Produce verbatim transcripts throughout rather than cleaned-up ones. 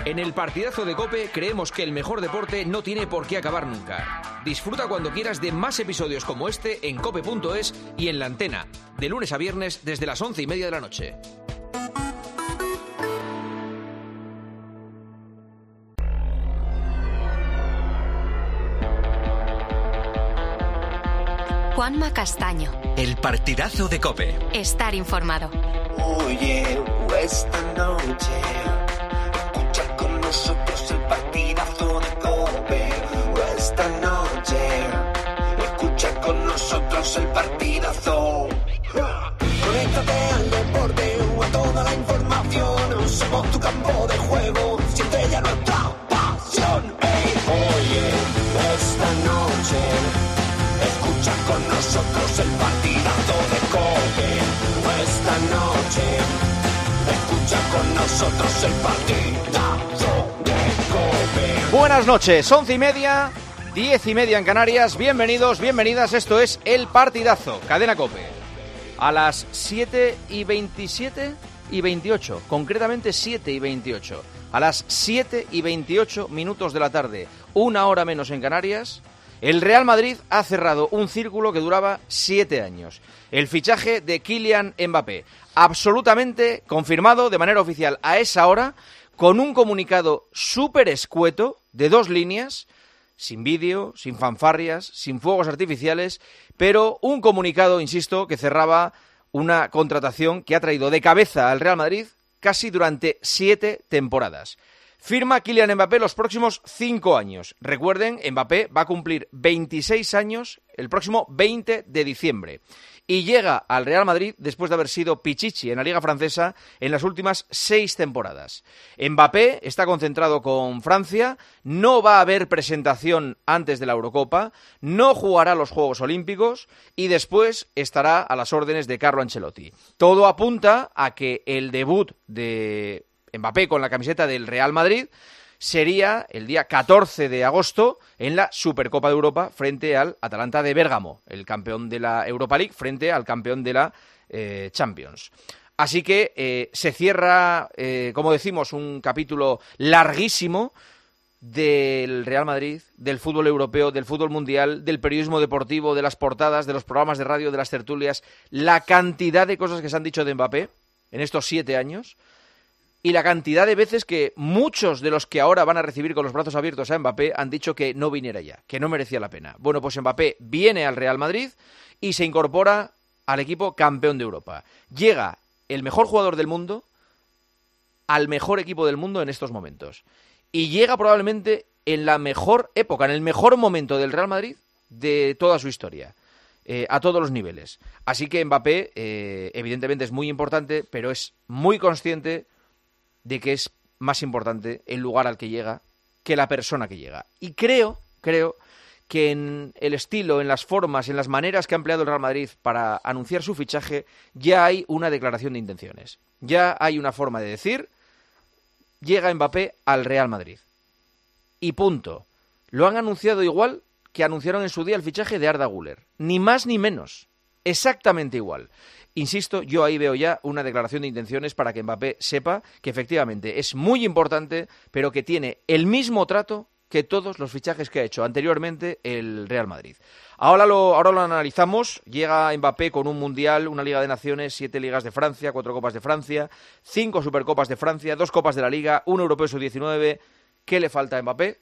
En el partidazo de COPE creemos que el mejor deporte no tiene por qué acabar nunca. Disfruta cuando quieras de más episodios como este en cope punto es y en la antena, de lunes a viernes desde las once y media de la noche. Juanma Castaño. El partidazo de COPE. Estar informado. Oye, esta noche escucha con nosotros el partidazo de COPE. Esta noche escucha con nosotros el partidazo. Conéctate al deporte o a toda la información. Somos tu campo de juego, siente ya nuestra pasión. Hey, oye, esta noche escucha con nosotros el partidazo de COPE. Esta noche escucha con nosotros el partidazo de COPE. Buenas noches, once y media, diez y media en Canarias. Bienvenidos, bienvenidas, esto es El Partidazo, Cadena COPE. A las siete y veintisiete y veintiocho, concretamente siete y veintiocho. A las siete y veintiocho minutos de la tarde, una hora menos en Canarias, el Real Madrid ha cerrado un círculo que duraba siete años. El fichaje de Kylian Mbappé, absolutamente confirmado de manera oficial a esa hora, con un comunicado súper escueto de dos líneas, sin vídeo, sin fanfarrias, sin fuegos artificiales, pero un comunicado, insisto, que cerraba una contratación que ha traído de cabeza al Real Madrid casi durante siete temporadas. Firma Kylian Mbappé los próximos cinco años. Recuerden, Mbappé va a cumplir veintiséis años el próximo veinte de diciembre. Y llega al Real Madrid después de haber sido pichichi en la Liga Francesa en las últimas seis temporadas. Mbappé está concentrado con Francia, no va a haber presentación antes de la Eurocopa, no jugará los Juegos Olímpicos y después estará a las órdenes de Carlo Ancelotti. Todo apunta a que el debut de Mbappé con la camiseta del Real Madrid sería el día catorce de agosto en la Supercopa de Europa frente al Atalanta de Bérgamo, el campeón de la Europa League frente al campeón de la eh, Champions. Así que eh, se cierra, eh, como decimos, un capítulo larguísimo del Real Madrid, del fútbol europeo, del fútbol mundial, del periodismo deportivo, de las portadas, de los programas de radio, de las tertulias, la cantidad de cosas que se han dicho de Mbappé en estos siete años. Y la cantidad de veces que muchos de los que ahora van a recibir con los brazos abiertos a Mbappé han dicho que no viniera ya, que no merecía la pena. Bueno, pues Mbappé viene al Real Madrid y se incorpora al equipo campeón de Europa. Llega el mejor jugador del mundo al mejor equipo del mundo en estos momentos. Y llega probablemente en la mejor época, en el mejor momento del Real Madrid de toda su historia. Eh, a todos los niveles. Así que Mbappé, eh, evidentemente es muy importante, pero es muy consciente de que es más importante el lugar al que llega que la persona que llega. Y creo, creo que en el estilo, en las formas, en las maneras que ha empleado el Real Madrid para anunciar su fichaje, ya hay una declaración de intenciones. Ya hay una forma de decir, llega Mbappé al Real Madrid. Y punto. Lo han anunciado igual que anunciaron en su día el fichaje de Arda Güler. Ni más ni menos. Exactamente igual. Insisto, yo ahí veo ya una declaración de intenciones para que Mbappé sepa que efectivamente es muy importante, pero que tiene el mismo trato que todos los fichajes que ha hecho anteriormente el Real Madrid. Ahora lo, ahora lo analizamos. Llega Mbappé con un Mundial, una Liga de Naciones, siete Ligas de Francia, cuatro Copas de Francia, cinco Supercopas de Francia, dos Copas de la Liga, un Europeo sub diecinueve. ¿Qué le falta a Mbappé?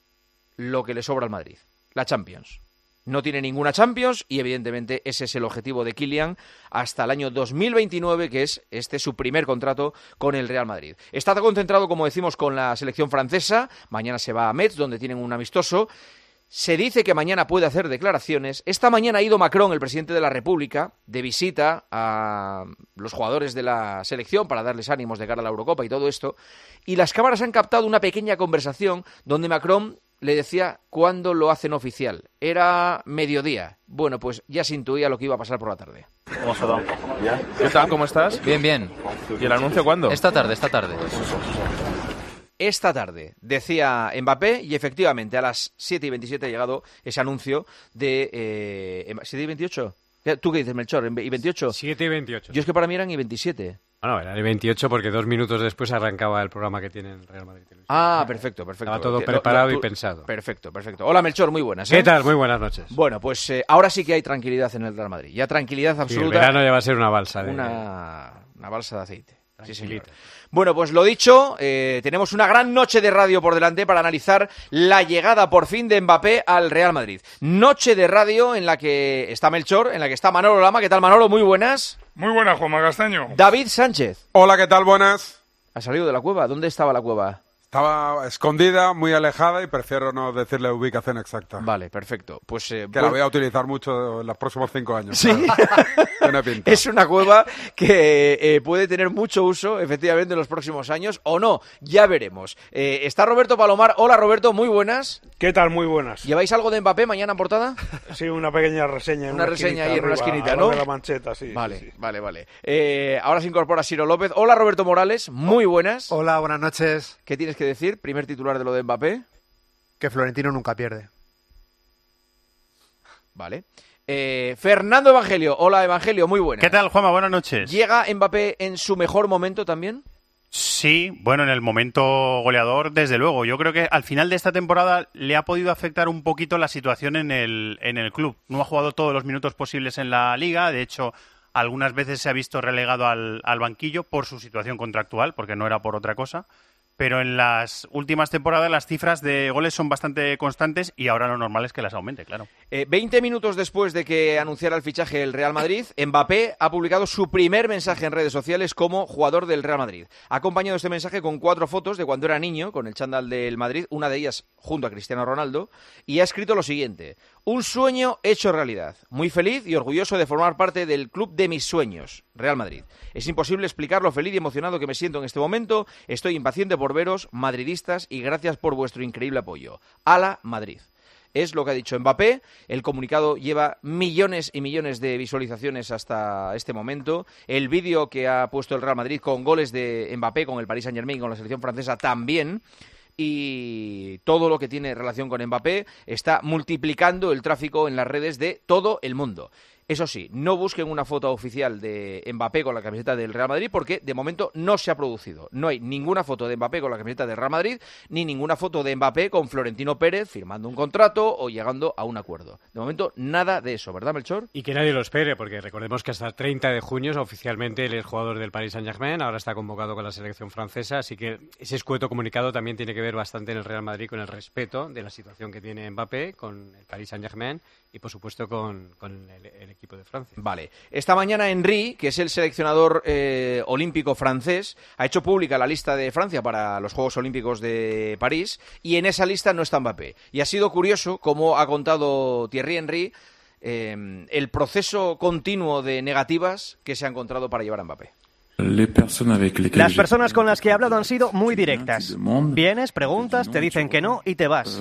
Lo que le sobra al Madrid, la Champions. No tiene ninguna Champions y evidentemente ese es el objetivo de Kylian hasta el año dos mil veintinueve, que es este su primer contrato con el Real Madrid. Está concentrado, como decimos, con la selección francesa. Mañana se va a Metz, donde tienen un amistoso. Se dice que mañana puede hacer declaraciones. Esta mañana ha ido Macron, el presidente de la República, de visita a los jugadores de la selección para darles ánimos de cara a la Eurocopa y todo esto. Y las cámaras han captado una pequeña conversación donde Macron le decía cuándo lo hacen oficial. Era mediodía. Bueno, pues ya se intuía lo que iba a pasar por la tarde. ¿Cómo se va? ¿Qué tal? ¿Cómo estás? Bien, bien. ¿Y el anuncio cuándo? Esta tarde, esta tarde. Esta tarde, decía Mbappé, y efectivamente a las siete y veintisiete ha llegado ese anuncio de... Eh, ¿siete y veintiocho? ¿Tú qué dices, Melchor? ¿Y veintiocho? siete y veintiocho. Yo es que para mí eran y veintisiete. Bueno, era el veintiocho porque dos minutos después arrancaba el programa que tiene el Real Madrid Televisión. Ah, perfecto, perfecto. Estaba todo Lo- preparado lo- y tú- pensado. Perfecto, perfecto. Hola, Melchor, muy buenas. ¿eh? ¿Qué tal? Muy buenas noches. Bueno, pues eh, ahora sí que hay tranquilidad en el Real Madrid. Ya tranquilidad Sí, el absoluta. verano ya va a ser una balsa. De... Una, una balsa de aceite. Sí, señor. Tranquilita. Bueno, pues lo dicho, eh, tenemos una gran noche de radio por delante para analizar la llegada por fin de Mbappé al Real Madrid. Noche de radio en la que está Melchor, en la que está Manolo Lama. ¿Qué tal, Manolo? Muy buenas. Muy buena, Juanma Castaño. David Sánchez. Hola, ¿qué tal? Buenas. ¿Ha salido de la cueva? ¿Dónde estaba la cueva? Estaba escondida, muy alejada y prefiero no decirle la ubicación exacta. Vale, perfecto. Pues eh, Que la voy a utilizar mucho en los próximos cinco años. Sí. Tiene pinta. Es una cueva que eh, puede tener mucho uso, efectivamente, en los próximos años, o no, ya veremos. Eh, está Roberto Palomar. Hola, Roberto, muy buenas. ¿Qué tal? Muy buenas. ¿Lleváis algo de Mbappé mañana en portada? Sí, una pequeña reseña. En Una una reseña esquinita ahí en una arriba, esquinita, al ¿no? lado de la mancheta, sí. Vale, sí, sí. vale, vale. Eh, ahora se incorpora Ciro López. Hola, Roberto Morales, muy buenas. Hola, buenas noches. ¿Qué tienes que decir? Primer titular de lo de Mbappé. Que Florentino nunca pierde. Vale. Eh, Fernando Evangelio. Hola, Evangelio, muy buenas. ¿Qué tal, Juanma? Buenas noches. ¿Llega Mbappé en su mejor momento también? Sí, bueno, en el momento goleador, desde luego. Yo creo que al final de esta temporada le ha podido afectar un poquito la situación en el, en el club. No ha jugado todos los minutos posibles en la Liga, de hecho, algunas veces se ha visto relegado al, al banquillo por su situación contractual, porque no era por otra cosa. Pero en las últimas temporadas las cifras de goles son bastante constantes y ahora lo normal es que las aumente, claro. Eh, veinte minutos después de que anunciara el fichaje el Real Madrid, Mbappé ha publicado su primer mensaje en redes sociales como jugador del Real Madrid. Ha acompañado este mensaje con cuatro fotos de cuando era niño, con el chándal del Madrid, una de ellas junto a Cristiano Ronaldo, y ha escrito lo siguiente: un sueño hecho realidad. Muy feliz y orgulloso de formar parte del club de mis sueños, Real Madrid. Es imposible explicar lo feliz y emocionado que me siento en este momento. Estoy impaciente por veros, madridistas, y gracias por vuestro increíble apoyo. ¡Hala Madrid! Es lo que ha dicho Mbappé. El comunicado lleva millones y millones de visualizaciones hasta este momento. El vídeo que ha puesto el Real Madrid con goles de Mbappé con el Paris Saint-Germain, con la selección francesa también. Y todo lo que tiene relación con Mbappé está multiplicando el tráfico en las redes de todo el mundo. Eso sí, no busquen una foto oficial de Mbappé con la camiseta del Real Madrid porque de momento no se ha producido. No hay ninguna foto de Mbappé con la camiseta del Real Madrid ni ninguna foto de Mbappé con Florentino Pérez firmando un contrato o llegando a un acuerdo. De momento nada de eso, ¿verdad, Melchor? Y que nadie lo espere, porque recordemos que hasta el treinta de junio oficialmente él es jugador del Paris Saint-Germain, ahora está convocado con la selección francesa, así que ese escueto comunicado también tiene que ver bastante en el Real Madrid con el respeto de la situación que tiene Mbappé con el Paris Saint-Germain y, por supuesto, con, con el, el equipo de Francia. Vale. Esta mañana Henry, que es el seleccionador eh, olímpico francés, ha hecho pública la lista de Francia para los Juegos Olímpicos de París y en esa lista no está Mbappé. Y ha sido curioso, como ha contado Thierry Henry, eh, el proceso continuo de negativas que se ha encontrado para llevar a Mbappé. Las personas con las que he hablado han sido muy directas. Vienes, preguntas, te dicen que no y te vas.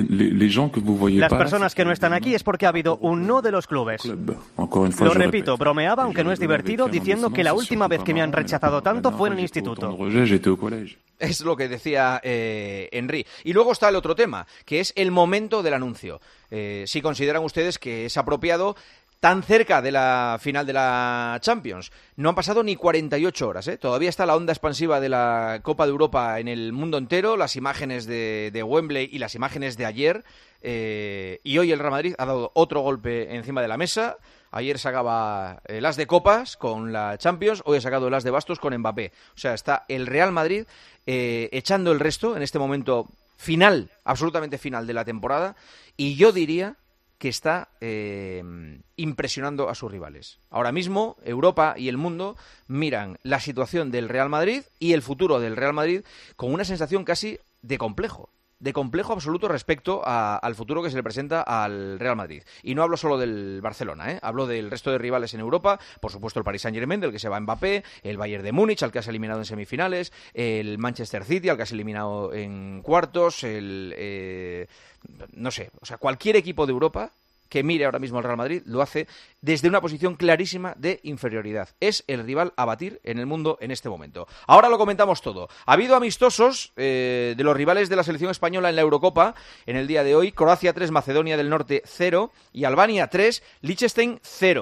Las personas que no están aquí es porque ha habido un no de los clubes. Lo repito, bromeaba, aunque no es divertido, diciendo que la última vez que me han rechazado tanto fue en el instituto. Es lo que decía eh, Henry. Y luego está el otro tema, que es el momento del anuncio. Eh, si consideran ustedes que es apropiado tan cerca de la final de la Champions. No han pasado ni cuarenta y ocho horas, ¿eh? Todavía está la onda expansiva de la Copa de Europa en el mundo entero, las imágenes de, de Wembley y las imágenes de ayer. Eh, y hoy el Real Madrid ha dado otro golpe encima de la mesa. Ayer sacaba el as de copas con la Champions, hoy ha sacado el as de bastos con Mbappé. O sea, está el Real Madrid eh, echando el resto en este momento final, absolutamente final de la temporada. Y yo diría que está eh, impresionando a sus rivales. Ahora mismo, Europa y el mundo miran la situación del Real Madrid y el futuro del Real Madrid con una sensación casi de complejo. De complejo absoluto respecto a, al futuro que se le presenta al Real Madrid. Y no hablo solo del Barcelona, ¿eh? Hablo del resto de rivales en Europa, por supuesto el Paris Saint-Germain, del que se va Mbappé, el Bayern de Múnich, al que has eliminado en semifinales, el Manchester City, al que has eliminado en cuartos, el... Eh, no sé, o sea, cualquier equipo de Europa que mire ahora mismo al Real Madrid lo hace desde una posición clarísima de inferioridad. Es el rival a batir en el mundo en este momento. Ahora lo comentamos todo. Ha habido amistosos eh, de los rivales de la selección española en la Eurocopa en el día de hoy. Croacia tres, Macedonia del Norte cero y Albania tres, Liechtenstein cero.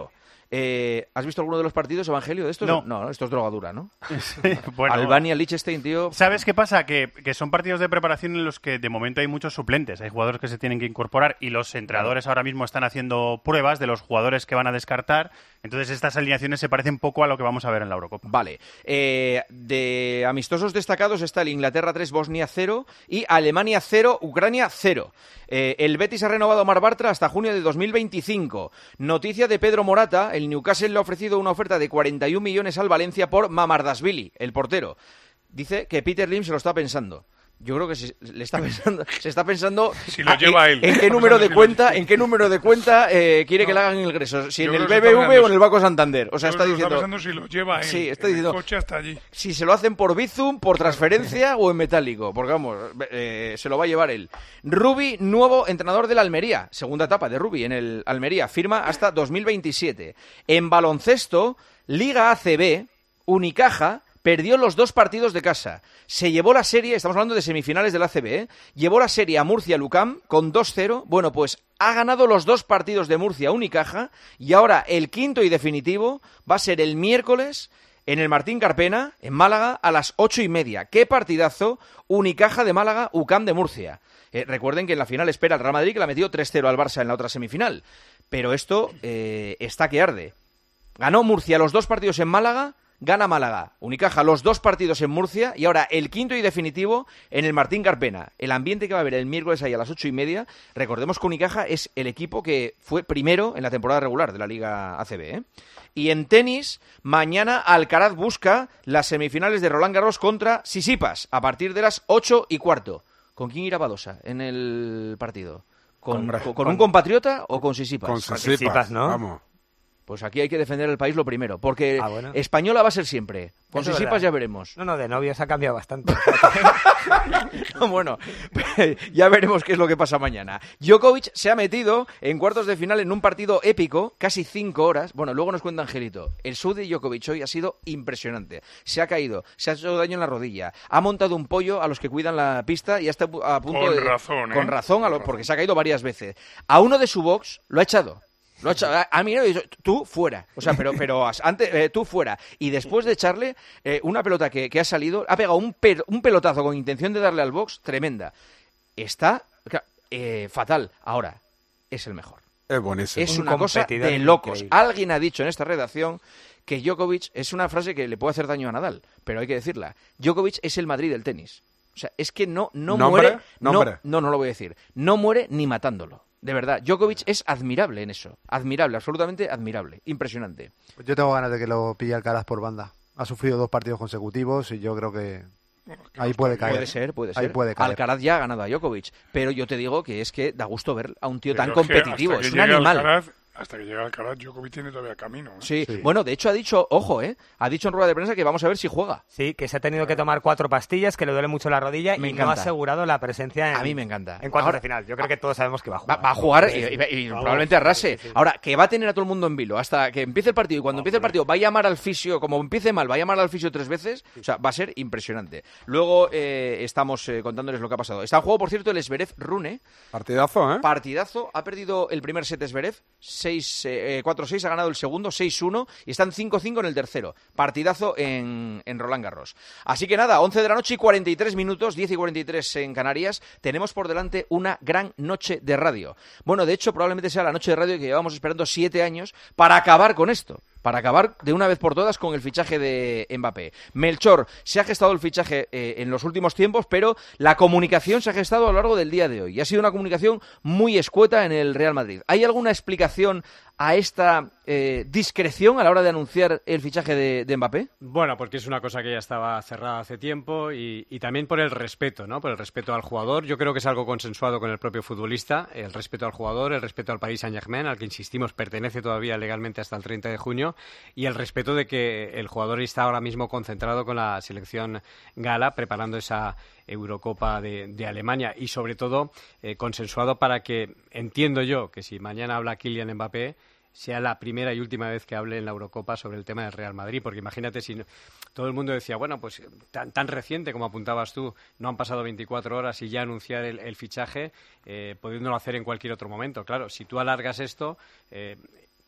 Eh, ¿Has visto alguno de los partidos, Evangelio, de estos? No. No, esto es drogadura, ¿no? Sí, bueno, Albania, Liechtenstein, tío. ¿Sabes qué pasa? Que, que son partidos de preparación en los que de momento hay muchos suplentes. Hay jugadores que se tienen que incorporar y los entrenadores ahora mismo están haciendo pruebas de los jugadores que van a descartar. Entonces estas alineaciones se parecen poco a lo que vamos a ver en la Eurocopa. Vale. Eh, de amistosos destacados está el Inglaterra tres, Bosnia cero y Alemania cero, Ucrania cero. Eh, el Betis ha renovado a Omar Bartra hasta junio de dos mil veinticinco. Noticia de Pedro Morata, el Newcastle le ha ofrecido una oferta de cuarenta y un millones al Valencia por Mamardashvili, el portero. Dice que Peter Lim se lo está pensando. Yo creo que se, le está pensando, se está pensando si lo lleva en, él. en qué número de cuenta, en qué número de cuenta eh, quiere no, que le hagan ingresos, si en el B B V o en el Banco Santander. O sea, está diciendo. Está pensando si lo lleva él. Sí, está en diciendo. El coche hasta allí. Si se lo hacen por Bizum, por transferencia o en metálico, porque vamos, eh, se lo va a llevar él. Rubi, nuevo entrenador del Almería, segunda etapa de Rubi en el Almería, firma hasta dos mil veintisiete. En baloncesto, Liga A C B, Unicaja perdió los dos partidos de casa. Se llevó la serie, estamos hablando de semifinales del A C B, ¿eh? Llevó la serie a Murcia-Lucam con dos cero. Bueno, pues ha ganado los dos partidos de Murcia-Unicaja y ahora el quinto y definitivo va a ser el miércoles en el Martín Carpena, en Málaga, a las ocho y media. ¡Qué partidazo! Unicaja de Málaga, UCAM de Murcia. Eh, recuerden que en la final espera el Real Madrid, que la metió tres cero al Barça en la otra semifinal. Pero esto eh, está que arde. Ganó Murcia los dos partidos en Málaga, gana Málaga, Unicaja los dos partidos en Murcia y ahora el quinto y definitivo en el Martín Carpena. El ambiente que va a haber el miércoles ahí a las ocho y media. Recordemos que Unicaja es el equipo que fue primero en la temporada regular de la Liga A C B, ¿eh? Y en tenis, mañana Alcaraz busca las semifinales de Roland Garros contra Sisipas a partir de las ocho y cuarto. ¿Con quién irá Badosa en el partido? ¿Con, con, con, con un compatriota o con Sisipas? Con Sisipas, ¿no? Vamos. Pues aquí hay que defender el país lo primero, porque ah, bueno. española va a ser siempre. Con Eso Sisipas ya veremos. No, no, de novios ha cambiado bastante. Bueno, ya veremos qué es lo que pasa mañana. Djokovic se ha metido en cuartos de final en un partido épico, casi cinco horas. Bueno, luego nos cuenta Angelito. El show de Djokovic hoy ha sido impresionante. Se ha caído, se ha hecho daño en la rodilla, ha montado un pollo a los que cuidan la pista y está a punto con de... Razón, ¿eh? Con razón, a lo, porque se ha caído varias veces. A uno de su box lo ha echado. Lo ha echado, a mí no, tú fuera, o sea, pero pero antes eh, tú fuera y después de echarle eh, una pelota que, que ha salido, ha pegado un, per, un pelotazo con intención de darle al box tremenda. Está eh, fatal. Ahora es el mejor. Es buenísimo. Es una cosa de locos. Increíble. Alguien ha dicho en esta redacción que Djokovic es una frase que le puede hacer daño a Nadal, pero hay que decirla. Djokovic es el Madrid del tenis. O sea, es que no no ¿Nombre? muere, ¿Nombre? no, no no lo voy a decir. No muere ni matándolo. De verdad, Djokovic es admirable en eso. Admirable, absolutamente admirable. Impresionante. Yo tengo ganas de que lo pille Alcaraz por banda. Ha sufrido dos partidos consecutivos y yo creo que ahí puede caer. Puede ser, puede ser. Ahí puede caer. Alcaraz ya ha ganado a Djokovic. Pero yo te digo que es que da gusto ver a un tío Pero tan es competitivo. Es un animal. Alcaraz, hasta que llega Alcaraz, Djokovic tiene todavía camino. ¿eh? Sí. Sí, bueno, de hecho ha dicho, ojo, ¿eh? Ha dicho en rueda de prensa que vamos a ver si juega. Sí, que se ha tenido que tomar cuatro pastillas, que le duele mucho la rodilla me y encanta. no ha asegurado la presencia en, a mí me encanta. en cuartos Ahora, de final. Yo creo que todos sabemos que va a jugar. Va, va a jugar sí, y, sí. y, y Vamos, probablemente arrase. sí, sí. Ahora, que va a tener a todo el mundo en vilo hasta que empiece el partido. Y cuando empiece el partido va a llamar al fisio, como empiece mal, va a llamar al fisio tres veces. O sea, va a ser impresionante. Luego eh, estamos eh, contándoles lo que ha pasado. Está en juego, por cierto, el Zverev Rune. Partidazo, ¿eh? Partidazo. Ha perdido el primer set Zverev, cuatro seis, ha ganado el segundo, seis uno, y están cinco cinco en el tercero. Partidazo en, en Roland Garros. Así que nada, once de la noche y cuarenta y tres minutos, diez y cuarenta y tres en Canarias. Tenemos por delante una gran noche de radio. Bueno, de hecho, probablemente sea la noche de radio que llevamos esperando siete años para acabar con esto. Para acabar de una vez por todas con el fichaje de Mbappé. Melchor, se ha gestado el fichaje eh, en los últimos tiempos, pero la comunicación se ha gestado a lo largo del día de hoy. Y ha sido una comunicación muy escueta en el Real Madrid. ¿Hay alguna explicación a esta eh, discreción a la hora de anunciar el fichaje de, de Mbappé? Bueno, porque es una cosa que ya estaba cerrada hace tiempo y, y también por el respeto, ¿no? Por el respeto al jugador. Yo creo que es algo consensuado con el propio futbolista, el respeto al jugador, el respeto al Paris Saint-Germain, al que, insistimos, pertenece todavía legalmente hasta el treinta de junio, y el respeto de que el jugador está ahora mismo concentrado con la selección gala, preparando esa Eurocopa de, de Alemania, y sobre todo eh, consensuado para que, entiendo yo, que si mañana habla Kylian Mbappé, sea la primera y última vez que hable en la Eurocopa sobre el tema del Real Madrid, porque imagínate si no, todo el mundo decía, bueno, pues tan, tan reciente como apuntabas tú, no han pasado veinticuatro horas y ya anunciar el, el fichaje, eh, pudiéndolo hacer en cualquier otro momento. Claro, si tú alargas esto, eh,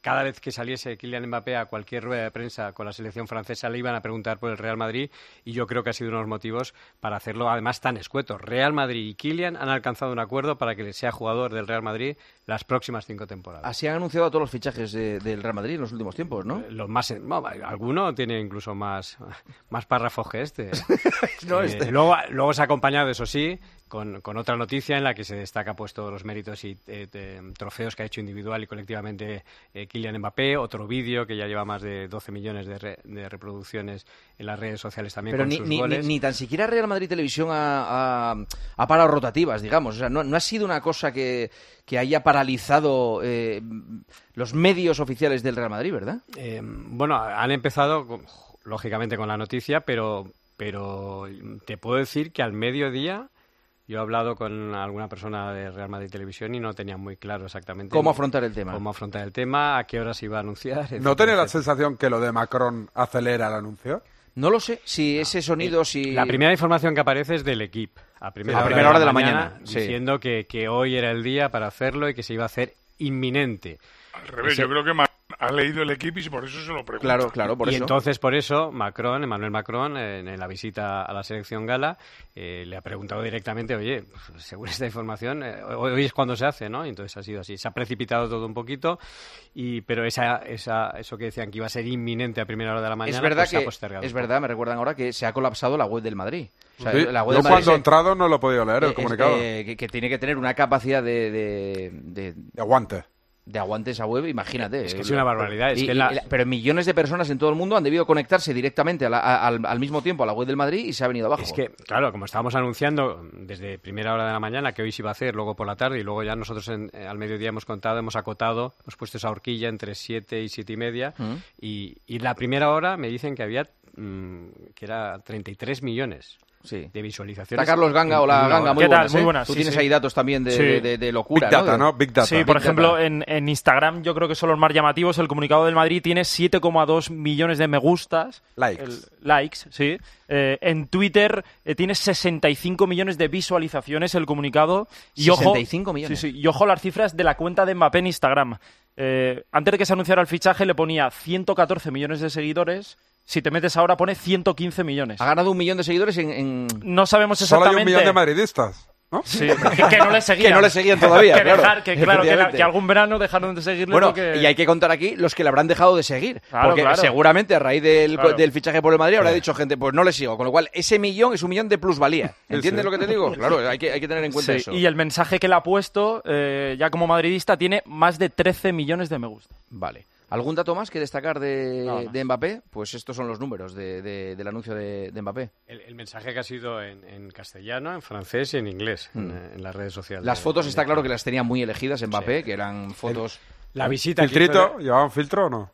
cada vez que saliese Kylian Mbappé a cualquier rueda de prensa con la selección francesa le iban a preguntar por el Real Madrid, y yo creo que ha sido uno de los motivos para hacerlo además tan escueto. Real Madrid y Kylian han alcanzado un acuerdo para que sea jugador del Real Madrid las próximas cinco temporadas. Así han anunciado todos los fichajes de, del Real Madrid en los últimos tiempos, ¿no? Los más, no, alguno tiene incluso más, más párrafos que este. no, eh, este. Luego, luego se ha acompañado, eso sí, con, con otra noticia en la que se destaca pues todos los méritos y eh, de, trofeos que ha hecho individual y colectivamente eh, Kylian Mbappé. Otro vídeo que ya lleva más de doce millones de, re, de reproducciones en las redes sociales también. Pero con ni, sus ni, goles. Ni, ni tan siquiera Real Madrid Televisión ha, ha, ha parado rotativas, digamos. O sea, no, no ha sido una cosa que, que haya paralizado eh, los medios oficiales del Real Madrid, ¿verdad? Eh, bueno, han empezado, lógicamente, con la noticia, pero, pero te puedo decir que al mediodía yo he hablado con alguna persona de Real Madrid Televisión y no tenía muy claro exactamente cómo afrontar el tema. Cómo afrontar el tema, a qué hora se iba a anunciar. ¿No tenía la sensación que lo de Macron acelera el anuncio? No lo sé, si ese sonido, si... La primera información que aparece es del equipo, a primera, a hora, primera de hora de la la mañana, mañana, sí. diciendo que, que hoy era el día para hacerlo y que se iba a hacer inminente. Al revés, Ese... yo creo que Macron ha leído el equipo y por eso se lo pregunta. Claro, claro, por y eso. entonces, por eso, Macron, Emmanuel Macron, en, en la visita a la selección gala, eh, le ha preguntado directamente, oye, pues, según esta información, eh, hoy es cuando se hace, ¿no? Y entonces ha sido así. Se ha precipitado todo un poquito, y pero esa, esa, eso que decían que iba a ser inminente a primera hora de la mañana, es verdad pues se ha que postergado. Es verdad, me recuerdan ahora que se ha colapsado la web del Madrid. O sea, Sí, la web yo del Madrid cuando he se... entrado no lo he podido leer, el eh, comunicado. Eh, que, que tiene que tener una capacidad de... de, de... de aguante. De aguante esa web, imagínate. Es que es una barbaridad. Es y, que la... y, pero millones de personas en todo el mundo han debido conectarse directamente a la, a, al, al mismo tiempo a la web del Madrid y se ha venido abajo. Es que, claro, como estábamos anunciando desde primera hora de la mañana que hoy se iba a hacer, luego por la tarde, y luego ya nosotros en, eh, al mediodía hemos contado, hemos acotado, hemos puesto esa horquilla entre siete y siete y media, ¿Mm? y, y la primera hora me dicen que había, mmm, que era treinta y tres millones. Sí. De visualizaciones. Está Carlos Ganga, hola Ganga, muy ¿Qué tal? buenas, Muy ¿eh? buenas. Tú Sí, tienes sí. ahí datos también de, Sí. de, de, de locura, Big Data, ¿no? ¿no? Big Data. Sí, Big por Data. ejemplo, en, en Instagram yo creo que son los más llamativos. El comunicado del Madrid tiene siete coma dos millones de me gustas. Likes. El, likes, sí. Eh, en Twitter eh, tiene sesenta y cinco millones de visualizaciones el comunicado. Y sesenta y cinco ojo, millones. Sí, sí, y ojo las cifras de la cuenta de Mbappé en Instagram. Eh, antes de que se anunciara el fichaje le ponía ciento catorce millones de seguidores. Si te metes ahora pone ciento quince millones. Ha ganado un millón de seguidores en... en... No sabemos Solo hay exactamente... un millón de madridistas, ¿no? Sí, que, que no le seguían. Que no le seguían todavía, que claro. dejar, que, claro, que, la- que algún verano dejaron de seguirle Bueno, porque... y hay que contar aquí los que le habrán dejado de seguir. Claro, porque claro. seguramente a raíz del, Claro. del fichaje por el Madrid habrá dicho gente, pues no le sigo. Con lo cual, ese millón es un millón de plusvalía. ¿Entiendes sí. lo que te digo? Claro, hay que, hay que tener en cuenta Sí, eso. y el mensaje que le ha puesto, eh, ya como madridista, tiene más de trece millones de me gusta. Vale. ¿Algún dato más que destacar de, Nada más. de Mbappé? Pues estos son los números de, de- del anuncio de, de Mbappé. El, el mensaje que ha sido en, en castellano, en francés y en inglés, Mm. en, en las redes sociales. Las de- fotos de- está claro que las tenía muy elegidas Mbappé, Sí. que eran fotos... La visita que ¿Filtrito? hizo... ¿Llevaban filtro o no?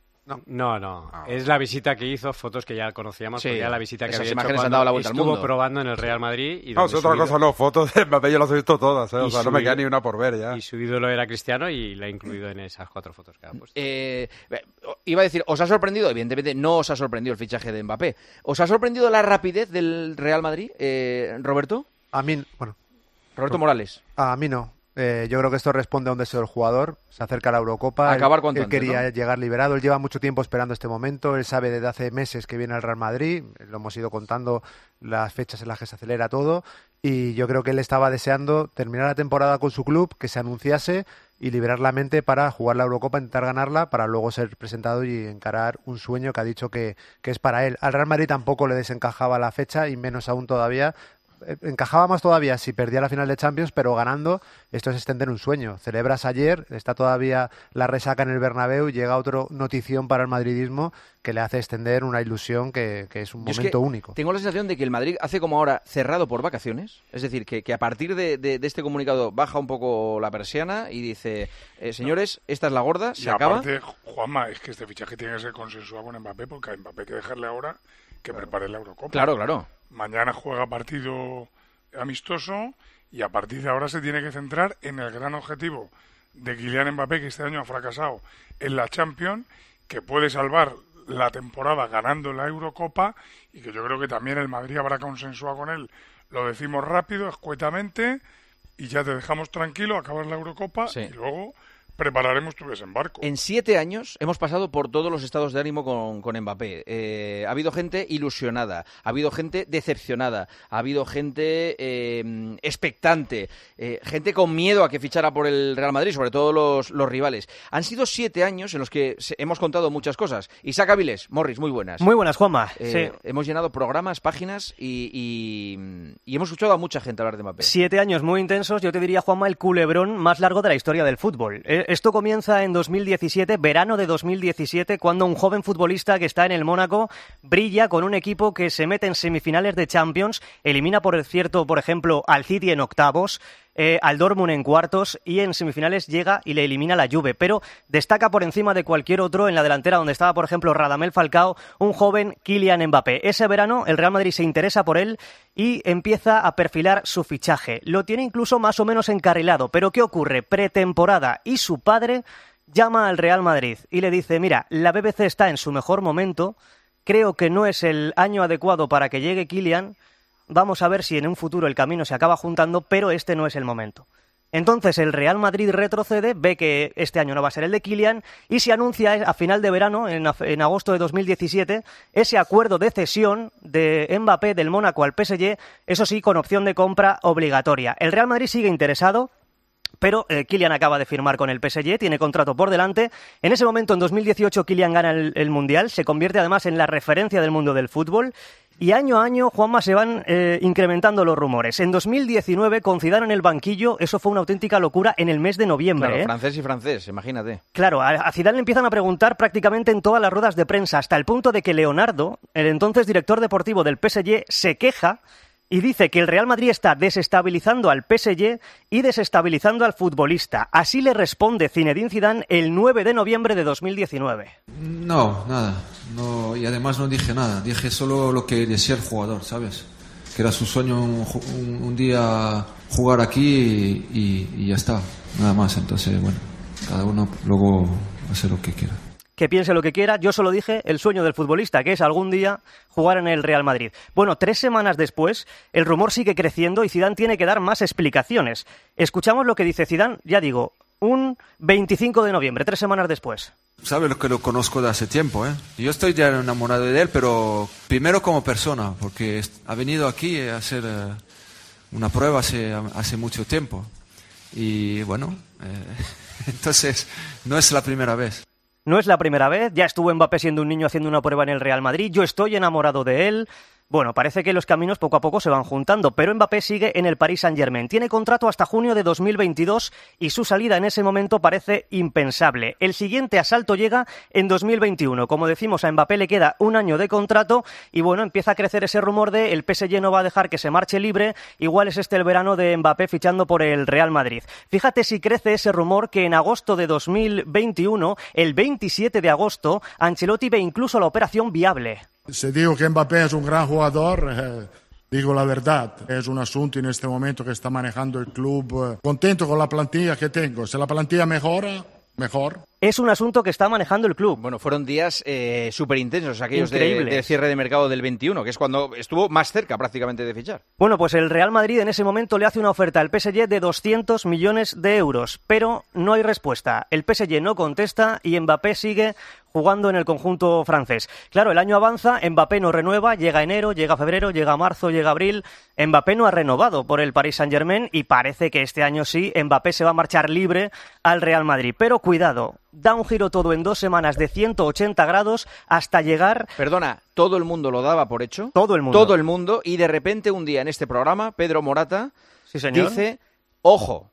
No, no. Ah. Es la visita que hizo, fotos que ya conocíamos, Sí. porque era la visita que Esas había hecho imágenes han cuando dado la vuelta al estuvo mundo. probando en el Real Madrid. Y No, donde es otra su cosa, ídolo- no. Fotos de Mbappé yo las he visto todas, ¿eh? O Y sea, no su me queda ídolo- ni una por ver ya. Y su ídolo era Cristiano y la ha incluido en esas cuatro fotos que ha puesto. Eh, iba a decir, ¿os ha sorprendido? Evidentemente no os ha sorprendido el fichaje de Mbappé. ¿Os ha sorprendido la rapidez del Real Madrid, eh, Roberto? A mí, bueno, Roberto Morales. a mí no. Eh, yo creo que esto responde a un deseo del jugador. Se acerca a la Eurocopa. Acabar él, cuanto él antes, quería ¿no? llegar liberado. Él lleva mucho tiempo esperando este momento. Él sabe desde hace meses que viene al Real Madrid. Lo hemos ido contando, las fechas en las que se acelera todo. Y yo creo que él estaba deseando terminar la temporada con su club, que se anunciase y liberar la mente para jugar la Eurocopa, intentar ganarla, para luego ser presentado y encarar un sueño que ha dicho que, que es para él. Al Real Madrid tampoco le desencajaba la fecha y menos aún todavía. Encajaba más todavía si perdía la final de Champions, pero ganando, esto es extender un sueño. Celebras ayer, está todavía la resaca en el Bernabéu, llega otro notición para el madridismo que le hace extender una ilusión que, que es un Yo es momento que único. Tengo la sensación de que el Madrid hace como ahora cerrado por vacaciones, es decir, que, que a partir de, de- de este comunicado baja un poco la persiana y dice, eh, señores, esta es la gorda, Y se acaba. aparte, Juanma, es que este fichaje tiene que ser consensuado con Mbappé, porque a Mbappé hay que dejarle ahora que prepare la Eurocopa. Claro, claro. Mañana juega partido amistoso y a partir de ahora se tiene que centrar en el gran objetivo de Kylian Mbappé, que este año ha fracasado en la Champions, que puede salvar la temporada ganando la Eurocopa y que yo creo que también el Madrid habrá consensuado con él. Lo decimos rápido, escuetamente, y ya te dejamos tranquilo, acabas la Eurocopa Sí. y luego prepararemos tu desembarco. En siete años hemos pasado por todos los estados de ánimo con, con Mbappé. Eh, ha habido gente ilusionada, ha habido gente decepcionada, ha habido gente eh, expectante, eh, gente con miedo a que fichara por el Real Madrid, sobre todo los, los rivales. Han sido siete años en los que se, hemos contado muchas cosas. Isaac Avilés, Morris, muy buenas. Muy buenas, Juanma. Eh, sí. Hemos llenado programas, páginas y, y, y hemos escuchado a mucha gente hablar de Mbappé. Siete años muy intensos, yo te diría, Juanma, el culebrón más largo de la historia del fútbol. Esto comienza en dos mil diecisiete, verano de dos mil diecisiete, cuando un joven futbolista que está en el Mónaco brilla con un equipo que se mete en semifinales de Champions, elimina por cierto, por ejemplo, al City en octavos, Eh, al Dortmund en cuartos y en semifinales llega y le elimina la Juve, pero destaca por encima de cualquier otro en la delantera donde estaba, por ejemplo, Radamel Falcao, un joven Kylian Mbappé. Ese verano el Real Madrid se interesa por él y empieza a perfilar su fichaje. Lo tiene incluso más o menos encarrilado, pero ¿qué ocurre? Pretemporada y su padre llama al Real Madrid y le dice, mira, la B B C está en su mejor momento, creo que no es el año adecuado para que llegue Kylian. Vamos a ver si en un futuro el camino se acaba juntando, pero este no es el momento. Entonces el Real Madrid retrocede, ve que este año no va a ser el de Kylian y se anuncia a final de verano, en, en agosto de dos mil diecisiete, ese acuerdo de cesión de Mbappé del Mónaco al P S G, eso sí, con opción de compra obligatoria. El Real Madrid sigue interesado, pero eh, Kylian acaba de firmar con el P S G, tiene contrato por delante. En ese momento, en dos mil dieciocho, Kylian gana el, el Mundial, se convierte además en la referencia del mundo del fútbol. Y año a año, Juanma, se van eh, incrementando los rumores. En dos mil diecinueve, con Zidane en el banquillo, eso fue una auténtica locura en el mes de noviembre. Claro, ¿eh? francés y francés, imagínate. Claro, a, a Zidane le empiezan a preguntar prácticamente en todas las ruedas de prensa, hasta el punto de que Leonardo, el entonces director deportivo del P S G, se queja y dice que el Real Madrid está desestabilizando al P S G y desestabilizando al futbolista. Así le responde Zinedine Zidane el nueve de noviembre de dos mil diecinueve. No, nada. No, y además no dije nada. Dije solo lo que decía el jugador, ¿sabes? Que era su sueño un, un, un día jugar aquí y, y, y ya está. Nada más. Entonces, bueno, cada uno luego hace lo que quiera. Que piense lo que quiera, yo solo dije el sueño del futbolista, que es algún día jugar en el Real Madrid. Bueno, tres semanas después, el rumor sigue creciendo y Zidane tiene que dar más explicaciones. Escuchamos lo que dice Zidane, ya digo, un veinticinco de noviembre, tres semanas después. Sabes lo que lo conozco de hace tiempo, ¿eh? Yo estoy ya enamorado de él, pero primero como persona, porque ha venido aquí a hacer eh, una prueba hace, hace mucho tiempo. Y bueno, eh, entonces no es la primera vez. No es la primera vez, ya estuvo Mbappé siendo un niño haciendo una prueba en el Real Madrid, yo estoy enamorado de él. Bueno, parece que los caminos poco a poco se van juntando, pero Mbappé sigue en el Paris Saint-Germain. Tiene contrato hasta junio de dos mil veintidós y su salida en ese momento parece impensable. El siguiente asalto llega en dos mil veintiuno. Como decimos, a Mbappé le queda un año de contrato y bueno, empieza a crecer ese rumor de el P S G no va a dejar que se marche libre. Igual es este el verano de Mbappé fichando por el Real Madrid. Fíjate si crece ese rumor que en agosto de dos mil veintiuno, el veintisiete de agosto, Ancelotti ve incluso la operación viable. Si digo que Mbappé es un gran jugador, eh, digo la verdad. Es un asunto en este momento que está manejando el club. Eh, contento con la plantilla que tengo. Si la plantilla mejora, mejor. Es un asunto que está manejando el club. Bueno, fueron días eh, súper intensos, aquellos de, de cierre de mercado del veintiuno, que es cuando estuvo más cerca prácticamente de fichar. Bueno, pues el Real Madrid en ese momento le hace una oferta al P S G de doscientos millones de euros, pero no hay respuesta. El P S G no contesta y Mbappé sigue jugando en el conjunto francés. Claro, el año avanza, Mbappé no renueva, llega enero, llega febrero, llega marzo, llega abril. Mbappé no ha renovado por el Paris Saint-Germain y parece que este año sí, Mbappé se va a marchar libre al Real Madrid. Pero cuidado, da un giro todo en dos semanas de ciento ochenta grados hasta llegar... Perdona, ¿todo el mundo lo daba por hecho? Todo el mundo. Todo el mundo, y de repente un día en este programa, Pedro Morata sí, señor. dice, ojo,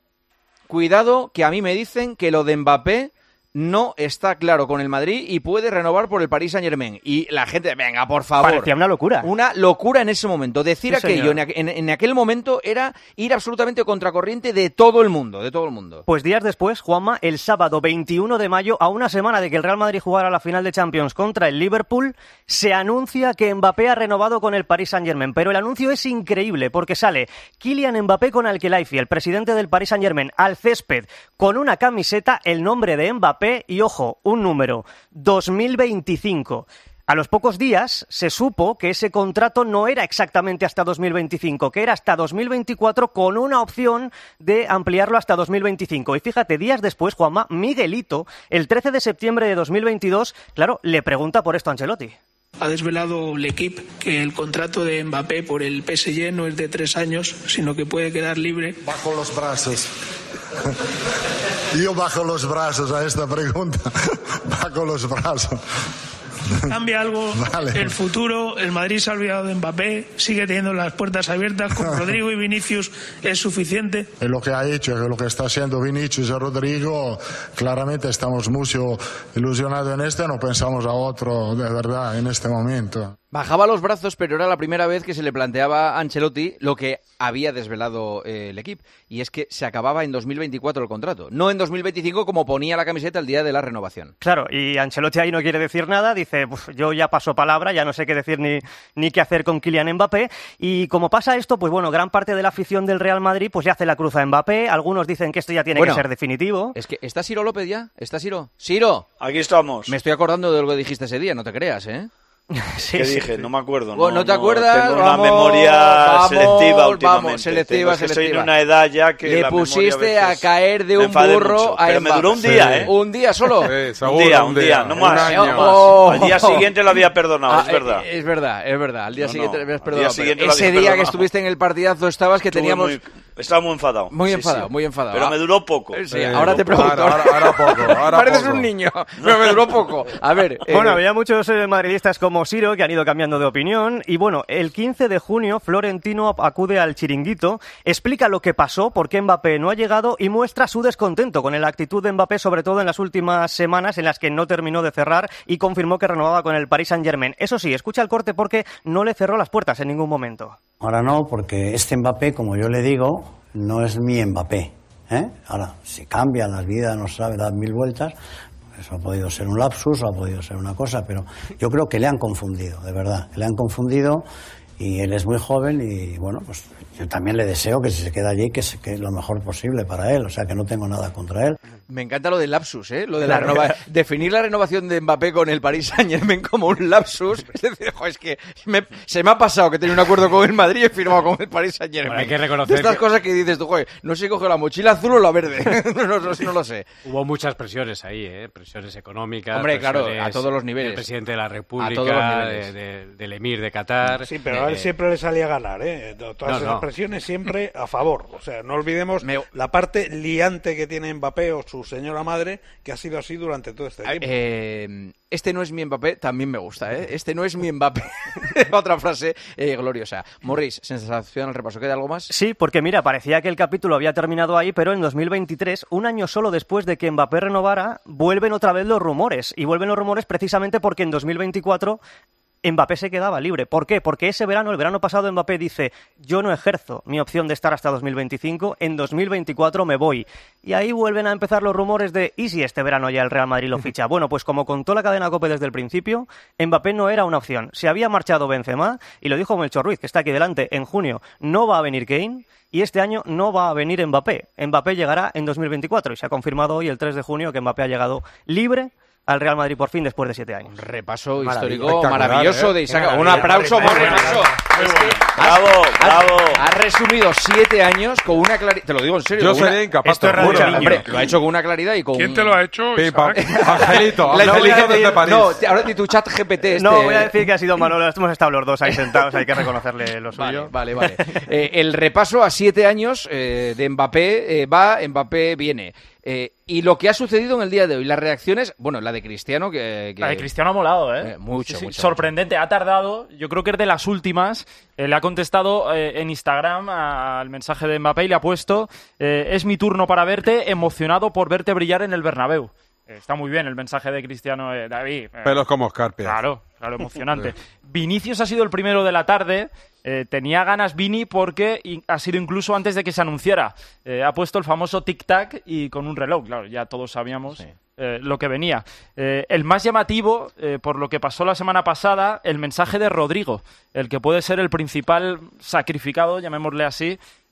cuidado que a mí me dicen que lo de Mbappé no está claro con el Madrid y puede renovar por el Paris Saint-Germain. Y la gente, venga, por favor. Parecía una locura. Una locura en ese momento. Decir sí, aquello en, en, en aquel momento era ir absolutamente contracorriente de todo el mundo, de todo el mundo. Pues días después, Juanma, el sábado veintiuno de mayo, a una semana de que el Real Madrid jugara la final de Champions contra el Liverpool, se anuncia que Mbappé ha renovado con el Paris Saint-Germain. Pero el anuncio es increíble porque sale Kylian Mbappé con Al-Khelaifi, el presidente del Paris Saint-Germain, al césped con una camiseta, el nombre de Mbappé y, ojo, un número, dos mil veinticinco. A los pocos días se supo que ese contrato no era exactamente hasta dos mil veinticinco, que era hasta dos mil veinticuatro con una opción de ampliarlo hasta dos mil veinticinco. Y fíjate, días después, Juanma, Miguelito, el trece de septiembre de dos mil veintidós, claro, le pregunta por esto a Ancelotti. Ha desvelado L'Equipe que el contrato de Mbappé por el P S G no es de tres años, sino que puede quedar libre. Bajo los brazos. Yo bajo los brazos a esta pregunta. Bajo los brazos. Cambia algo vale. El futuro, el Madrid se ha olvidado de Mbappé, sigue teniendo las puertas abiertas, con Rodrigo y Vinicius es suficiente. En lo que ha hecho, lo que está haciendo Vinicius y Rodrigo, claramente estamos mucho ilusionados en este, no pensamos a otro de verdad en este momento. Bajaba los brazos, pero era la primera vez que se le planteaba a Ancelotti lo que había desvelado eh, el equipo, y es que se acababa en dos mil veinticuatro el contrato, no en dos mil veinticinco como ponía la camiseta el día de la renovación. Claro, y Ancelotti ahí no quiere decir nada, dice, yo ya paso palabra, ya no sé qué decir ni, ni qué hacer con Kylian Mbappé, y como pasa esto, pues bueno, gran parte de la afición del Real Madrid pues ya hace la cruz a Mbappé, algunos dicen que esto ya tiene bueno, que ser definitivo. Es que, ¿está Ciro López ya? ¿Está Ciro? ¡Ciro! Aquí estamos. Me estoy acordando de lo que dijiste ese día, no te creas, ¿eh? Sí, ¿Qué sí, dije? Sí. No me acuerdo. Bueno, no, ¿no te no, acuerdas? Tengo vamos, una memoria vamos, selectiva últimamente. Vamos, selectiva, tengo, selectiva. Estoy en una edad ya que le la pusiste a, a caer de un burro mucho, a pero Mbappé. me duró un día, sí. ¿eh? Un día solo. Sí, seguro, un día, un día, día no más. Un no oh, más. Al día siguiente lo había perdonado, ah, es verdad. Es verdad, es verdad. Al día no, siguiente no. lo habías perdonado. Día siguiente ese día perdonado. que estuviste en el partidazo estabas que Estuve teníamos... Muy, estaba muy enfadado. Muy sí, enfadado, sí. muy enfadado. Pero me duró poco. Sí, sí, ahora te pregunto. Ahora, ahora, ahora poco. Ahora Pareces poco. un niño, pero me duró poco. A ver... Eh... Bueno, había muchos eh, madridistas como Ciro que han ido cambiando de opinión. Y bueno, el quince de junio Florentino acude al Chiringuito, explica lo que pasó, por qué Mbappé no ha llegado y muestra su descontento con la actitud de Mbappé, sobre todo en las últimas semanas en las que no terminó de cerrar y confirmó que renovaba con el Paris Saint-Germain. Eso sí, escucha el corte porque no le cerró las puertas en ningún momento. Ahora no, porque este Mbappé, como yo le digo, no es mi Mbappé, ¿eh? Ahora, si cambian las vidas, no sabe, dar mil vueltas. Eso ha podido ser un lapsus, o ha podido ser una cosa, pero yo creo que le han confundido, de verdad. Le han confundido y él es muy joven y, bueno, pues yo también le deseo que si se queda allí, que, se, que lo mejor posible para él. O sea, que no tengo nada contra él. Me encanta lo del lapsus, ¿eh? Lo de la renova... Definir la renovación de Mbappé con el Paris Saint-Germain como un lapsus. Es decir, jo, es que me... se me ha pasado que tenía un acuerdo con el Madrid y he firmado con el Paris Saint-Germain. Bueno, hay que reconocer estas que... cosas que dices tú, joder, no sé si coge la mochila azul o la verde. no, no, no, no lo sé. Hubo muchas presiones ahí, ¿eh? Presiones económicas. Hombre, presiones claro, a todos los niveles. Del presidente de la República, a todos los niveles. De, de, del emir de Qatar. Sí, pero a él eh, siempre le salía a ganar, ¿eh? Todas no, esas no. presiones siempre a favor. O sea, no olvidemos Me... la parte liante que tiene Mbappé o su señora madre, que ha sido así durante todo este tiempo. Eh, este no es mi Mbappé, también me gusta, ¿eh? Este no es mi Mbappé. Otra frase eh, gloriosa. Morris, sensación al repaso. ¿Queda algo más? Sí, porque mira, parecía que el capítulo había terminado ahí, pero en dos mil veintitrés, un año solo después de que Mbappé renovara, vuelven otra vez los rumores. Y vuelven los rumores precisamente porque en dos mil veinticuatro... Mbappé se quedaba libre. ¿Por qué? Porque ese verano, el verano pasado, Mbappé dice, yo no ejerzo mi opción de estar hasta dos mil veinticinco, en dos mil veinticuatro me voy. Y ahí vuelven a empezar los rumores de, ¿y si este verano ya el Real Madrid lo ficha? Bueno, pues como contó la cadena COPE desde el principio, Mbappé no era una opción. Se había marchado Benzema, y lo dijo Melchor Ruiz, que está aquí delante, en junio no va a venir Kane, y este año no va a venir Mbappé. Mbappé llegará en dos mil veinticuatro, y se ha confirmado hoy, el tres de junio, que Mbappé ha llegado libre al Real Madrid por fin después de siete años. Un repaso Maravilla. histórico maravilloso ¿eh? de Isaac. Un aplauso, muy Morris. bueno. Es que Bravo, has, bravo. Has, has resumido siete años con una claridad. Te lo digo en serio. Yo sería sería incapaz. Esto es te juro. radio, Hombre, lo ha hecho con una claridad y con. ¿Quién te lo ha hecho? Pipa. Isaac? Angelito, La- Angelito desde París. No, te- ahora di tu chat G P T. Este. No, voy a decir que ha sido Manolo, hemos estado los dos ahí sentados, hay que reconocerle lo suyo. Vale, vale, vale. Eh, el repaso a siete años eh, de Mbappé eh, va, Mbappé viene. Eh, y lo que ha sucedido en el día de hoy, las reacciones, bueno, la de Cristiano, que... que... La de Cristiano ha molado, ¿eh? Eh, mucho, Sí, sí, mucho, sorprendente, ha tardado, yo creo que es de las últimas. Eh, le ha contestado eh, en Instagram a- al mensaje de Mbappé y le ha puesto, eh, es mi turno para verte, emocionado por verte brillar en el Bernabéu. Eh, está muy bien el mensaje de Cristiano, eh, David. Eh, Pelos como escarpias. Claro, claro, emocionante. Vinicius ha sido el primero de la tarde. Eh, tenía ganas Vini porque in- ha sido incluso antes de que se anunciara. Eh, ha puesto el famoso tic-tac y con un reloj. Claro, ya todos sabíamos Sí. eh, lo que venía. Eh, el más llamativo, eh, por lo que pasó la semana pasada, el mensaje de Rodrigo, el que puede ser el principal sacrificado, llamémosle así,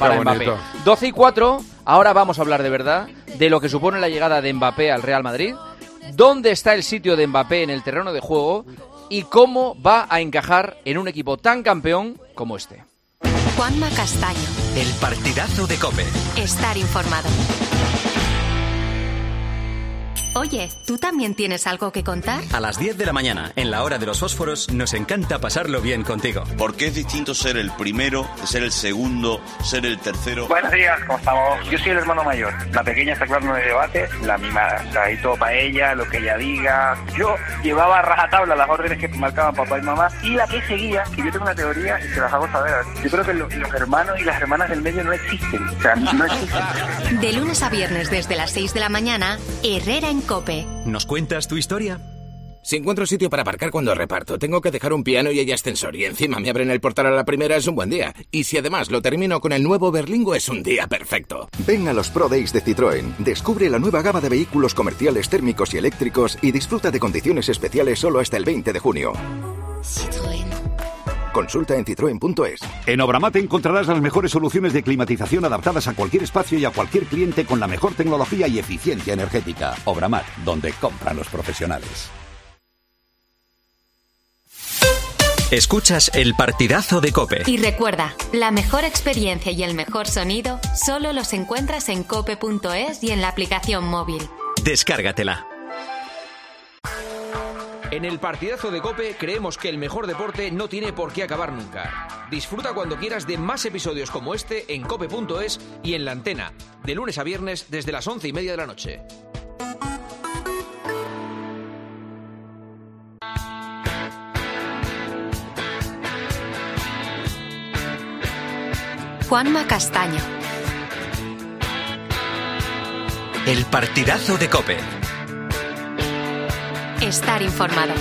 para Mbappé. doce y cuatro, ahora vamos a hablar de verdad de lo que supone la llegada de Mbappé al Real Madrid, dónde está el sitio de Mbappé en el terreno de juego y cómo va a encajar en un equipo tan campeón como este. Juanma Castaño. El partidazo de COPE. Estar informado. Oye, ¿tú también tienes algo que contar? A las diez de la mañana, en la hora de los fósforos, nos encanta pasarlo bien contigo. Porque es distinto ser el primero, ser el segundo, ser el tercero. Buenos días, ¿cómo estamos? Yo soy el hermano mayor. La pequeña está claro en el debate, la mimada. O sea, ahí todo para ella, lo que ella diga. Yo llevaba a rajatabla las órdenes que marcaban papá y mamá. Y la que seguía, que yo tengo una teoría y se las hago saber. Yo creo que los, los hermanos y las hermanas del medio no existen. O sea, no existen. De lunes a viernes desde las seis de la mañana, Herrera en COPE. ¿Nos cuentas tu historia? Si encuentro sitio para aparcar cuando reparto, tengo que dejar un piano y hay ascensor y encima me abren el portal a la primera, es un buen día. Y si además lo termino con el nuevo Berlingo, es un día perfecto. Ven a los Pro Days de Citroën. Descubre la nueva gama de vehículos comerciales térmicos y eléctricos y disfruta de condiciones especiales solo hasta el veinte de junio. Citroën. Consulta en citroen punto es. En Obramat encontrarás las mejores soluciones de climatización adaptadas a cualquier espacio y a cualquier cliente con la mejor tecnología y eficiencia energética. Obramat, donde compran los profesionales. Escuchas el partidazo de COPE. Y recuerda, la mejor experiencia y el mejor sonido solo los encuentras en cope punto es y en la aplicación móvil. Descárgatela. En el partidazo de COPE creemos que el mejor deporte no tiene por qué acabar nunca. Disfruta cuando quieras de más episodios como este en cope punto es y en la antena, de lunes a viernes desde las once y media de la noche. Juanma Castaño. El partidazo de COPE. Estar informado.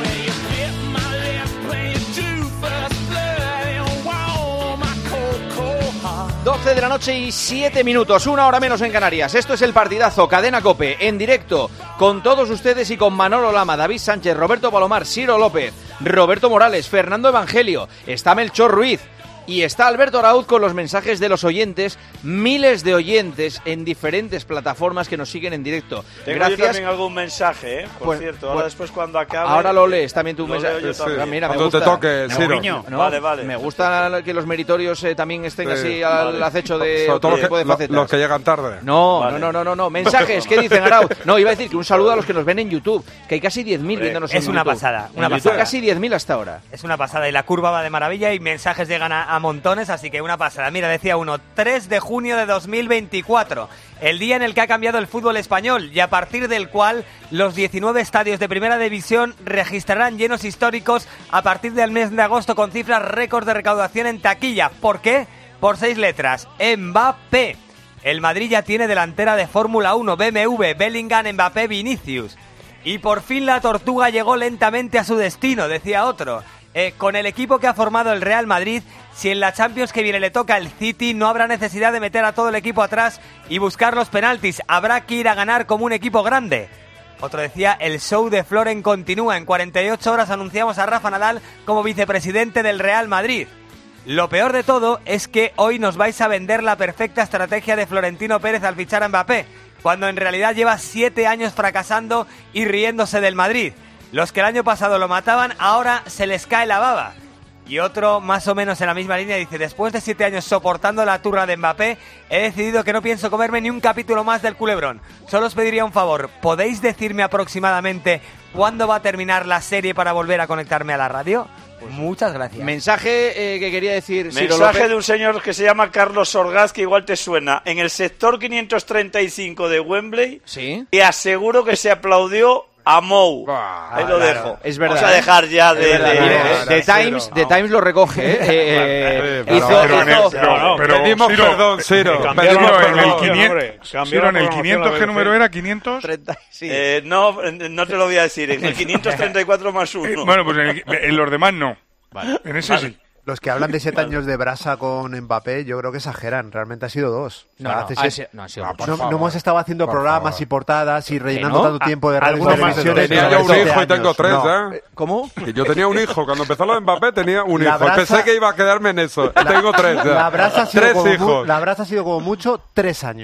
doce de la noche y siete minutos, una hora menos en Canarias. Esto es el partidazo, Cadena COPE, en directo, con todos ustedes y con Manolo Lama, David Sánchez, Roberto Palomar, Ciro López, Roberto Morales, Fernando Evangelio, está Melchor Ruiz. Y está Alberto Arauz con los mensajes de los oyentes, miles de oyentes en diferentes plataformas que nos siguen en directo. Tengo Gracias. yo también algún mensaje, ¿eh? Por pues, cierto, ahora pues, después cuando acabe... Ahora lo lees también tu lo mensaje. leo yo Sí, también. mira, cuando me gusta. te toque, Ciro. ¿No? Vale, vale. Me gusta que los meritorios eh, también estén Sí. así al Vale. acecho de Sobre todo otro los tipo que, de facetas. los que llegan tarde. No, Vale. no, no, no, no. Mensajes, ¿qué dicen, Arauz? No, iba a decir que un saludo a los que nos ven en YouTube, que hay casi diez mil viéndonos en Es YouTube. una pasada, una En YouTube pasada. casi diez mil hasta ahora. Es una pasada y la curva va de maravilla y mensajes llegan a, a montones, así que una pasada. Mira, decía uno, tres de junio de dos mil veinticuatro, el día en el que ha cambiado el fútbol español y a partir del cual los diecinueve estadios de primera división registrarán llenos históricos a partir del mes de agosto con cifras récord de recaudación en taquilla. ¿Por qué? Por seis letras, Mbappé. El Madrid ya tiene delantera de Fórmula uno, B M W, Bellingham, Mbappé, Vinicius. Y por fin la tortuga llegó lentamente a su destino, decía otro. Eh, con el equipo que ha formado el Real Madrid, si en la Champions que viene le toca el City, no habrá necesidad de meter a todo el equipo atrás y buscar los penaltis. Habrá que ir a ganar como un equipo grande. Otro decía, el show de Floren continúa. En cuarenta y ocho horas anunciamos a Rafa Nadal como vicepresidente del Real Madrid. Lo peor de todo es que hoy nos vais a vender la perfecta estrategia de Florentino Pérez al fichar a Mbappé, cuando en realidad lleva siete años fracasando y riéndose del Madrid. Los que el año pasado lo mataban, ahora se les cae la baba. Y otro, más o menos en la misma línea, dice, después de siete años soportando la turra de Mbappé, he decidido que no pienso comerme ni un capítulo más del Culebrón. Solo os pediría un favor, ¿podéis decirme aproximadamente cuándo va a terminar la serie para volver a conectarme a la radio? Pues muchas gracias. Mensaje eh, que quería decir Ciro Mensaje López. de un señor que se llama Carlos Orgaz, que igual te suena. En el sector quinientos treinta y cinco de Wembley, ¿sí? Y aseguro que se aplaudió a Mou. Ahí lo claro, dejo. es verdad. Vamos a dejar ya de... Es verdad, de- mire, de- The Times, The Times lo recoge, ¿eh? Eh, Pero- hizo- pero en el- hizo- pero- pero, Pedimos Ciro, perdón, Ciro. Ciro, Pedimos en el perdón. quinientos, Ciro, en el quinientos, ¿qué número era? ¿quinientos? Eh, no, no te lo voy a decir. En el quinientos treinta y cuatro más uno. Bueno, pues en, el- en los demás no. En ese Vale. sí. Los que hablan de siete años de brasa con Mbappé, yo creo que exageran. Realmente ha sido dos. O sea, No, no, hace ha siete- sido- no ha sido- no, por no favor. hemos estado haciendo Por programas favor. y portadas y rellenando no? tanto tiempo de radio y Algunos más de televisiones. Tenía yo un durante hijo y siete tengo años. tres, No. ¿eh? ¿Cómo? Que yo tenía un hijo. Cuando empezó lo de Mbappé tenía un La hijo. brasa- Pensé que iba a quedarme en eso. Tengo tres. ya. La brasa, ha sido Tres como mu- hijos. la brasa ha sido como mucho tres años.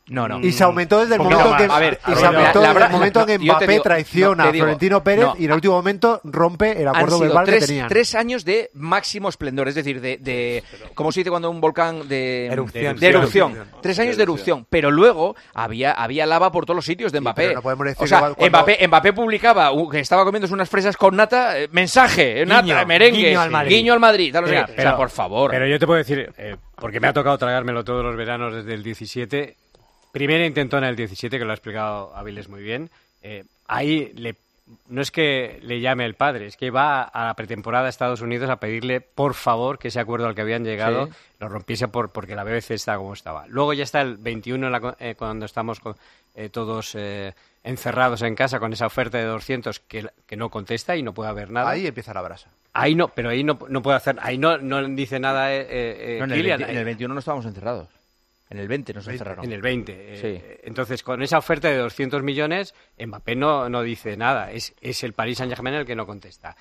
No, no. Y se aumentó desde el No, momento en que, a ver, y a se ver, aumentó la- desde la- el momento en que no, yo te Mbappé digo- traiciona no, te a digo, Florentino Pérez no. y en el último momento rompe el Han acuerdo sido verbal tres, que tenían. tres años de máximo esplendor, es decir, de, de ¿cómo se dice cuando un volcán de Erupción. de erupción? Erupción. Tres años de erupción, pero luego había había lava por todos los sitios de Mbappé. pero no podemos decir o sea, igual cuando- Mbappé, Mbappé publicaba uh, que estaba comiéndose unas fresas con nata, eh, mensaje, nata, Guiño, merengue, guiño al Madrid. guiño al Madrid, tal, no sé Mira, qué. pero- o sea, por favor. Pero yo te puedo decir, eh, porque me ha tocado tragármelo todos los veranos desde el diecisiete. Primera intentona del diecisiete, que lo ha explicado Avilés muy bien. Eh, ahí le, no es que le llame el padre, es que va a la pretemporada a Estados Unidos a pedirle, por favor, que ese acuerdo al que habían llegado Sí. lo rompiese por, porque la B B C está como estaba. Luego ya está el veintiuno, en la co- eh, cuando estamos con, eh, todos eh, encerrados en casa con esa oferta de doscientos que, que no contesta y no puede haber nada. Ahí empieza la brasa. Ahí no, pero ahí no, no puede hacer, ahí no, no dice nada eh, eh, No, en, el Kylian. veinte en el veintiuno no estábamos encerrados. En el veinte nos encerraron. En el veinte. eh, Sí. Entonces, con esa oferta de doscientos millones, Mbappé no, no dice nada. Es, es el Paris Saint-Germain el que no contesta.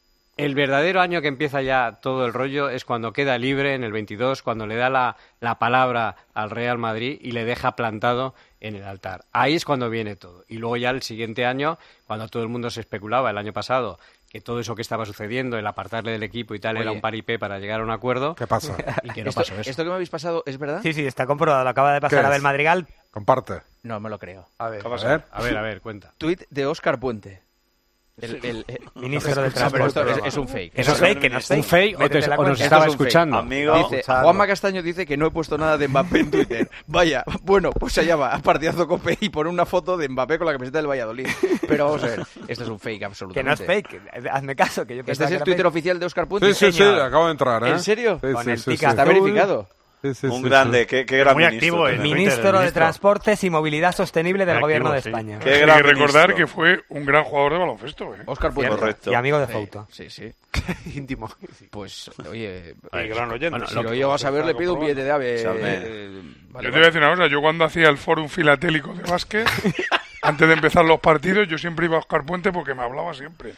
El verdadero año que empieza ya todo el rollo es cuando queda libre en el veintidós, cuando le da la, la palabra al Real Madrid y le deja plantado en el altar. Ahí es cuando viene todo. Y luego ya el siguiente año, cuando todo el mundo se especulaba el año pasado que todo eso que estaba sucediendo, el apartarle del equipo y tal, Oye. era un paripé para llegar a un acuerdo. ¿Qué pasa? Y que no esto, pasó eso. ¿Esto que me habéis pasado es verdad? Sí, sí, está comprobado. Lo acaba de pasar ¿Qué Abel es? Madrigal. Comparte. No me lo creo. A ver. A ver. A ver, a ver, cuenta. Tuit de Óscar Puente. El, el- el- Ministro del No, pero esto Transporte. es, es un fake. Eso es fake, que no es fake. ¿Un fake o, te- Métete la o nos cuenta. estaba Esto es un fake. escuchando? Amigo, Dice, escuchando. Juanma Castaño dice que no he puesto nada de Mbappé en Twitter. Vaya, bueno, pues allá va, a partidazo Cope y pone una foto de Mbappé con la camiseta del Valladolid. Pero vamos a ver, esto es un fake Que absolutamente. no es fake. Hazme caso, que yo ¿Este pensaba es que el era Twitter fake. oficial de Óscar Puente? Sí, sí, sí, señor. acabo de entrar, ¿eh? ¿En serio? Sí, Con sí, el sí, tica. sí. ¿Está verificado? Sí, sí, un sí, grande, sí. qué, qué gran Muy ministro. activo, ¿eh? Ministro de Transportes y Movilidad Sostenible del Muy Gobierno de activo, sí. España. Qué Hay gran que recordar ministro. que fue un gran jugador de baloncesto, ¿eh? Óscar Puente. Correcto. Y amigo de Fouto. Sí, sí. Íntimo. Pues, oye, Y gran oyente. bueno, sí, si lo que llego a saber, le está pido un billete de ave. Salme. eh, vale, Yo te voy a decir una cosa, yo cuando hacía el fórum filatélico de básquet, antes de empezar los partidos, yo siempre iba a Óscar Puente porque me hablaba siempre.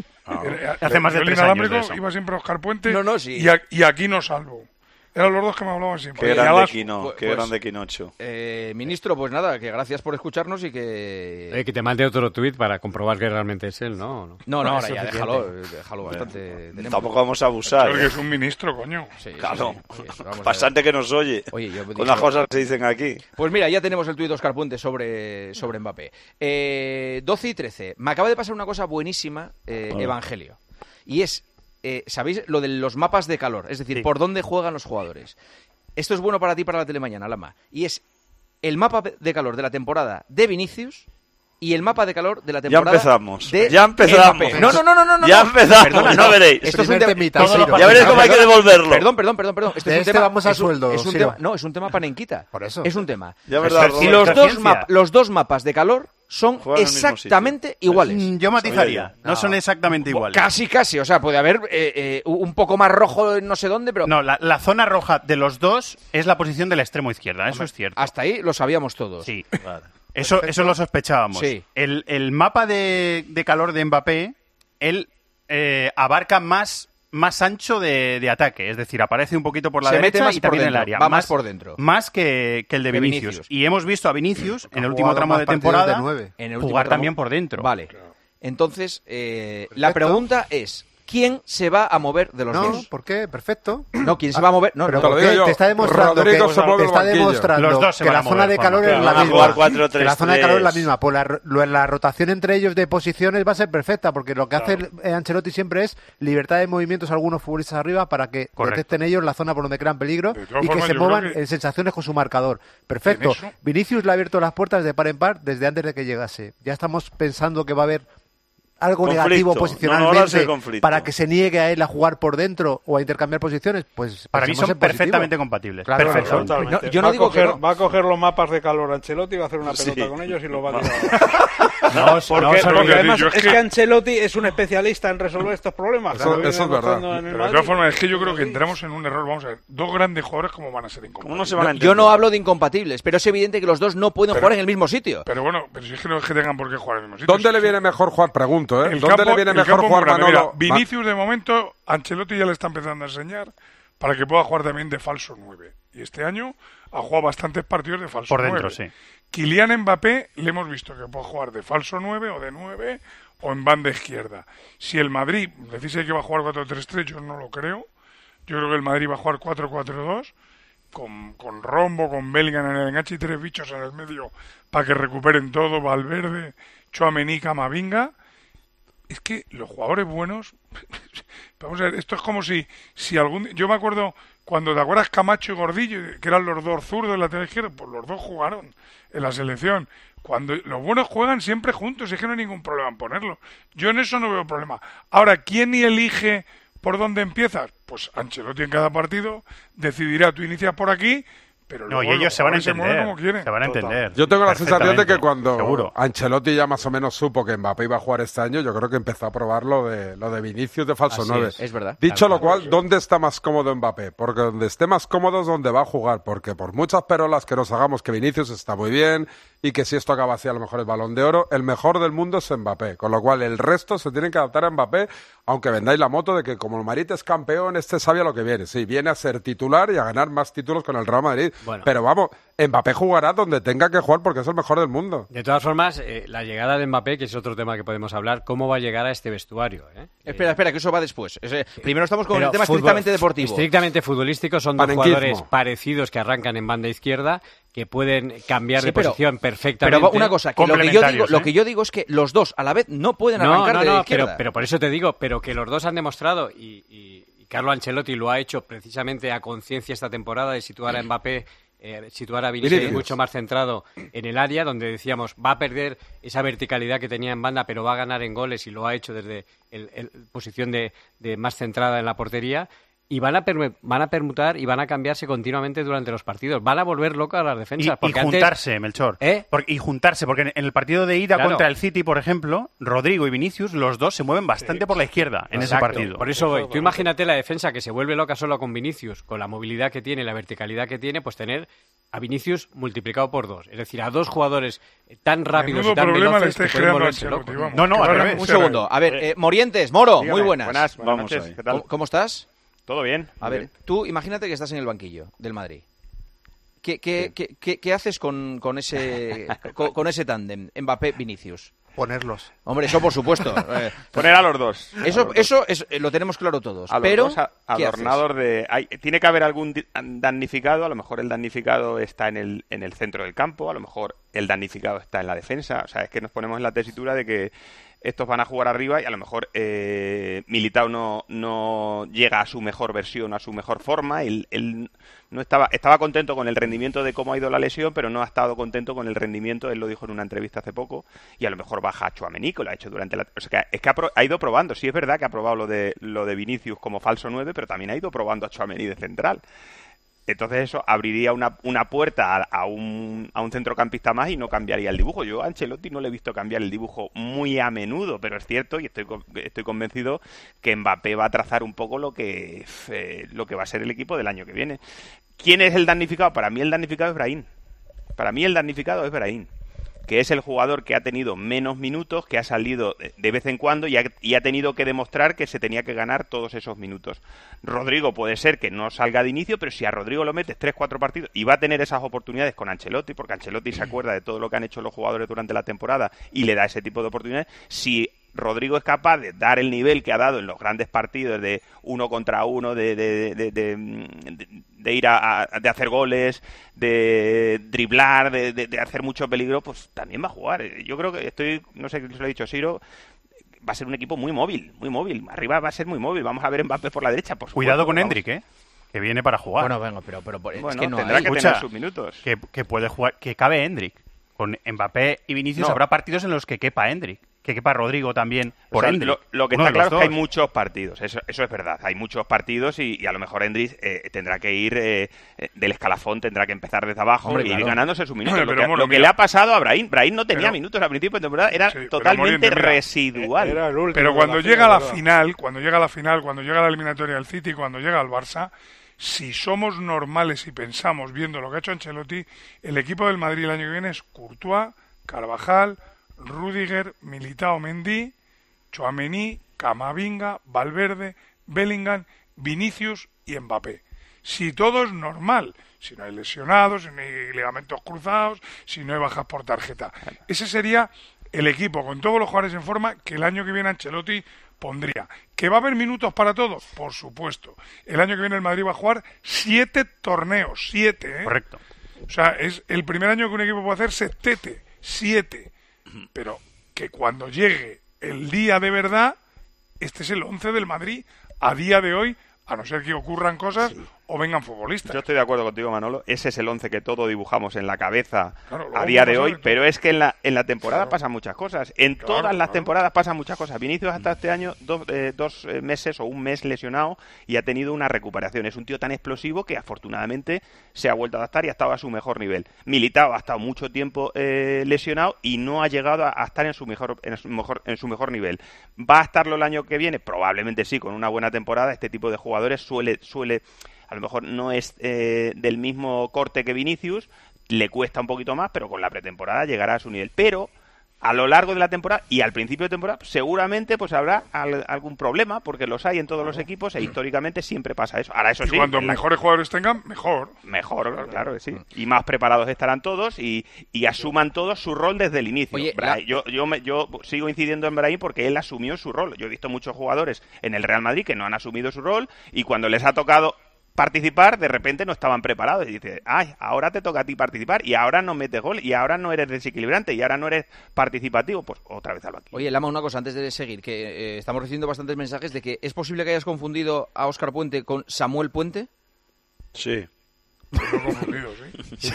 Era- Hace más de yo el tres años inalámbrico de eso. iba siempre a Óscar Puente No, no, sí. y, a- y aquí no salvo. Eran los dos que me hablaban siempre. Qué Y grande Alas- Quino, pues- qué pues- grande Quinocho. Eh, ministro, pues nada, que gracias por escucharnos y que... Eh, que te mande otro tuit para comprobar que realmente es él, ¿no? ¿O no? No, no, ahora es ya, suficiente. déjalo, eh, déjalo bastante. Tenemos- Tampoco vamos a abusar. Porque ¿eh? es un ministro, coño. Sí, sí, Claro. sí, oye, vamos a Bastante ver. que nos oye. Oye, yo Con dije- las cosas que se dicen aquí. Pues mira, ya tenemos el tuit de Óscar Puente sobre, sobre Mbappé. Eh, doce y trece. Me acaba de pasar una cosa buenísima, eh, Vale. Evangelio. Y es, eh, ¿sabéis lo de los mapas de calor? Es decir, Sí. por dónde juegan los jugadores. Esto es bueno para ti y para la telemañana, Lama. Y es el mapa de calor de la temporada de Vinicius y el mapa de calor de la Ya temporada empezamos. de Ya empezamos. Mbappé. No, no, no, no, no, no. Ya no. empezamos, Perdona, ya no. veréis. Esto es un Primer tema... temita, Todos los Siro. Ya veréis cómo hay que devolverlo. Perdón, perdón, perdón, perdón. Esto De es un este tema, vamos a es un- sueldo, es un Siro. tema, no, es un tema panenquita. Por eso. Es un tema. Ya verdad, Y Robert. los dos, Ciencia. map- los dos mapas de calor son Juegan en el mismo exactamente iguales. Mm, Yo matizaría. Sabía No, No. son exactamente iguales. Casi, casi. O sea, puede haber eh, eh, un poco más rojo en no sé dónde, pero No, la, la zona roja de los dos es la posición del extremo izquierda, eso Hombre, es cierto. hasta ahí lo sabíamos todos. Sí. Eso, eso lo sospechábamos. Sí. El, el mapa de, de calor de Mbappé, él eh, abarca más, más ancho de, de ataque. Es decir, aparece un poquito por la Se mete derecha más y por también en el dentro, área. va más por dentro. Más que, que el de Que Vinicius. Vinicius. Y hemos visto a Vinicius en Ha el último jugado tramo más de partidos temporada de nueve. En el último jugar tramo- también por dentro. Vale. Entonces, eh, la Perfecto. pregunta es, ¿quién se va a mover de los No, dos? ¿por qué? Perfecto. No, ¿quién se va a mover? No, Pero no, Te lo ¿por digo qué? yo, Te está demostrando Rodrigo que, se mueve te el está banquillo. demostrando Los dos se que van la a zona mover, de calor Juanma, es que la van a misma. jugar cuatro tres Que la zona de calor es la tres. misma. Pues la, ro- lo- la rotación entre ellos de posiciones va a ser perfecta, porque lo que hace eh, Ancelotti siempre es libertad de movimientos a algunos futbolistas arriba para que Correcto. detecten ellos la zona por donde crean peligro De todas y que formas, se yo muevan creo que- en sensaciones con su marcador. Perfecto. En eso- Vinicius le ha abierto las puertas de par en par desde antes de que llegase. Ya estamos pensando que va a haber algo Conflicto. negativo No, no, posicionalmente ahora sí hay conflicto. para que se niegue a él a jugar por dentro o a intercambiar posiciones, pues Para mí pensemos son en positivo. perfectamente compatibles. Claro, Perfecto. Totalmente. No, yo no va, digo a coger, que no. va a coger los mapas de calor Ancelotti y va a hacer una pelota Sí. con ellos y los va a tirar. No, Porque, no, porque porque además yo es es que- que Ancelotti es un especialista en resolver estos problemas. Eso- Lo viene eso es verdad. demostrando en el Pero de Madrid. todas formas, es que yo creo que entramos en un error. Vamos a ver, dos grandes jugadores, ¿cómo van a ser ¿Cómo incompatibles? no se van a No, entender? yo no hablo de incompatibles, pero es evidente que los dos no pueden Pero- jugar en el mismo sitio. Pero bueno, pero si es que no es que tengan por qué jugar en el mismo sitio. ¿Dónde Si le es que- viene mejor jugar? Pregunto, ¿eh? El ¿Dónde campo- le viene el mejor campo jugar muy grande. Manolo? Mira, Vinicius de momento, Ancelotti ya le está empezando a enseñar para que pueda jugar también de falso nueve. Y este año ha jugado bastantes partidos de falso nueve. Por dentro, sí. Kylian Mbappé le hemos visto que puede jugar de falso nueve o de nueve o en banda izquierda. Si el Madrid, decís que va a jugar cuatro tres tres, yo no lo creo. Yo creo que el Madrid va a jugar cuatro cuatro dos. Con, con Rombo, con Bellingham en el enganche y tres bichos en el medio para que recuperen todo, Valverde, Tchouaméni, Camavinga. Es que los jugadores buenos, vamos a ver, esto es como si, si algún, yo me acuerdo cuando te acuerdas Camacho y Gordillo, que eran los dos zurdos en la lateral izquierda, pues los dos jugaron en la selección. Cuando los buenos juegan siempre juntos, es que no hay ningún problema en ponerlo. Yo en eso no veo problema. Ahora, ¿quién elige por dónde empiezas? Pues Ancelotti en cada partido decidirá, tú inicias por aquí, pero luego no, y ellos se van a entender, se, como quieren. se van a entender. Yo tengo la sensación de que cuando seguro. Ancelotti ya más o menos supo que Mbappé iba a jugar este año, yo creo que empezó a probar lo de, lo de Vinicius de falso Así nueve. Es, es verdad. Dicho lo cual, ¿dónde está más cómodo Mbappé? Porque donde esté más cómodo es donde va a jugar, porque por muchas perolas que nos hagamos que Vinicius está muy bien y que si esto acaba así a lo mejor el Balón de Oro, el mejor del mundo es Mbappé, con lo cual el resto se tienen que adaptar a Mbappé, aunque vendáis la moto de que como el Madrid es campeón, este sabe a lo que viene. Sí, viene a ser titular y a ganar más títulos con el Real Madrid, bueno. pero vamos, Mbappé jugará donde tenga que jugar porque es el mejor del mundo. De todas formas, eh, la llegada de Mbappé, que es otro tema que podemos hablar, ¿cómo va a llegar a este vestuario? ¿eh? Espera, espera, que eso va después. Ese, primero estamos con Pero el tema fútbol, estrictamente deportivo. Estrictamente futbolístico, son dos Panenquismo. jugadores parecidos que arrancan en banda izquierda, que pueden cambiar Sí, de pero- posición perfectamente. Pero una cosa, que lo que, yo digo, ¿eh? lo que yo digo es que los dos a la vez no pueden No, arrancar no, de no, la izquierda. pero, pero por eso te digo, pero que los dos han demostrado, y, y, y Carlo Ancelotti lo ha hecho precisamente a conciencia esta temporada, de situar a Mbappé, eh, situar a Vinicius Vinicius. mucho más centrado en el área, donde decíamos, va a perder esa verticalidad que tenía en banda, pero va a ganar en goles, y lo ha hecho desde el, el posición de, de más centrada en la portería. Y van a, perme- van a permutar y van a cambiarse continuamente durante los partidos. Van a volver locas a las Y, defensas. y porque antes- juntarse, Melchor. ¿Eh? Por- y juntarse, porque en, en el partido de ida Claro. contra el City, por ejemplo, Rodrigo y Vinicius, los dos se mueven bastante por la izquierda en ese Exacto. partido. Por eso voy. Tú imagínate la defensa que se vuelve loca solo con Vinicius, con la movilidad que tiene, la verticalidad que tiene, pues tener a Vinicius multiplicado por dos. Es decir, a dos jugadores tan rápidos Menudo y tan problema le veloces que estáis pueden creando a volverse Ancelotti, locos. vamos. No, no, Que al van a revés. Un ser- segundo. A ver, eh, Morientes, Moro, Dígame. muy buenas. Buenas, Buenas vamos noches, ahí. ¿qué tal? ¿Cómo, cómo estás? ¿Todo bien? A Muy ver, bien. tú imagínate que estás en el banquillo del Madrid. ¿Qué, qué, qué, qué- qué haces con, con ese con, con ese tándem, Mbappé-Vinicius? Ponerlos. Hombre, eso por supuesto. Eh, Poner a los dos. A Eso, los dos. eso es- eh, lo tenemos claro todos. A los pero, dos a- ¿qué adornados de... hay- tiene que haber algún di- damnificado, a lo mejor el damnificado está en el, en el centro del campo, a lo mejor el damnificado está en la defensa, o sea, es que nos ponemos en la tesitura de que estos van a jugar arriba y a lo mejor eh, Militao no, no llega a su mejor versión, a su mejor forma, él, él no estaba, estaba contento con el rendimiento de cómo ha ido la lesión, pero no ha estado contento con el rendimiento, él lo dijo en una entrevista hace poco, y a lo mejor baja a Tchouaméni, que lo ha hecho durante la... O sea, que es que ha, pro- ha ido probando, sí es verdad que ha probado lo de, lo de Vinicius como falso nueve, pero también ha ido probando a Tchouaméni de central. Entonces eso abriría una, una puerta a, a, un, a un centrocampista más y no cambiaría el dibujo. Yo a Ancelotti no le he visto cambiar el dibujo muy a menudo, pero es cierto y estoy, con- estoy convencido que Mbappé va a trazar un poco lo que, eh, lo que va a ser el equipo del año que viene. ¿Quién es el damnificado? Para mí el damnificado es Brahim. Para mí el damnificado es Brahim, que es el jugador que ha tenido menos minutos, que ha salido de- de vez en cuando y ha, y ha tenido que demostrar que se tenía que ganar todos esos minutos. Rodrigo puede ser que no salga de inicio, pero si a Rodrigo lo metes tres cuatro partidos y va a tener esas oportunidades con Ancelotti, porque Ancelotti se acuerda de todo lo que han hecho los jugadores durante la temporada y le da ese tipo de oportunidades, si Rodrigo es capaz de dar el nivel que ha dado en los grandes partidos de uno contra uno, de, de, de, de, de- de ir a, a- de hacer goles, de driblar, de, de- de hacer mucho peligro, pues también va a jugar. Yo creo que estoy, no sé qué se lo ha dicho Siro, va a ser un equipo muy móvil, muy móvil. Arriba va a ser muy móvil. Vamos a ver Mbappé por la derecha, por supuesto. Cuidado con Vamos. Hendrick, ¿eh? Que viene para jugar. Bueno, venga, pero, pero, pero es Bueno, que no tendrá hay. que Escucha, tener sus minutos. Que, que puede jugar, que cabe Hendrick. Con Mbappé y Vinicius No. habrá partidos en los que quepa Hendrick. Que quepa Rodrigo también O por sea, Hendrick. lo, lo que Uno está de los claro es que hay dos. muchos partidos, eso, eso es verdad, hay muchos partidos y, y a lo mejor Hendrix eh, tendrá que ir eh, eh, del escalafón, tendrá que empezar desde abajo Hombre, y ir claro. ganándose sus minutos. Pero, lo que, bueno, lo que mira. le ha pasado a Brahim, Brahim no tenía Pero- minutos al principio de temporada, era Sí, pero totalmente Moriente, mira, residual. Era el último Pero de cuando la llega a la ¿verdad? final, cuando llega a la final, cuando llega a la eliminatoria del City, cuando llega al Barça, si somos normales y pensamos, viendo lo que ha hecho Ancelotti, el equipo del Madrid el año que viene es Courtois, Carvajal, Rüdiger, Militao, Mendy, Tchouaméni, Camavinga, Valverde, Bellingham, Vinicius y Mbappé. Si todo es normal, si no hay lesionados, si no hay ligamentos cruzados, si no hay bajas por tarjeta. Ese sería el equipo con todos los jugadores en forma que el año que viene Ancelotti pondría. ¿Que va a haber minutos para todos? Por supuesto. El año que viene el Madrid va a jugar siete torneos, siete, ¿eh? Correcto. O sea, es el primer año que un equipo puede hacer setete, siete. Pero que cuando llegue el día de verdad, este es el once del Madrid a día de hoy, a no ser que ocurran cosas sí. o vengan futbolistas. Yo estoy de acuerdo contigo, Manolo. Ese es el once que todos dibujamos en la cabeza claro, a día de hoy, pero todo. es que en la, en la temporada claro. pasan muchas cosas. En claro, todas las claro. temporadas pasan muchas cosas. Vinicius hasta este año dos, eh, dos meses o un mes lesionado y ha tenido una recuperación. Es un tío tan explosivo que afortunadamente se ha vuelto a adaptar y ha estado a su mejor nivel. Militao ha estado mucho tiempo eh, lesionado y no ha llegado a, a estar en su mejor en su mejor en su mejor nivel. ¿Va a estarlo el año que viene? Probablemente sí, con una buena temporada. Este tipo de jugadores suele suele a lo mejor no es eh, del mismo corte que Vinicius, le cuesta un poquito más, pero con la pretemporada llegará a su nivel. Pero a lo largo de la temporada y al principio de temporada seguramente pues habrá al, algún problema, porque los hay en todos los equipos e históricamente siempre pasa eso. Ahora eso y sí, cuando la... mejores jugadores tengan, mejor. Mejor, claro, claro que sí. Y más preparados estarán todos y, y asuman todos su rol desde el inicio. Oye, Brahim, la... yo, yo, me, yo sigo incidiendo en Brahim porque él asumió su rol. Yo he visto muchos jugadores en el Real Madrid que no han asumido su rol y cuando les ha tocado participar, de repente no estaban preparados y dices, ay, ahora te toca a ti participar y ahora no metes gol y ahora no eres desequilibrante y ahora no eres participativo, pues otra vez hablo aquí. Oye, Lama, una cosa antes de seguir, que eh, estamos recibiendo bastantes mensajes de que es posible que hayas confundido a Óscar Puente con Samuel Puente. Sí. Lo he confundido, sí.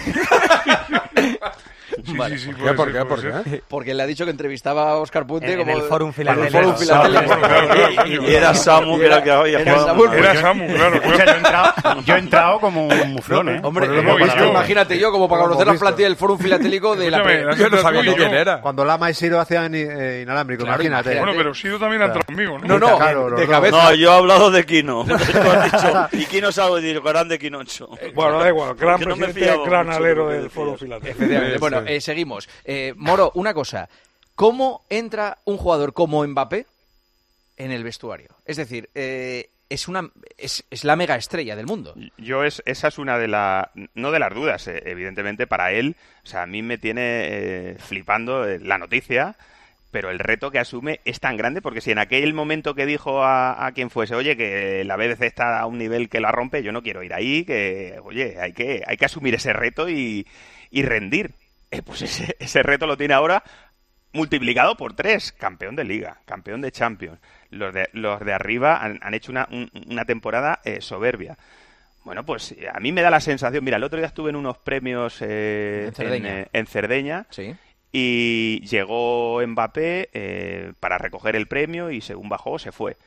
Sí, vale. sí, sí, ¿Por qué? ¿Por qué? ¿Por qué? Porque le ha dicho que entrevistaba a Óscar Puente en, como en el Fórum Filatélico. Fórum Filatélico. Y era Samu que era que había Era jugado. Samu, era Samu, claro. O sea, yo he entrado, yo he entrado como un muflón, ¿eh? Hombre, Por eh, lo pues, visto. imagínate yo como para Lo conocer hemos la plantilla del Fórum Filatélico de la... Escúchame, pre- Yo no sabía tú y ni quién yo. era. Cuando Lama y Siro hacían eh, inalámbrico, Claro, imagínate. imagínate. Bueno, pero Sido también ha entrado conmigo, ¿no? No, no, Claro, los de dos. cabeza. No, yo he hablado de Quino. Tú has dicho, y Quino sabe decir, grande Quinocho. Bueno, da igual, gran Que no me presidente, fiaba gran mucho alero de lo que del decías. Foro Filatélico. Efectivamente. Sí, Bueno, sí. eh, seguimos. Eh, Moro, una cosa. ¿Cómo entra un jugador como Mbappé en el vestuario? Es decir, eh, es una es, es la mega estrella del mundo. Yo es esa es una de las no de las dudas, eh, evidentemente para él, o sea, a mí me tiene eh, flipando eh, la noticia, pero el reto que asume es tan grande porque si en aquel momento que dijo a, a quien fuese, oye, que la B D C está a un nivel que la rompe, yo no quiero ir ahí, que oye, hay que hay que asumir ese reto y, y rendir. Eh, pues ese, ese reto lo tiene ahora multiplicado por tres, campeón de Liga, campeón de Champions. Los de, los de arriba han, han hecho una, un, una temporada eh, soberbia. Bueno, pues a mí me da la sensación... Mira, el otro día estuve en unos premios eh, En Cerdeña. en, eh, en Cerdeña Sí. y llegó Mbappé eh, para recoger el premio y según bajó se fue.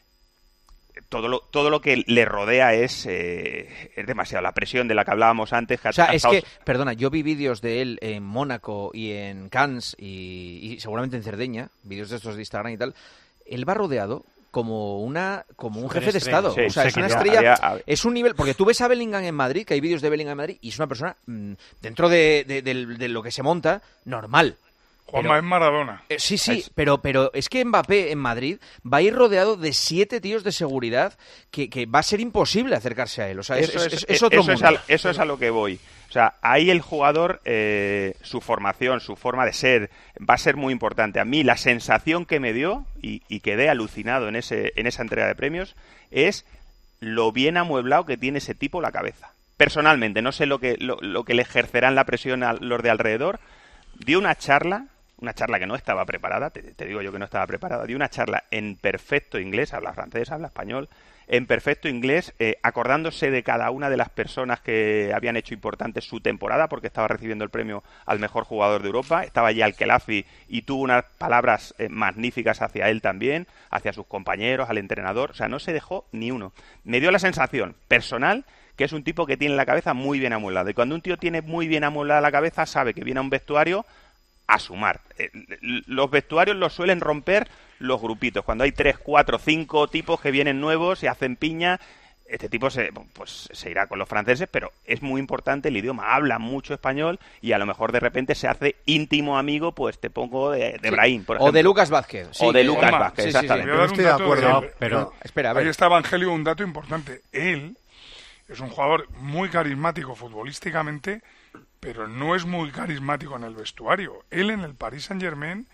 Todo lo, todo lo que le rodea es, eh, es demasiado. La presión de la que hablábamos antes... Que O sea, ha- ha es estado- que, perdona, yo vi vídeos de él en Mónaco y en Cannes y, y seguramente en Cerdeña, vídeos de estos de Instagram y tal. Él va rodeado como una como un jefe de Superestrella. Estado. Sí, o sea, sí, es que una ya estrella. había- había- Es un nivel. Porque tú ves a Bellingham en Madrid, que hay vídeos de Bellingham en Madrid, y es una persona, mmm, dentro de, de- de- de lo que se monta, normal. Juanma Pero- es Maradona. Eh, sí, sí, Es- pero, pero es que Mbappé en Madrid va a ir rodeado de siete tíos de seguridad que, que va a ser imposible acercarse a él. O sea, es, Eso es- es, es otro eso es mundo. a, eso es a lo que voy. O sea, ahí el jugador, eh, su formación, su forma de ser, va a ser muy importante. A mí la sensación que me dio, y, y quedé alucinado en, ese, en esa entrega de premios, es lo bien amueblado que tiene ese tipo la cabeza. Personalmente, no sé lo que, lo, lo que le ejercerán la presión a los de alrededor. Dio una charla, una charla que no estaba preparada, te, te digo yo que no estaba preparada, dio una charla en perfecto inglés, habla francés, habla español, en perfecto inglés, eh, acordándose de cada una de las personas que habían hecho importante su temporada, porque estaba recibiendo el premio al mejor jugador de Europa, estaba allí Al-Khelafi y tuvo unas palabras eh, magníficas hacia él también, hacia sus compañeros, al entrenador, o sea, no se dejó ni uno. Me dio la sensación personal que es un tipo que tiene la cabeza muy bien amueblada, y cuando un tío tiene muy bien amueblada la cabeza, sabe que viene a un vestuario a sumar. Eh, los vestuarios los suelen romper los grupitos. Cuando hay tres, cuatro, cinco tipos que vienen nuevos y hacen piña, este tipo se, pues, se irá con los franceses, pero es muy importante el idioma. Habla mucho español y a lo mejor de repente se hace íntimo amigo, pues te pongo de, de Sí. Brahim, por O ejemplo. de Lucas Vázquez. Sí, o de que- Lucas Juanma, Vázquez, sí, sí, sí. exactamente. Voy a dar un estoy de dato acuerdo, él. pero- espera, a ver. Ahí está Evangelio, un dato importante. Él es un jugador muy carismático futbolísticamente, pero no es muy carismático en el vestuario. Él en el Paris Saint-Germain,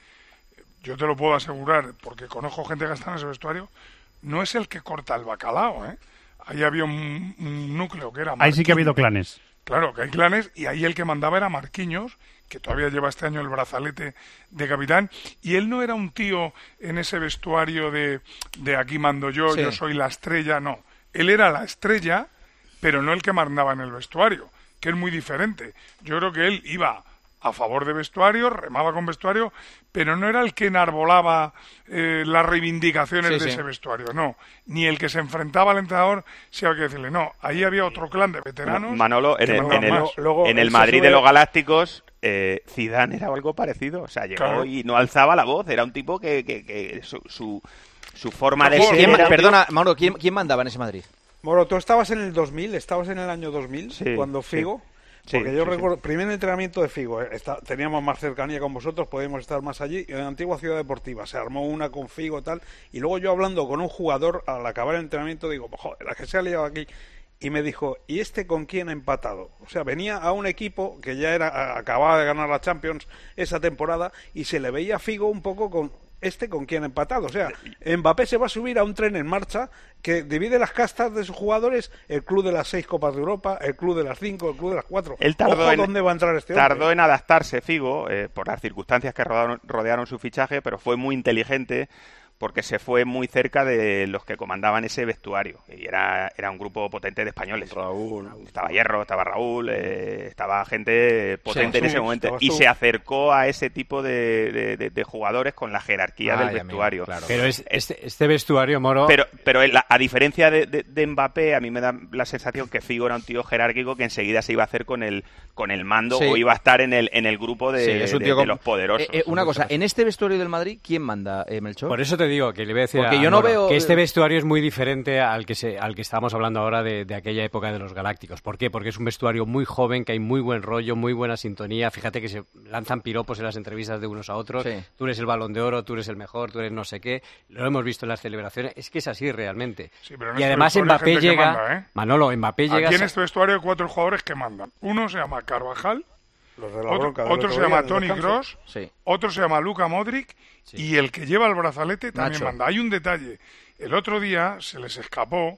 yo te lo puedo asegurar, porque conozco gente que está en ese vestuario, no es el que corta el bacalao, ¿eh? Ahí había un, un núcleo que era Marquinhos. Ahí sí que ha habido clanes. Claro, que hay clanes, y ahí el que mandaba era Marquinhos, que todavía lleva este año el brazalete de capitán, y él no era un tío en ese vestuario de, de aquí mando yo, sí. yo soy la estrella, no. Él era la estrella, pero no el que mandaba en el vestuario, que es muy diferente. Yo creo que él iba a favor de vestuario, remaba con vestuario, pero no era el que enarbolaba eh, las reivindicaciones sí, de sí. ese vestuario, no. Ni el que se enfrentaba al entrenador, si había que decirle, no. Ahí había otro clan de veteranos. Manolo, en el, en el, Luego, en el Madrid sube... de los Galácticos, eh, Zidane era algo parecido. O sea, llegó claro. y no alzaba la voz. Era un tipo que, que, que su, su, su forma de ser... ¿Quién, perdona, Mauro, ¿quién, ¿quién mandaba en ese Madrid? Moro, tú estabas en el dos mil, estabas en el año dos mil, sí, cuando Figo... Sí. Porque sí, yo sí, recuerdo, sí. primer entrenamiento de Figo, eh, está, teníamos más cercanía con vosotros, podíamos estar más allí, en la antigua Ciudad Deportiva, se armó una con Figo y tal, y luego yo hablando con un jugador, al acabar el entrenamiento, digo, joder, la que se ha liado aquí, y me dijo, ¿y este con quién ha empatado? O sea, venía a un equipo que ya era acababa de ganar la Champions esa temporada, y se le veía a Figo un poco con... este con quien ha empatado. O sea, Mbappé se va a subir a un tren en marcha que divide las castas de sus jugadores, el club de las seis Copas de Europa, el club de las cinco, el club de las cuatro. Él tardó Ojo, en, ¿dónde va a entrar este tardó hombre? en adaptarse Figo, eh, por las circunstancias que rodearon, rodearon su fichaje, pero fue muy inteligente porque se fue muy cerca de los que comandaban ese vestuario. Y era, era un grupo potente de españoles. Raúl. Estaba Hierro, estaba Raúl, eh, estaba gente potente sí, en ese tú, momento. Y se acercó a ese tipo de, de, de, de jugadores con la jerarquía ah, del vestuario. Amigo, claro. Pero es, este, este vestuario, Moro... Pero, pero la, a diferencia de, de, de Mbappé, a mí me da la sensación que Figo era un tío jerárquico que enseguida se iba a hacer con el, con el mando sí. o iba a estar en el, en el grupo de, sí, de, de, de los poderosos. Eh, eh, una cosa, en este vestuario del Madrid, ¿quién manda, eh, Melchor? Por eso te digo que le voy a decir Porque a yo no Moro, veo... que este vestuario es muy diferente al que se, al que estábamos hablando ahora de, de aquella época de los Galácticos. ¿Por qué? Porque es un vestuario muy joven, que hay muy buen rollo, muy buena sintonía. Fíjate que se lanzan piropos en las entrevistas de unos a otros. Sí. Tú eres el Balón de Oro, tú eres el mejor, tú eres no sé qué. Lo hemos visto en las celebraciones. Es que es así realmente. Sí, pero en y este además Mbappé llega... Manda, ¿eh? Manolo, Mbappé llega... Aquí en este vestuario hay cuatro jugadores que mandan. Uno se llama Carvajal, Los de la otro, bronca, otro se llama Toni Kroos, sí. otro se llama Luka Modric sí. y el que lleva el brazalete también Nacho. manda. Hay un detalle. El otro día se les escapó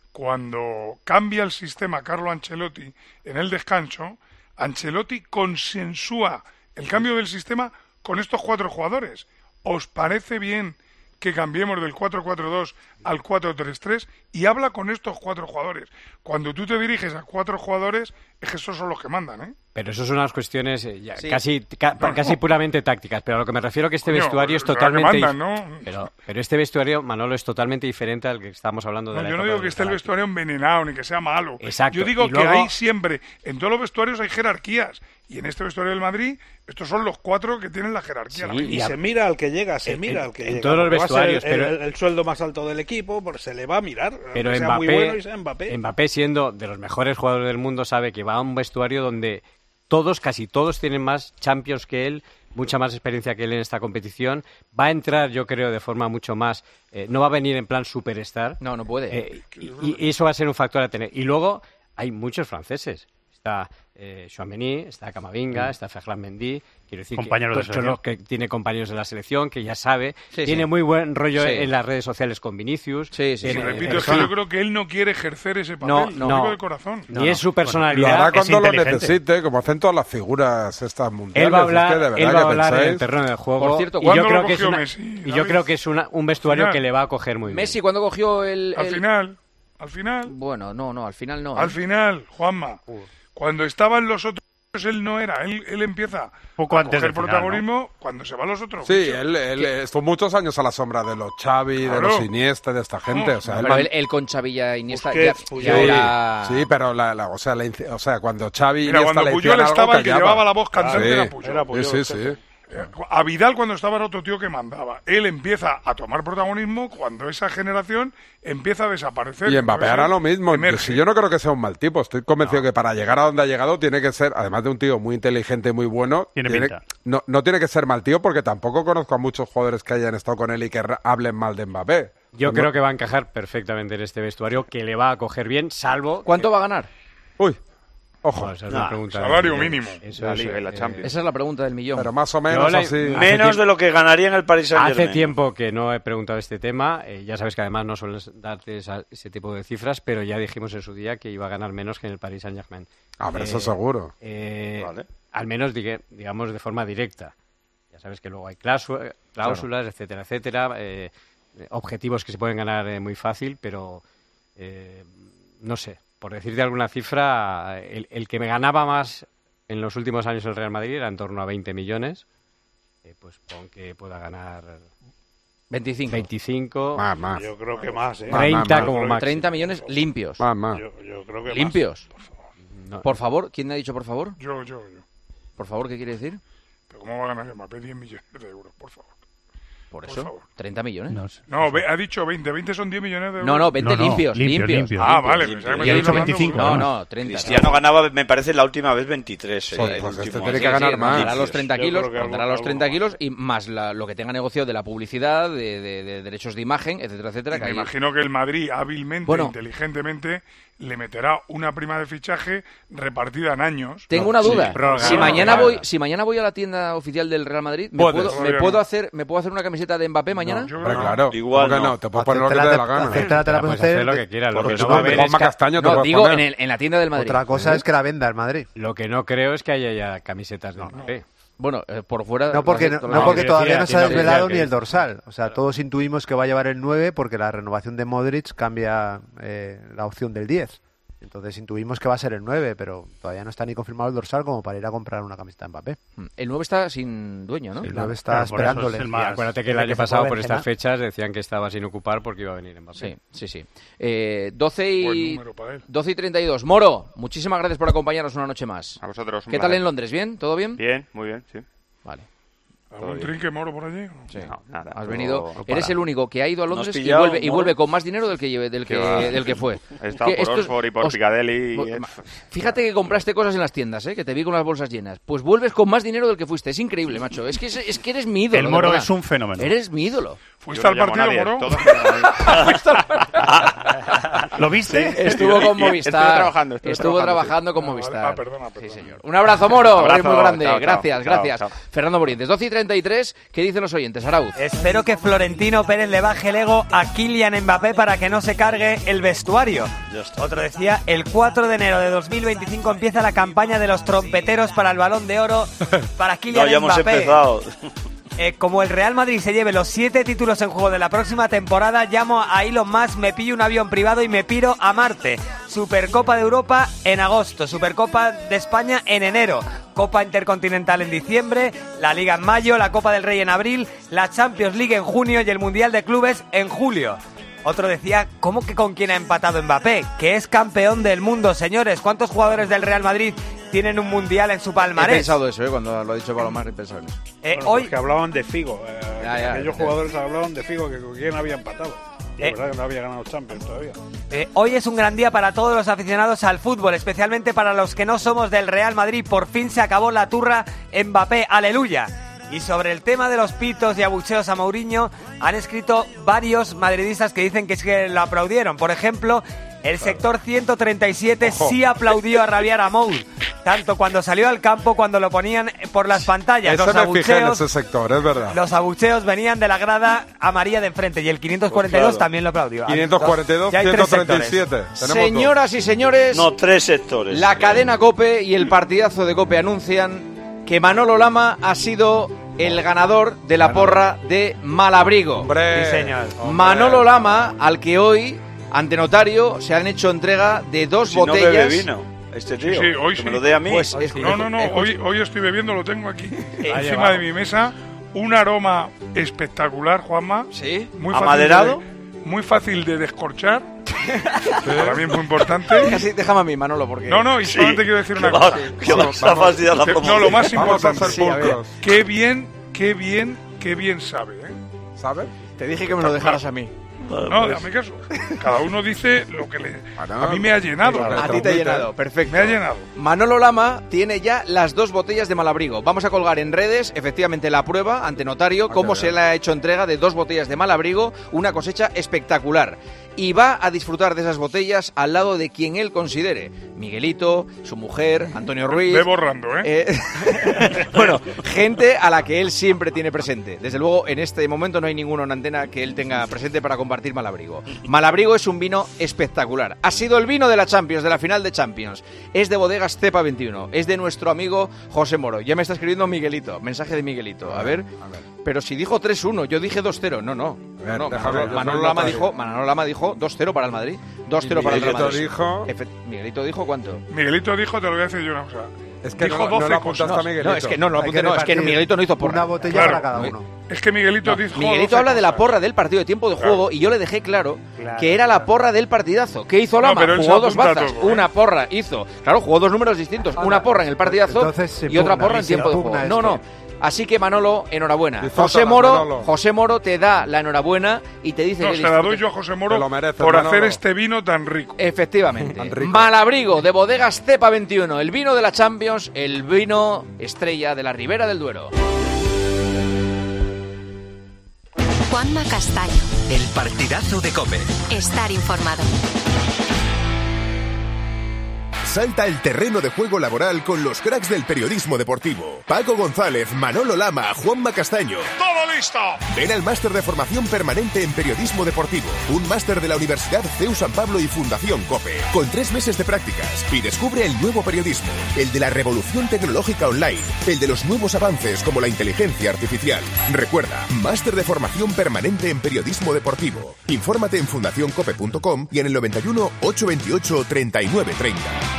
cuando cambia el sistema Carlo Ancelotti en el descanso. Ancelotti consensúa el cambio del sistema con estos cuatro jugadores. ¿Os parece bien que cambiemos del cuatro cuatro dos al cuatro tres tres? Y habla con estos cuatro jugadores. Cuando tú te diriges a cuatro jugadores, es que esos son los que mandan, ¿eh? Pero eso son unas cuestiones eh, ya, sí. casi ca, no, casi no. puramente tácticas. Pero a lo que me refiero que este Coño, vestuario es totalmente... Mandan, ¿no? pero, pero este vestuario, Manolo, es totalmente diferente al que estamos hablando de no, la yo época no digo de que esté el vestuario envenenado ni que sea malo. Exacto. Yo digo y luego... que hay siempre, en todos los vestuarios hay jerarquías. Y en este vestuario del Madrid, estos son los cuatro que tienen la jerarquía. Sí, la y a... se mira al que llega, se en, mira en, al que en llega. todos los vestuarios. El, pero... el, el sueldo más alto del equipo, porque se le va a mirar. Pero que sea Mbappé, muy bueno y sea Mbappé. Mbappé, siendo de los mejores jugadores del mundo, sabe que va a un vestuario donde todos, casi todos, tienen más Champions que él, mucha más experiencia que él en esta competición. Va a entrar, yo creo, de forma mucho más... Eh, no va a venir en plan superstar. No, no puede. Eh, y, y eso va a ser un factor a tener. Y luego hay muchos franceses. Está eh, Tchouaméni, está Camavinga, mm. está Ferland Mendy, quiero decir compañeros que, de selección. que tiene compañeros de la selección, que ya sabe, sí, tiene sí. muy buen rollo sí. en las redes sociales con Vinicius. Sí, sí, sí, tiene, sí. Repito, es que yo creo que él no quiere ejercer ese papel, no, no, no, digo de corazón. Ni no, es su personalidad. Lo hará cuando lo inteligente. necesite, como hacen todas las figuras estas mundiales. Él va a hablar, es que de verdad él va a que hablar en pensáis... el terreno del juego. Por cierto, y yo ¿cuándo creo lo que es cogió una, Messi? y yo creo que es una, un vestuario que le va a coger muy bien. Messi, ¿cuándo cogió el, el... Al final, al final. Bueno, no, no, al final no. Al ¿eh? final, Juanma. Uh. Cuando estaban los otros, él no era. Él, él empieza poco a antes coger del protagonismo final, ¿no? cuando se van los otros. Sí, él, él estuvo muchos años a la sombra de los Xavi, claro. de los Iniesta, de esta gente. No, o sea, no, él, pero él, él con Xavi y Iniesta Busquets, ya, ya sí, era... sí, pero la, la, o, sea, la, o sea, cuando Xavi y Mira, Iniesta cuando le Puyol decían estaba, algo, el que callaba. llevaba la voz cantante sí, era Puyol. Era Puyol, sí, sí, sí. A Vidal cuando estaba era otro tío que mandaba. Él empieza a tomar protagonismo cuando esa generación empieza a desaparecer. Y Mbappé hará lo mismo. Si yo no creo que sea un mal tipo, estoy convencido no. que para llegar a donde ha llegado tiene que ser, además de un tío muy inteligente y muy bueno, tiene tiene, pinta. No, no tiene que ser mal tío porque tampoco conozco a muchos jugadores que hayan estado con él y que hablen mal de Mbappé. Yo creo que va a encajar perfectamente en este vestuario, que le va a coger bien, salvo... ¿Cuánto va a ganar? Uy, ojo. No, esa es nah, la pregunta. Salario mínimo. Eso la es, Liga y la eh, Champions. Esa es la pregunta del millón. Pero más o menos la- así. Menos de lo que ganaría en el Paris Saint-Germain. Hace tiempo que no he preguntado este tema. Eh, ya sabes que además no suelen darte esa- ese tipo de cifras, pero ya dijimos en su día que iba a ganar menos que en el Paris Saint-Germain. Ah, pero eso seguro. eh, Vale. Al menos, digue- digamos, de forma directa. Ya sabes que luego hay cláusu- cláusulas, etcétera, etcétera. eh, objetivos que se pueden ganar eh, muy fácil, pero eh, no sé. Por decirte alguna cifra, el, el que me ganaba más en los últimos años el Real Madrid era en torno a veinte millones. Eh, pues pon que pueda ganar veinticinco. veinticinco. Más, más. Yo creo que más, ¿eh? treinta como máximo. treinta millones limpios. Más, más. Yo, yo creo que más. ¿Limpios? No. Por favor, ¿quién me ha dicho por favor? Yo, yo, yo. Por favor, ¿qué quiere decir? Pero ¿cómo va a ganar Mbappé diez millones de euros, por favor? Por Por eso, favor. treinta millones. No sé. No, ve- ha dicho veinte. veinte son diez millones de euros. No, no, veinte No, no, limpios, limpios, limpios. limpios. Ah, vale. Limpio. pensaba que Y me ha estabas dicho hablando veinticinco, de- No, ¿no? no, treinta. Cristiano ganaba, me parece, la última vez veintitrés. eh, Joder, el pues este último tiene año. que ganar sí, más. Pondrá los treinta Yo kilos, creo que pondrá algo- los treinta algo kilos y más la- lo que tenga negocio de la publicidad, de, de- de derechos de imagen, etcétera, etcétera. Y que me ahí- imagino que el Madrid hábilmente, Bueno. inteligentemente, le meterá una prima de fichaje repartida en años. Tengo una duda. prórroga, si prórroga. mañana voy, si mañana voy a la tienda oficial del Real Madrid, ¿me Puedes. puedo, me Todavía puedo no. hacer, me puedo hacer una camiseta de Mbappé mañana? Yo Hombre, creo que claro. Igual ¿Cómo que no. no? Te puedes poner lo que te dé la gana. Hacértela te la Puedes puedes hacer lo hacer. que quieras. Lo Porque que tú no va a con haber Juanma es ca- Castaño te No, puedes digo poner. en, el- en la tienda del Madrid. Otra cosa es que la venda el Madrid. Lo que no creo es que haya ya camisetas de Mbappé. Bueno, eh, por fuera... No porque, no, las- no porque decía, todavía no se ha tiene desvelado oficial ni que el dice. dorsal. O sea, todos intuimos que va a llevar el nueve porque la renovación de Modric cambia eh, la opción del diez. Entonces intuimos que va a ser el nueve, pero todavía no está ni confirmado el dorsal como para ir a comprar una camiseta de Mbappé. El nueve está sin dueño, ¿no? El nueve está Claro, por eso esperándole. es el Y más- acuérdate que el desde año que se pasado, fue por Benzema. estas fechas, decían que estaba sin ocupar porque iba a venir Mbappé. Sí, sí, sí. Eh, doce y... Buen número para él. doce y treinta y dos. Moro, muchísimas gracias por acompañarnos una noche más. A vosotros. un ¿Qué tal placer. en Londres? ¿Bien? ¿Todo bien? Bien, muy bien, sí. Vale. ¿Algún bien. trinque moro por allí? Sí. No, nada. Has todo- venido. no Eres para. el único que ha ido a ¿No has Londres y pillado, vuelve, y Moro? vuelve con más dinero del que lleve, del que, Que va. del que fue. He estado Que por esto es- Oxford y por os- Piccadilly. Bo- y- ma- Fíjate que compraste cosas en las tiendas, ¿eh? Que te vi con las bolsas llenas. Pues vuelves con más dinero del que fuiste. Es increíble, macho. Es que, es, es que eres mi ídolo. El de Moro verdad. es un fenómeno. Eres mi ídolo. ¿Fuiste Yo al no llamo a partido, nadie, Moro? todos- ¿Lo viste? Estuvo con Estuve Movistar. trabajando, estuve Estuvo trabajando, trabajando sí. con Ah, vale. Movistar. Ah, perdona, perdona. Sí, señor. Un abrazo, Moro. Abrazo, Eres muy grande. chao, chao, gracias, chao, gracias. chao. Fernando Morientes. doce y treinta y tres. ¿Qué dicen los oyentes? Arauz. Espero que Florentino Pérez le baje el ego a Kylian Mbappé para que no se cargue el vestuario. Ya está. Otro decía, el cuatro de enero de dos mil veinticinco empieza la campaña de los trompeteros para el Balón de Oro para No, Kylian ya hemos Mbappé. empezado. Eh, como el Real Madrid se lleve los siete títulos en juego de la próxima temporada, llamo a Elon Musk, me pillo un avión privado y me piro a Marte. Supercopa de Europa en agosto, Supercopa de España en enero, Copa Intercontinental en diciembre, la Liga en mayo, la Copa del Rey en abril, la Champions League en junio y el Mundial de Clubes en julio. Otro decía, ¿cómo que con quién ha empatado Mbappé? Que es campeón del mundo, señores. ¿Cuántos jugadores del Real Madrid tienen un Mundial en su He palmarés? pensado eso, ¿eh? Cuando lo ha dicho Palomar, he pensado en eso. Eh, Bueno, hoy... pues que hablaban de Figo. eh, Ya, que ya, aquellos ya. jugadores hablaban de Figo, que con quién había empatado. Y Eh. es verdad que no había ganado Champions todavía. Eh, hoy es un gran día para todos los aficionados al fútbol, especialmente para los que no somos del Real Madrid. Por fin se acabó la turra Mbappé, aleluya. Y sobre el tema de los pitos y abucheos a Mourinho, han escrito varios madridistas que dicen que es que lo aplaudieron. Por ejemplo, el sector ciento treinta y siete Ojo. sí aplaudió a rabiar a Mou, tanto cuando salió al campo, cuando lo ponían por las pantallas. Eso Los me fijé en abucheos, ese sector, es verdad. los abucheos venían de la grada amarilla de enfrente y el quinientos cuarenta y dos Pues claro. también lo aplaudió. quinientos cuarenta y dos, Ya hay tres ciento treinta y sectores. siete. Tenemos Señoras y señores, No, tres sectores. la cadena COPE y el partidazo de COPE anuncian que Manolo Lama ha sido el ganador de la porra de Malabrigo. dos. Hombre, Sí, señor. hombre. Manolo Lama, al que hoy, ante notario, se han hecho entrega de dos Si no botellas. bebe vino, este tío. Sí, hoy que sí. me lo dé a mí. Pues, es- No, no, no. escucha. Hoy, hoy estoy bebiendo, lo tengo aquí. Encima llevado. de mi mesa. Un aroma espectacular, Juanma. ¿Sí? Muy fácil ¿Amaderado? de- muy fácil de descorchar. Para mí es muy importante. Casi, déjame a mí, Manolo, porque... No, no, y Sí. solamente quiero decir Que una va- cosa. que vas a fastidiar la Que- promoción. No, lo más Vamos a importante. hacer Sí, a ver. pulcros. Qué bien, qué bien, qué bien sabe, ¿eh? ¿Sabes? Te dije que me lo dejaras a mí. No, dame caso. Cada uno dice lo que le... A mí me ha llenado. A ti te ha llenado, perfecto. Me ha llenado. Manolo Lama tiene ya las dos botellas de Malabrigo. Vamos a colgar en redes, efectivamente, la prueba ante notario, cómo se le ha hecho entrega de dos botellas de Malabrigo, una cosecha espectacular. Y va a disfrutar de esas botellas al lado de quien él considere. Miguelito, su mujer, Antonio Ruiz... Ve borrando, ¿eh? eh bueno, gente a la que él siempre tiene presente. Desde luego, en este momento no hay ninguno en antena que él tenga presente para compartir Malabrigo. Malabrigo es un vino espectacular. Ha sido el vino de la Champions, de la final de Champions. Es de Bodegas Cepa veintiuno. Es de nuestro amigo José Moro. Ya me está escribiendo Miguelito. Mensaje de Miguelito. A ver... A ver. Pero si dijo tres uno, yo dije dos cero. No, no. Ver, no, no déjalo, Manolo, Manolo, Lama dijo, Manolo Lama dijo dos cero para el Madrid. dos cero para el Real Madrid. Dijo... Efe... ¿Miguelito dijo cuánto? Miguelito dijo, te lo voy a decir yo una cosa. Es que dijo no, doce no lo cosas. apuntaste a Miguelito. No, es que no, no lo apunté, no, es que Miguelito no hizo porra. Una botella claro, para cada uno. Es que Miguelito no, dijo Miguelito habla de la porra del partido de tiempo de juego, claro. Y yo le dejé claro, claro que era la porra del partidazo. ¿Qué hizo Lama? No, jugó dos bazas. Todo, ¿eh? Una porra hizo. Claro, jugó dos números distintos. Una porra en el partidazo y otra porra en tiempo de juego. No, no. Así que Manolo, enhorabuena. José Moro, Manolo. José Moro te da la enhorabuena y te dice no, que se la doy yo a José Moro lo mereces, por Manolo. Hacer este vino tan rico. Efectivamente. Tan rico. Malabrigo de Bodegas Cepa veintiuno, el vino de la Champions, el vino estrella de la Ribera del Duero. Juanma Castaño. El partidazo de COPE. Estar informado. Salta el terreno de juego laboral con los cracks del periodismo deportivo. Paco González, Manolo Lama, Juanma Castaño. ¡Todo listo! Ven al máster de formación permanente en periodismo deportivo. Un máster de la Universidad C E U San Pablo y Fundación COPE. Con tres meses de prácticas. Y descubre el nuevo periodismo. El de la revolución tecnológica online. El de los nuevos avances como la inteligencia artificial. Recuerda, máster de formación permanente en periodismo deportivo. Infórmate en fundación cope punto com y en el noventa y uno, ochocientos veintiocho, treinta y nueve treinta.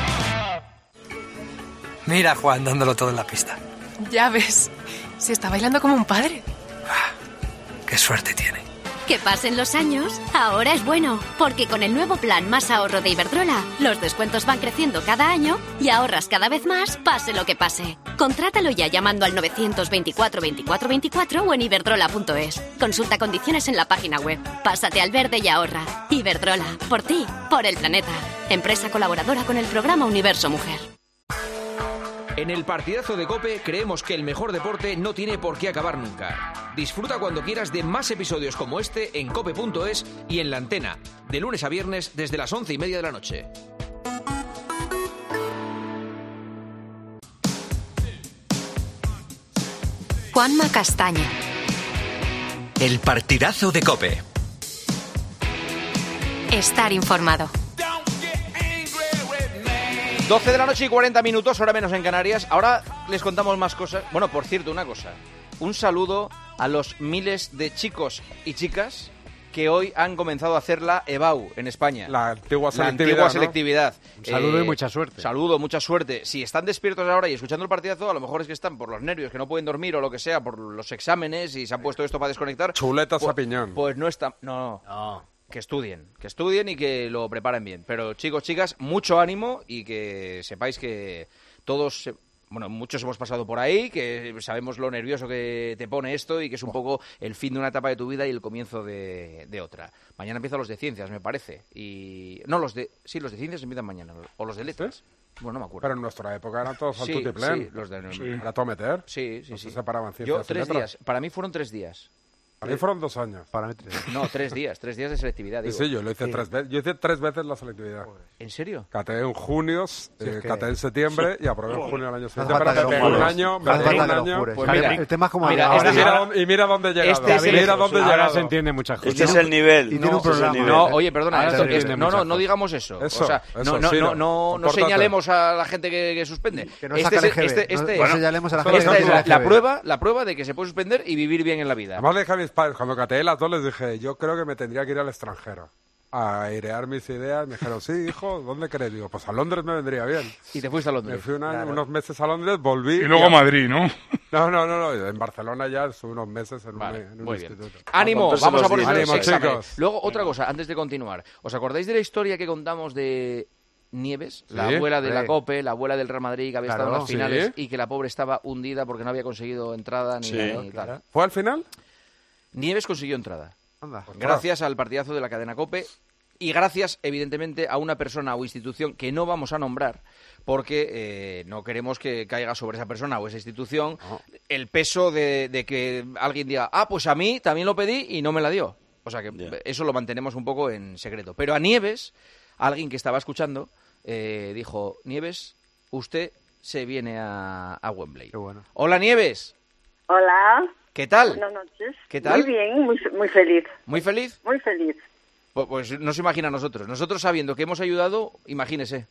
Mira a Juan dándolo todo en la pista. Ya ves, se está bailando como un padre. Qué suerte tiene. Que pasen los años, ahora es bueno, porque con el nuevo plan Más Ahorro de Iberdrola, los descuentos van creciendo cada año y ahorras cada vez más, pase lo que pase. Contrátalo ya llamando al novecientos veinticuatro veinticuatro veinticuatro o en iberdrola punto es. Consulta condiciones en la página web. Pásate al verde y ahorra. Iberdrola, por ti, por el planeta. Empresa colaboradora con el programa Universo Mujer. En el partidazo de COPE creemos que el mejor deporte no tiene por qué acabar nunca. Disfruta cuando quieras de más episodios como este en cope punto es y en la antena, de lunes a viernes desde las once y media de la noche. Juanma Castaño. El partidazo de COPE. Estar informado. doce de la noche y cuarenta minutos, hora menos en Canarias. Ahora les contamos más cosas. Bueno, por cierto, una cosa. Un saludo a los miles de chicos y chicas que hoy han comenzado a hacer la E B A U en España. La antigua La selectividad. antigua ¿no? selectividad. Un saludo y mucha suerte. Saludo, mucha suerte. Si están despiertos ahora y escuchando el partidazo, a lo mejor es que están por los nervios, que no pueden dormir o lo que sea, por los exámenes y se han puesto esto para desconectar. Chuletas pues, a piñón. Pues no está... No, no. no. Que estudien, que estudien y que lo preparen bien. Pero chicos, chicas, mucho ánimo y que sepáis que todos, bueno, muchos hemos pasado por ahí, que sabemos lo nervioso que te pone esto y que es un poco el fin de una etapa de tu vida y el comienzo de, de otra. Mañana empiezan los de ciencias, me parece. Y no, los de, sí, los de ciencias empiezan mañana, o los de letras. ¿Sí? Bueno, no me acuerdo. Pero en nuestra época eran todos al sí, tutiplén. Sí, los de... Sí. ¿Era todo meter? Sí, sí, no sí. Se separaban ciencias Yo tres y letras. días, para mí fueron tres días. Para mí fueron dos años. Para mí tres. No, tres días, tres días de selectividad, digo. Sí, sí, yo lo hice sí. tres veces. Yo hice tres veces la selectividad. ¿En serio? Caté en junio, sí, eh, que... caté en septiembre y aprobé en junio del año siguiente. No Pero me pegó un año, me pegó un año. Pues mira, el tema es como mira, ahora. este Y mira, dónde, y mira dónde he llegado. Este es el, mira dónde he ahora llegado. se entiende muchas cosas. Este es el nivel. Y no, tiene un programa. nivel. No, oye, perdona, Esto, esto, no, no, no digamos eso. Eso, o sea, eso, no, no, sí, no, no, no señalemos a la gente que, que suspende. Que no este saca es, el G B. este, este, no, bueno, no señalemos a la gente. esta que es no la, saca la prueba, la prueba de que se puede suspender y vivir bien en la vida. Además le dije a mis padres, cuando cateé las dos les dije, yo creo que me tendría que ir al extranjero a airear mis ideas. Me dijeron, sí, hijo, ¿dónde querés? Digo, pues a Londres me vendría bien. Y te fuiste a Londres. Me fui un año, claro. unos meses a Londres, volví. Y luego a Madrid, ¿no? No, no, no, no, en Barcelona ya estuve unos meses en vale, un, en un muy instituto. Bien. Ánimo, vamos a por eso. Ánimo, chicos. Luego, otra cosa, antes de continuar. ¿Os acordáis de la historia que contamos de Nieves, la ¿Sí? abuela de sí. la COPE, la abuela del Real Madrid, que había Claro, estado en las finales sí. y que la pobre estaba hundida porque no había conseguido entrada ni, Sí, ni claro. tal? ¿Fue al final? Nieves consiguió entrada. Gracias al partidazo de la cadena COPE y gracias, evidentemente, a una persona o institución que no vamos a nombrar porque eh, no queremos que caiga sobre esa persona o esa institución oh. el peso de, de que alguien diga, ah, pues a mí también lo pedí y no me la dio. O sea que yeah. eso lo mantenemos un poco en secreto. Pero a Nieves, alguien que estaba escuchando, eh, dijo, Nieves, usted se viene a, a Wembley. Qué bueno. Hola, Nieves. Hola. ¿Qué tal? Buenas noches. ¿Qué tal? Muy bien, muy, muy feliz. ¿Muy feliz? Muy feliz. Pues, pues no se imagina a nosotros. Nosotros sabiendo que hemos ayudado, imagínese.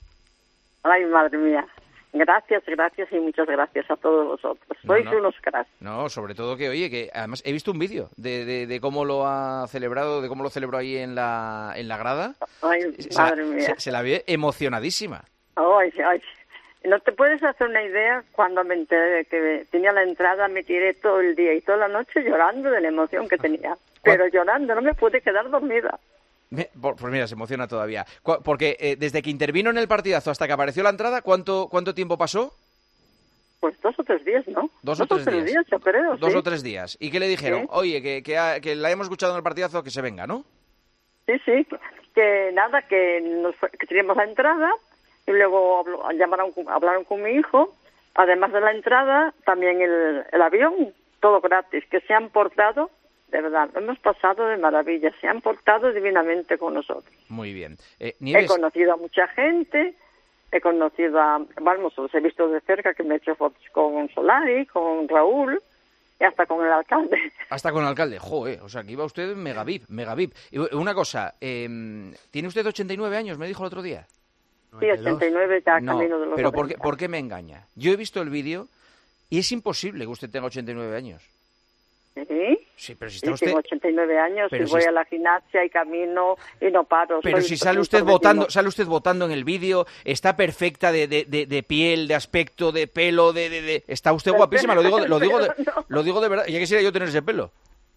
Ay, madre mía. Gracias, gracias y muchas gracias a todos vosotros. Sois no, no. unos cracks. No, sobre todo que, oye, que además he visto un vídeo de, de, de cómo lo ha celebrado, de cómo lo celebró ahí en la, en la grada. Ay, se madre la, mía. Se, se la ve emocionadísima. Ay, ay. No te puedes hacer una idea cuando me enteré de que tenía la entrada, me tiré todo el día y toda la noche llorando de la emoción que tenía. Pero llorando, no me pude quedar dormida. Me, pues mira, se emociona todavía. Porque eh, desde que intervino en el partidazo hasta que apareció la entrada, ¿cuánto, cuánto tiempo pasó? Pues dos o tres días, ¿no? Dos, dos o tres, tres días. días, yo creo, Dos sí. o tres días. ¿Y qué le dijeron? Sí. Oye, que, que, ha, que la hemos escuchado en el partidazo, que se venga, ¿no? Sí, sí. Que nada, que, nos fue, que teníamos la entrada y luego habló, llamaron, hablaron con mi hijo. Además de la entrada, también el, el avión, todo gratis, que se han portado... De verdad, hemos pasado de maravilla, se han portado divinamente con nosotros. Muy bien. Eh, Nieves... He conocido a mucha gente, he conocido a, vamos, los he visto de cerca que me he hecho fotos con Solari, con Raúl y hasta con el alcalde. Hasta con el alcalde, joder, o sea, que iba usted mega V I P, mega V I P. Y una cosa, eh, ¿tiene usted ochenta y nueve años, me dijo el otro día? Sí, ochenta y nueve ya no, camino de los pero ¿por qué, noventa. ¿por qué me engaña? Yo he visto el vídeo y es imposible que usted tenga ochenta y nueve años. ¿Sí? Sí, pero si está sí, usted... tengo ochenta y nueve años pero y si voy es... a la gimnasia y camino y no paro. Pero Soy si sale usted votando, sale usted votando en el vídeo, está perfecta de, de, de, de piel, de aspecto, de pelo, de, de, de... está usted guapísima, lo digo, lo digo, de, no. lo digo de verdad. Ya quisiera yo tener ese pelo.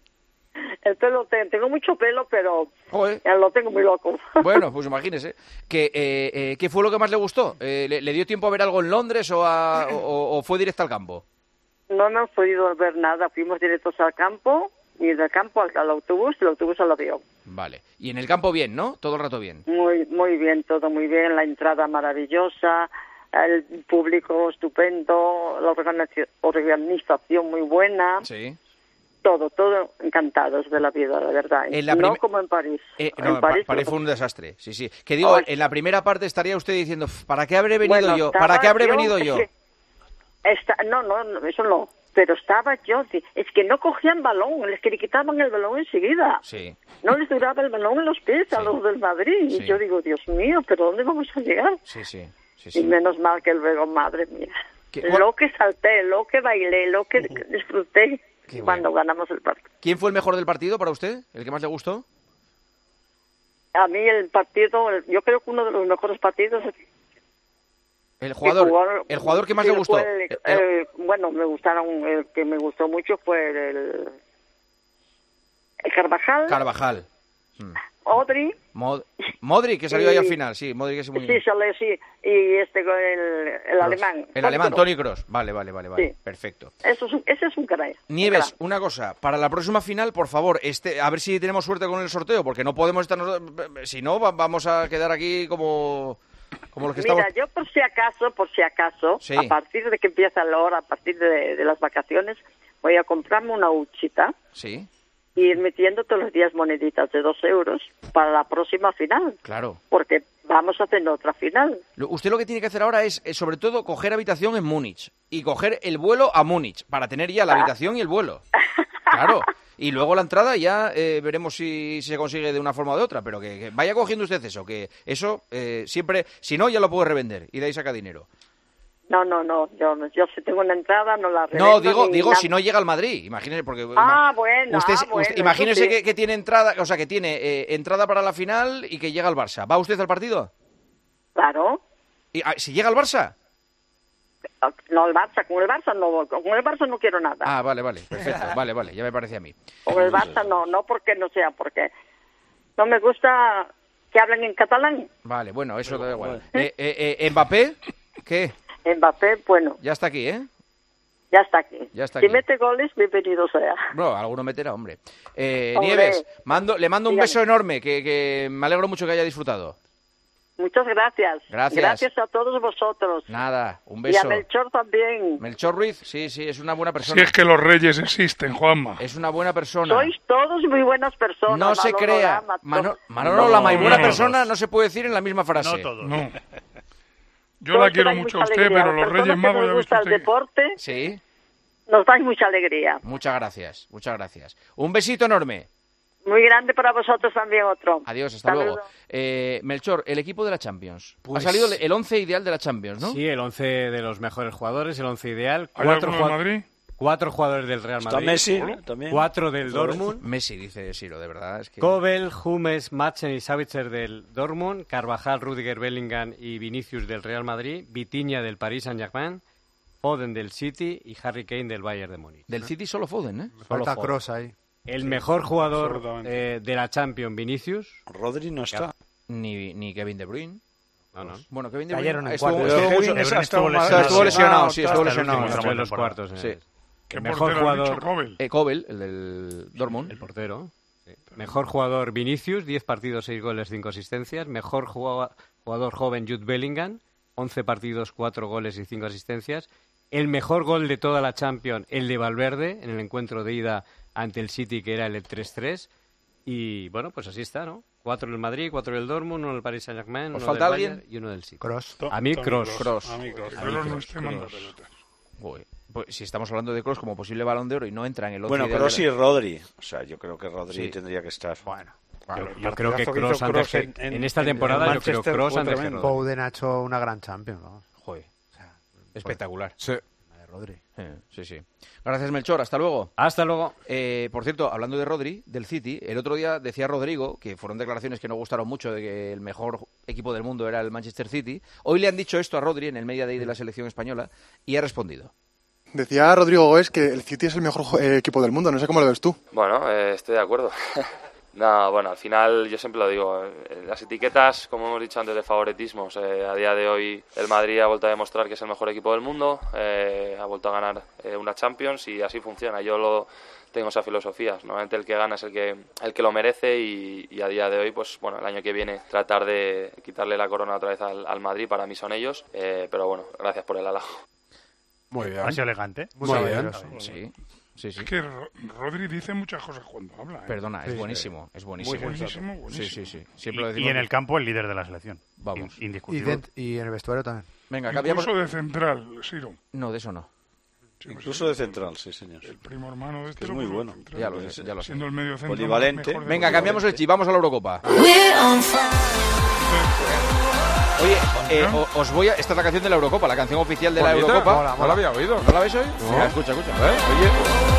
El pelo, tengo mucho pelo, pero Joder. lo tengo muy loco. Bueno, pues imagínese. ¿Qué, eh, eh, ¿qué fue lo que más le gustó? Eh, ¿le, ¿Le dio tiempo a ver algo en Londres o, a, o, o fue directo al campo? No hemos podido ver nada, fuimos directos al campo y del campo al, al autobús y del autobús al avión. Vale. Y en el campo bien, ¿no? Todo el rato bien. Muy, muy bien, todo muy bien, la entrada maravillosa, el público estupendo, la organización, organización muy buena. Sí. Todo, todo encantados de la vida, la verdad. En la no prim... como en París. Eh, en no, París, París no. fue un desastre, sí, sí. Que digo, Ay. en la primera parte estaría usted diciendo, ¿para qué habré venido Bueno, yo? ¿Para qué habré yo, venido es yo? que esta, no, no, no, eso no. Pero estaba yo, es que no cogían balón, les que le quitaban el balón enseguida. Sí. No les duraba el balón en los pies a Sí. los del Madrid. Sí. Y yo digo, Dios mío, ¿pero dónde vamos a llegar? Sí, sí. sí, Y sí. menos mal que luego, madre mía. ¿Qué- Lo que salté, lo que bailé, lo que disfruté Qué cuando ganamos el partido. ¿Quién fue el mejor del partido para usted? ¿El que más le gustó? A mí el partido, el- yo creo que uno de los mejores partidos es El jugador, que jugaron- el jugador que más sí, le gustó. fue el- El- el- bueno, me gustaron, el que me gustó mucho fue el, el Carvajal, Carvajal. Mm. Odri, Mod- Modric, que salió Y- ahí al final. Sí, Modric es muy sí, sale, sí, y este, el, el Kroos. alemán. El alemán, Kroos. Toni Kroos. Vale, vale, vale, vale. Sí. Perfecto. Eso es un- ese es un caray. Nieves, Crack. una cosa, para la próxima final, por favor, este, a ver si tenemos suerte con el sorteo, porque no podemos estar, si no, va- vamos a quedar aquí como, como los que Mira, estamos. yo por si acaso, por si acaso, Sí. a partir de que empieza la hora, a partir de, de las vacaciones, voy a comprarme una huchita Sí, y ir metiendo todos los días moneditas de dos euros para la próxima final, claro. porque vamos a tener otra final. Lo- Usted lo que tiene que hacer ahora es, eh, sobre todo, coger habitación en Múnich y coger el vuelo a Múnich para tener ya la Ah. habitación y el vuelo. Claro. Y luego la entrada ya eh, veremos si, si se consigue de una forma o de otra, pero que, que vaya cogiendo usted eso, que eso eh, siempre, si no, ya lo puede revender y de ahí saca dinero. No, no, no, yo, yo si tengo una entrada no la No, revendo digo, ni digo nada. si no llega al Madrid, imagínese, porque Ah, ima- bueno, usted, ah, usted- bueno, eso imagínese sí. que, que tiene entrada, o sea, que tiene eh, entrada para la final y que llega al Barça. ¿Va usted al partido? Claro. Y, ah, si llega al Barça. No, el Barça, con el Barça no, con el Barça no quiero nada. Ah, vale, vale, perfecto, vale, vale, ya me parece a mí. Con el Barça no, no porque no sea, porque no me gusta que hablen en catalán. Vale, bueno, eso da igual. Eh, eh, eh, ¿Mbappé? ¿Qué? Mbappé, bueno. Ya está aquí, ¿eh? Ya está aquí. Ya está si aquí. mete goles, bienvenido sea. Bueno, alguno meterá, hombre. Eh, Hombre. Nieves, mando, le mando un Dígame. beso enorme, que, que me alegro mucho que haya disfrutado. Muchas gracias. Gracias. Gracias a todos vosotros. Nada, un Y beso. a Melchor también. Melchor Ruiz, sí, sí, es una buena persona. Si es que los reyes existen, Juanma. Es una buena persona. Sois todos muy buenas personas. No se Manolo crea. Lama, Mano- to- Manolo No, Lama y buena no persona todos. no se puede decir en la misma frase. No todos. No. Yo Todos la quiero dais mucho a mucha usted, alegría. pero los Las Reyes personas que Magos nos ya ha visto gusta el usted. deporte, Sí, nos dais mucha alegría. muchas gracias, muchas gracias. Un besito enorme. Muy grande para vosotros también otro. Adiós, hasta Saludos. luego. Eh, Melchor, el equipo de la Champions. Pues- Ha salido el once ideal de la Champions, ¿no? Sí, el once de los mejores jugadores, el once ideal. ¿Hay Cuatro, alguno de jua- Madrid? cuatro jugadores del Real Está Madrid. Messi, también. Cuatro del Joder. Dortmund. Messi, dice Siro, de verdad. Es que... Kobel, Hummels, Madsen y Savitzer del Dortmund, Carvajal, Rudiger, Bellingham y Vinicius del Real Madrid, Vitinha del Paris Saint-Germain, Foden del City y Harry Kane del Bayern de Múnich. Del City solo Foden, ¿eh? Solo Falta Foden. Kroos ahí. El mejor jugador absolutamente. eh, de la Champions, Vinicius. Rodri no está. Ni, ni Kevin De Bruyne. No, no. Bueno, Kevin De Bruyne Cayeron en estuvo, cuartos. estuvo Pero mucho- Kevin estuvo estuvo lesionado, lesionado. estuvo lesionado, sí, Hasta estuvo el lesionado. último Entró en los temporada. cuartos. Sí. eh. ¿Qué El portero mejor has jugador, dicho, Kobel? Eh, Kobel, el del Dortmund. el portero. sí. Mejor jugador Vinicius, diez partidos, seis goles, cinco asistencias. Mejor jugua- jugador joven Jude Bellingham, once partidos, cuatro goles y cinco asistencias. El mejor gol de toda la Champions, el de Valverde, en el encuentro de ida ante el City, que era el tres tres. Y bueno, pues así está, ¿no? Cuatro del Madrid, cuatro del Dortmund, uno del Paris Saint-Germain, ¿Os uno falta del alguien? Bayern y uno del City. Kroos. A mí, Tony Kroos. Kroos. A mí Kroos. Que Kroos no esté manda Kroos. pelotas. Joder. Pues si estamos hablando de Kroos como posible Balón de Oro y no entra en el once Bueno, ideal Kroos de y la- Rodri. O sea, yo creo que Rodri Sí. tendría que estar. Bueno. Yo, yo creo que partidazo que Kroos, hizo antes Kroos que- en- en, en- esta en temporada, yo creo Manchester Kroos fue antes que tremendo. Rodri. Foden ha hecho una gran Champions, ¿no? Joder. Espectacular. Sí. La de Rodri. Eh, Sí, sí. Gracias, Melchor. Hasta luego. Hasta luego. Eh, por cierto, hablando de Rodri, del City, el otro día decía Rodrigo, que fueron declaraciones que no gustaron mucho, de que el mejor equipo del mundo era el Manchester City. Hoy le han dicho esto a Rodri en el Media Day de la selección española y ha respondido. Decía Rodrigo Goes que el City es el mejor jo- eh, equipo del mundo, no sé cómo lo ves tú. Bueno, eh, estoy de acuerdo. No, bueno, al final yo siempre lo digo, eh, las etiquetas, como hemos dicho antes, de favoritismos, eh, a día de hoy el Madrid ha vuelto a demostrar que es el mejor equipo del mundo, eh, ha vuelto a ganar eh, una Champions y así funciona. Yo lo tengo esa filosofía, normalmente el que gana es el que el que lo merece y, y a día de hoy, pues bueno, el año que viene tratar de quitarle la corona otra vez al, al Madrid, para mí son ellos, eh, pero bueno, gracias por el halago. Muy bien. Ha sido elegante. Muy bien. Sí, sí, sí. Es que Ro- Rodri dice muchas cosas cuando habla. ¿eh? Perdona, es Sí, buenísimo, sí. es buenísimo. Muy buenísimo, buenísimo. Sí, sí, sí. Siempre lo Y, y decimos. en el campo el líder de la selección. Vamos. In- Y, Indiscutible. dent- y en el vestuario también. Venga, cambiamos. Incluso de central, Siro. No, de eso no. Incluso de central, sí, señor. El primo hermano de este Que es lo muy puso bueno. central. Ya lo sé, ya lo sé. Siendo el medio centro Polivalente. mejor de Venga, todos. cambiamos el chip, vamos a la Eurocopa. Oye, eh, o- os voy a... Esta es la canción de la Eurocopa, la canción oficial de la Bonita. Eurocopa. Mola, mola. No la había oído. ¿No la habéis oído? No. Venga, escucha, escucha. ¿Eh? Oye,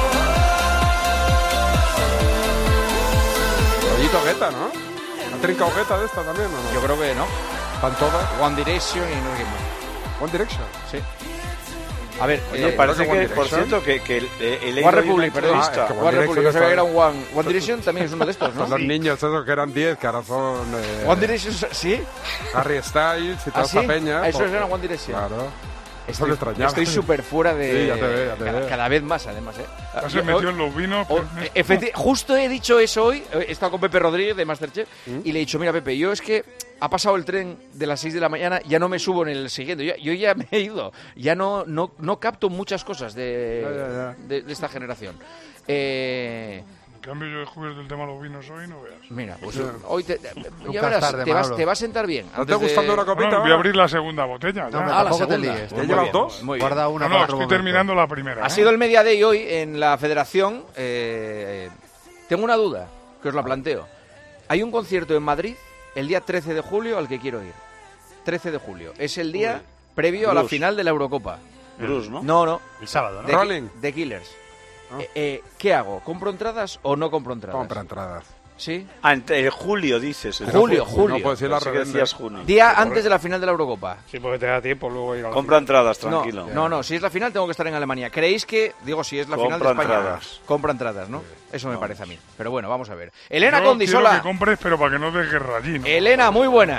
Rollito Guetta, ¿no? ¿Ha trincado Guetta de esta también o no? yo creo que no. ¿Están todas? One Direction y no sé qué más. One Direction. Sí. A ver, Oye, eh, parece One que, por Direction. cierto, que, que el, el One Republic, perdón. entrevista- Ah, es que One Republic, yo sabía que era un está- One. One Direction también es uno de estos, ¿no? Son los niños esos que eran diez, que ahora son... eh, One Direction, ¿sí? Harry Styles y toda ¿Ah, sí? esa peña. Ah, esos porque- eran One Direction. Claro. Eso Estoy, le extrañaba. estoy súper fuera de... Sí, ya te veo, ya te cada, veo. cada vez más, además, ¿eh? Ya se Yo- metió en los vinos. O- pero me- efecti- justo he dicho eso hoy, he estado con Pepe Rodríguez de Masterchef ¿Mm? y le he dicho, mira Pepe, yo es que ha pasado el tren de las seis de la mañana, ya no me subo en el siguiente, yo, yo ya me he ido, ya no, no, no capto muchas cosas de, Ya, ya, ya. de, de esta generación. Eh, En cambio, yo he descubierto el tema de los vinos hoy, no veas. mira, pues Sí. hoy te, te- Nunca ya es verás, tarde, te, vas, Manolo. te va a sentar bien. ¿No te antes gustando de- una copita? Bueno, voy a ahora? abrir la segunda botella. No, ya. hombre, Ah, la tampoco te segunda. líes. ¿Ya Muy llevas bien, dos? muy bien. Guarda una No, no, para otro estoy momento. terminando la primera. Ha ¿eh? sido el Media Day hoy en la Federación. eh, tengo una duda, que os la planteo. Hay un concierto en Madrid el día trece de julio al que quiero ir. trece de julio. Es el día previo a la Blues. final de la Eurocopa. Bruce, ¿no? No, no. El sábado, ¿no? The, Rolling. The Killers. Ah. Eh, eh, ¿Qué hago? ¿Compro entradas o no compro entradas? Compra entradas. ¿Sí? Ah, en en julio dices. en Julio, No, julio. No puedes ir a la Pensé que revenda. decías junio. Día antes de la final de la Eurocopa. Sí, porque te da tiempo luego ir a la Compra entradas, No, tranquilo. no, no, si es la final tengo que estar en Alemania. ¿Creéis que, digo, si es la final de Compra España, entradas. compra entradas, ¿no? Eso me parece a mí. Pero bueno, vamos a ver. Elena Yo Condisola. quiero que compres, pero para que no des guerra allí, ¿no? Elena, muy buenas.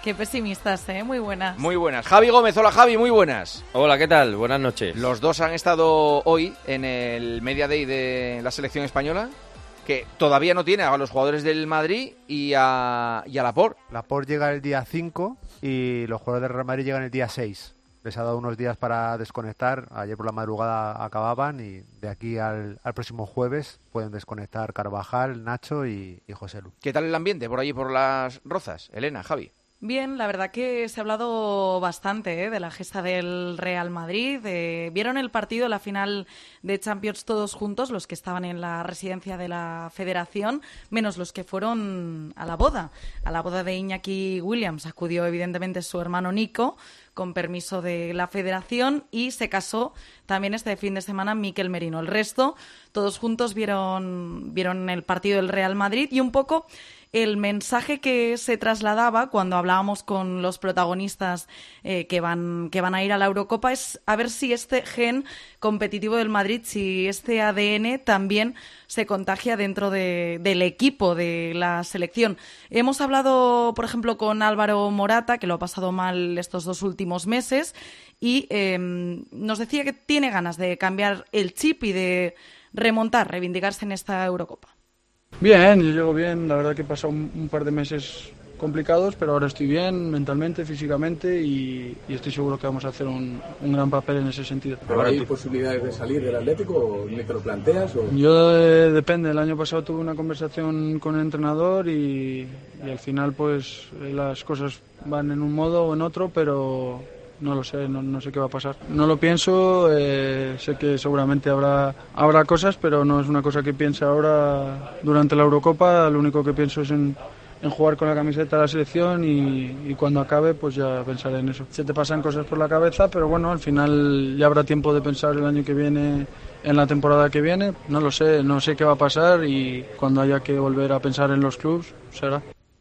Qué pesimistas, ¿eh? Muy buenas. Muy buenas. Javi Gómez, hola Javi, muy buenas. Hola, ¿qué tal? Buenas noches. Los dos han estado hoy en el Media Day de la selección española, que todavía no tiene a los jugadores del Madrid y a, y a Laporte. Laporte llega el día cinco y los jugadores del Real Madrid llegan el día seis. Les ha dado unos días para desconectar. Ayer por la madrugada acababan y de aquí al, al próximo jueves pueden desconectar Carvajal, Nacho y, y Joselu. ¿Qué tal el ambiente por allí, por las Rozas? Elena, Javi. Bien, la verdad que se ha hablado bastante ¿eh? de la gesta del Real Madrid. Eh, ¿Vieron el partido, la final de Champions todos juntos, los que estaban en la residencia de la Federación, menos los que fueron a la boda? A la boda de Iñaki Williams acudió evidentemente su hermano Nico, con permiso de la Federación, y se casó también este fin de semana Mikel Merino. El resto, todos juntos vieron, vieron el partido del Real Madrid y un poco el mensaje que se trasladaba cuando hablábamos con los protagonistas eh, que van que van a ir a la Eurocopa es a ver si este gen competitivo del Madrid, si este A D N también se contagia dentro de, del equipo de la selección. Hemos hablado, por ejemplo, con Álvaro Morata, que lo ha pasado mal estos dos últimos meses, y eh, nos decía que tiene ganas de cambiar el chip y de remontar, reivindicarse en esta Eurocopa. Bien, yo llego bien, la verdad que he pasado un, un par de meses complicados, pero ahora estoy bien mentalmente, físicamente y, y estoy seguro que vamos a hacer un, un gran papel en ese sentido. ¿Hay posibilidades de salir del Atlético o ni te lo planteas? O... Yo eh, depende, el año pasado tuve una conversación con el entrenador y, y al final pues las cosas van en un modo o en otro, pero... No lo sé, no, no sé qué va a pasar. No lo pienso, eh, sé que seguramente habrá, habrá cosas, pero no es una cosa que piense ahora durante la Eurocopa. Lo único que pienso es en, en jugar con la camiseta de la selección y, y cuando acabe pues ya pensaré en eso. Se te pasan cosas por la cabeza, pero bueno, al final ya habrá tiempo de pensar el año que viene, en la temporada que viene. No lo sé, no sé qué va a pasar y cuando haya que volver a pensar en los clubes, será.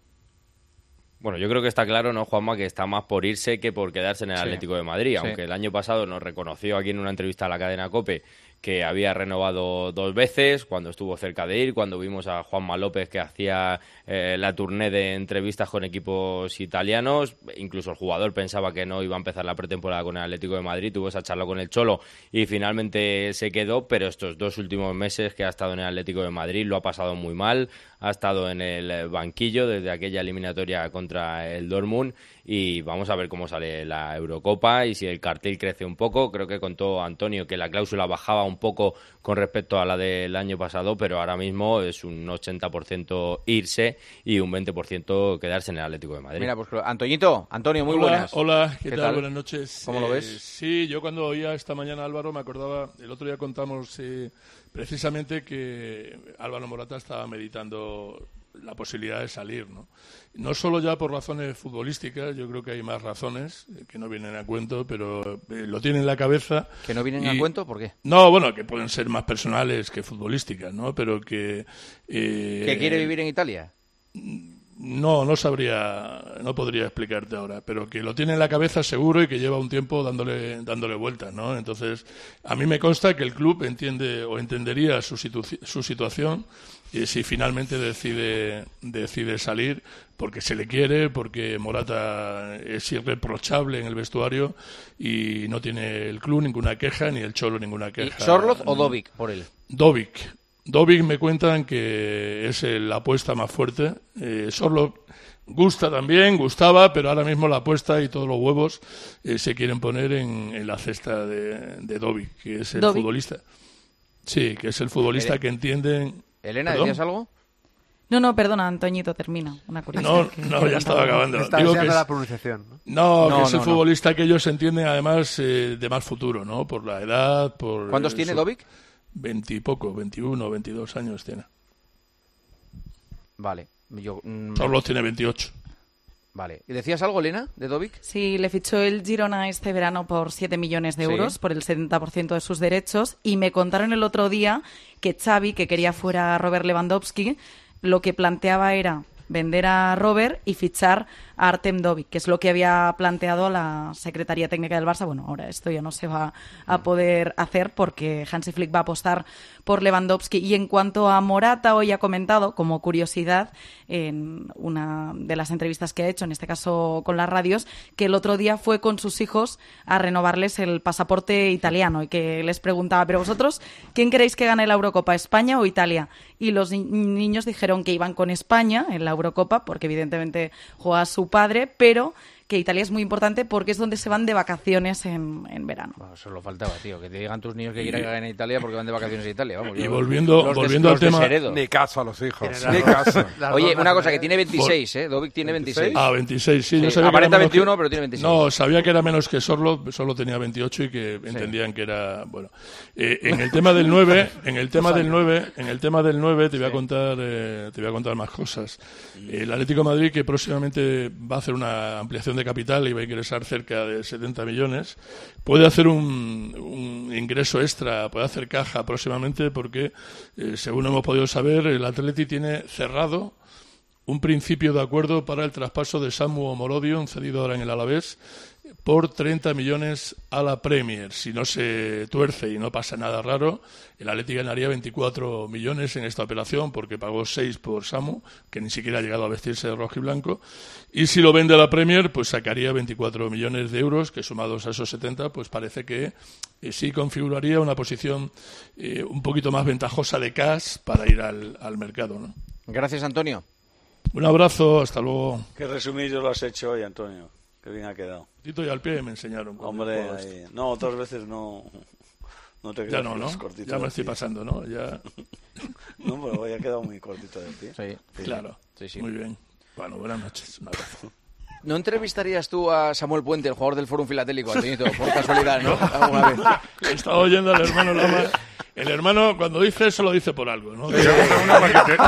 Bueno, yo creo que está claro, ¿no, Juanma?, que está más por irse que por quedarse en el sí. Atlético de Madrid, sí. Aunque el año pasado nos reconoció aquí en una entrevista a la cadena COPE que había renovado dos veces, cuando estuvo cerca de ir, cuando vimos a Juanma López que hacía eh, la tournée de entrevistas con equipos italianos, incluso el jugador pensaba que no iba a empezar la pretemporada con el Atlético de Madrid, tuvo esa charla con el Cholo y finalmente se quedó, pero estos dos últimos meses que ha estado en el Atlético de Madrid lo ha pasado muy mal, ha estado en el banquillo desde aquella eliminatoria contra el Dortmund y vamos a ver cómo sale la Eurocopa y si el cartel crece un poco. Creo que contó Antonio que la cláusula bajaba un poco con respecto a la del año pasado, pero ahora mismo es un ochenta por ciento irse y un veinte por ciento quedarse en el Atlético de Madrid. Mira, pues Antoñito, Antonio, muy hola, buenas. Hola, ¿qué, ¿Qué tal? tal? Buenas noches. ¿Cómo eh, lo ves? Sí, yo cuando oía esta mañana a Álvaro me acordaba, el otro día contamos eh, precisamente que Álvaro Morata estaba meditando la posibilidad de salir, ¿no? No solo ya por razones futbolísticas, yo creo que hay más razones que no vienen a cuento, pero eh, lo tiene en la cabeza. ¿Que no vienen y... a cuento? ¿Por qué? No, bueno, que pueden ser más personales que futbolísticas, ¿no? Pero que... Eh... ¿Que quiere vivir en Italia? No, no sabría, no podría explicarte ahora, pero que lo tiene en la cabeza seguro y que lleva un tiempo dándole dándole vueltas, ¿no? Entonces, a mí me consta que el club entiende o entendería su, situ su situación y si finalmente decide decide salir porque se le quiere, porque Morata es irreprochable en el vestuario y no tiene el club ninguna queja, ni el Cholo ninguna queja. ¿Y Sorloz o Dovic por él? Dovic. Dovic me cuentan que es la apuesta más fuerte. Eh, Sorloz gusta también, gustaba, pero ahora mismo la apuesta y todos los huevos eh, se quieren poner en, en la cesta de, de Dovic, que es el ¿Dovic? futbolista. Sí, que es el futbolista que entiende... Elena, ¿Perdón? ¿decías algo? No, no, perdona, Antoñito, termina. Una curiosidad. No, no, ya estaba acabando. Está Digo que es, la pronunciación, ¿no? No, no que es no, el futbolista no. que ellos entienden, además, eh, de más futuro, ¿no? Por la edad, por... ¿Cuántos eh, tiene su... Dovic? Veintipoco, veintiuno, veintidós años tiene. Vale. Yo, mm, Sorloz tiene veintiocho. Vale. ¿Y decías algo, Elena, de Dovic? Sí, le fichó el Girona este verano por siete millones de euros, sí. por el setenta por ciento de sus derechos, y me contaron el otro día que Xavi, que quería fuera a Robert Lewandowski, lo que planteaba era vender a Robert y fichar a Artem Dovik, que es lo que había planteado la Secretaría Técnica del Barça. Bueno, ahora esto ya no se va a poder hacer porque Hansi Flick va a apostar por Lewandowski. Y en cuanto a Morata, hoy ha comentado, como curiosidad, en una de las entrevistas que ha hecho, en este caso con las radios, que el otro día fue con sus hijos a renovarles el pasaporte italiano y que les preguntaba, pero vosotros, ¿quién queréis que gane la Eurocopa, España o Italia? Y los ni- niños dijeron que iban con España en la Eurocopa, porque evidentemente juega su padre, pero que Italia es muy importante porque es donde se van de vacaciones en, en verano. Bueno, solo faltaba, tío, que te digan tus niños que quieren que ganen Italia porque van de vacaciones a Italia. Vamos, Y yo- volviendo, los volviendo des- al los tema... desheredo. Ni caso a los hijos. Tiene Ni razón. caso. Oye, una cosa, que tiene veintiséis, ¿eh? Dovik tiene veintiséis. Ah, veintiséis, sí. Sí, Yo sabía que aparenta era menos veintiuno, que- pero tiene veintiséis. No, sabía que era menos que Sorlo, solo tenía veintiocho y que entendían que era... Bueno, eh, en el tema del nueve, en el tema del nueve, en el tema del nueve te voy a contar, eh, te voy a contar más cosas. El Atlético de Madrid, que próximamente va a hacer una ampliación de capital y va a ingresar cerca de setenta millones, puede hacer un, un ingreso extra, puede hacer caja próximamente porque, eh, según hemos podido saber, el Atleti tiene cerrado un principio de acuerdo para el traspaso de Samu Omorodion, cedido ahora en el Alavés, por treinta millones a la Premier. Si no se tuerce y no pasa nada raro, el Atleti ganaría veinticuatro millones en esta operación porque pagó seis por Samu, que ni siquiera ha llegado a vestirse de rojo y blanco. Y si lo vende a la Premier, pues sacaría veinticuatro millones de euros, que sumados a esos setenta, pues parece que eh, sí configuraría una posición eh, un poquito más ventajosa de cash para ir al, al mercado, ¿no? Gracias, Antonio. Un abrazo, hasta luego. Qué resumido lo has hecho hoy, Antonio. Qué bien ha quedado. Tito y al pie me enseñaron. Hombre, ahí- no, otras veces no, no te Ya quedas no, ¿no? cortito Ya de me estoy ti. pasando, ¿no? Ya... No, pero hoy ha quedado muy cortito de ti. Sí, Claro. Sí, sí. Muy bien. Bueno, buenas noches. Un abrazo. ¿No entrevistarías tú a Samuel Puente, el jugador del Fórum Filatélico, Antonito, por casualidad, no? ¿Alguna vez? Estaba oyendo al hermano Lama. El hermano, cuando dice eso, lo dice por algo, ¿no? Te voy a contar una para que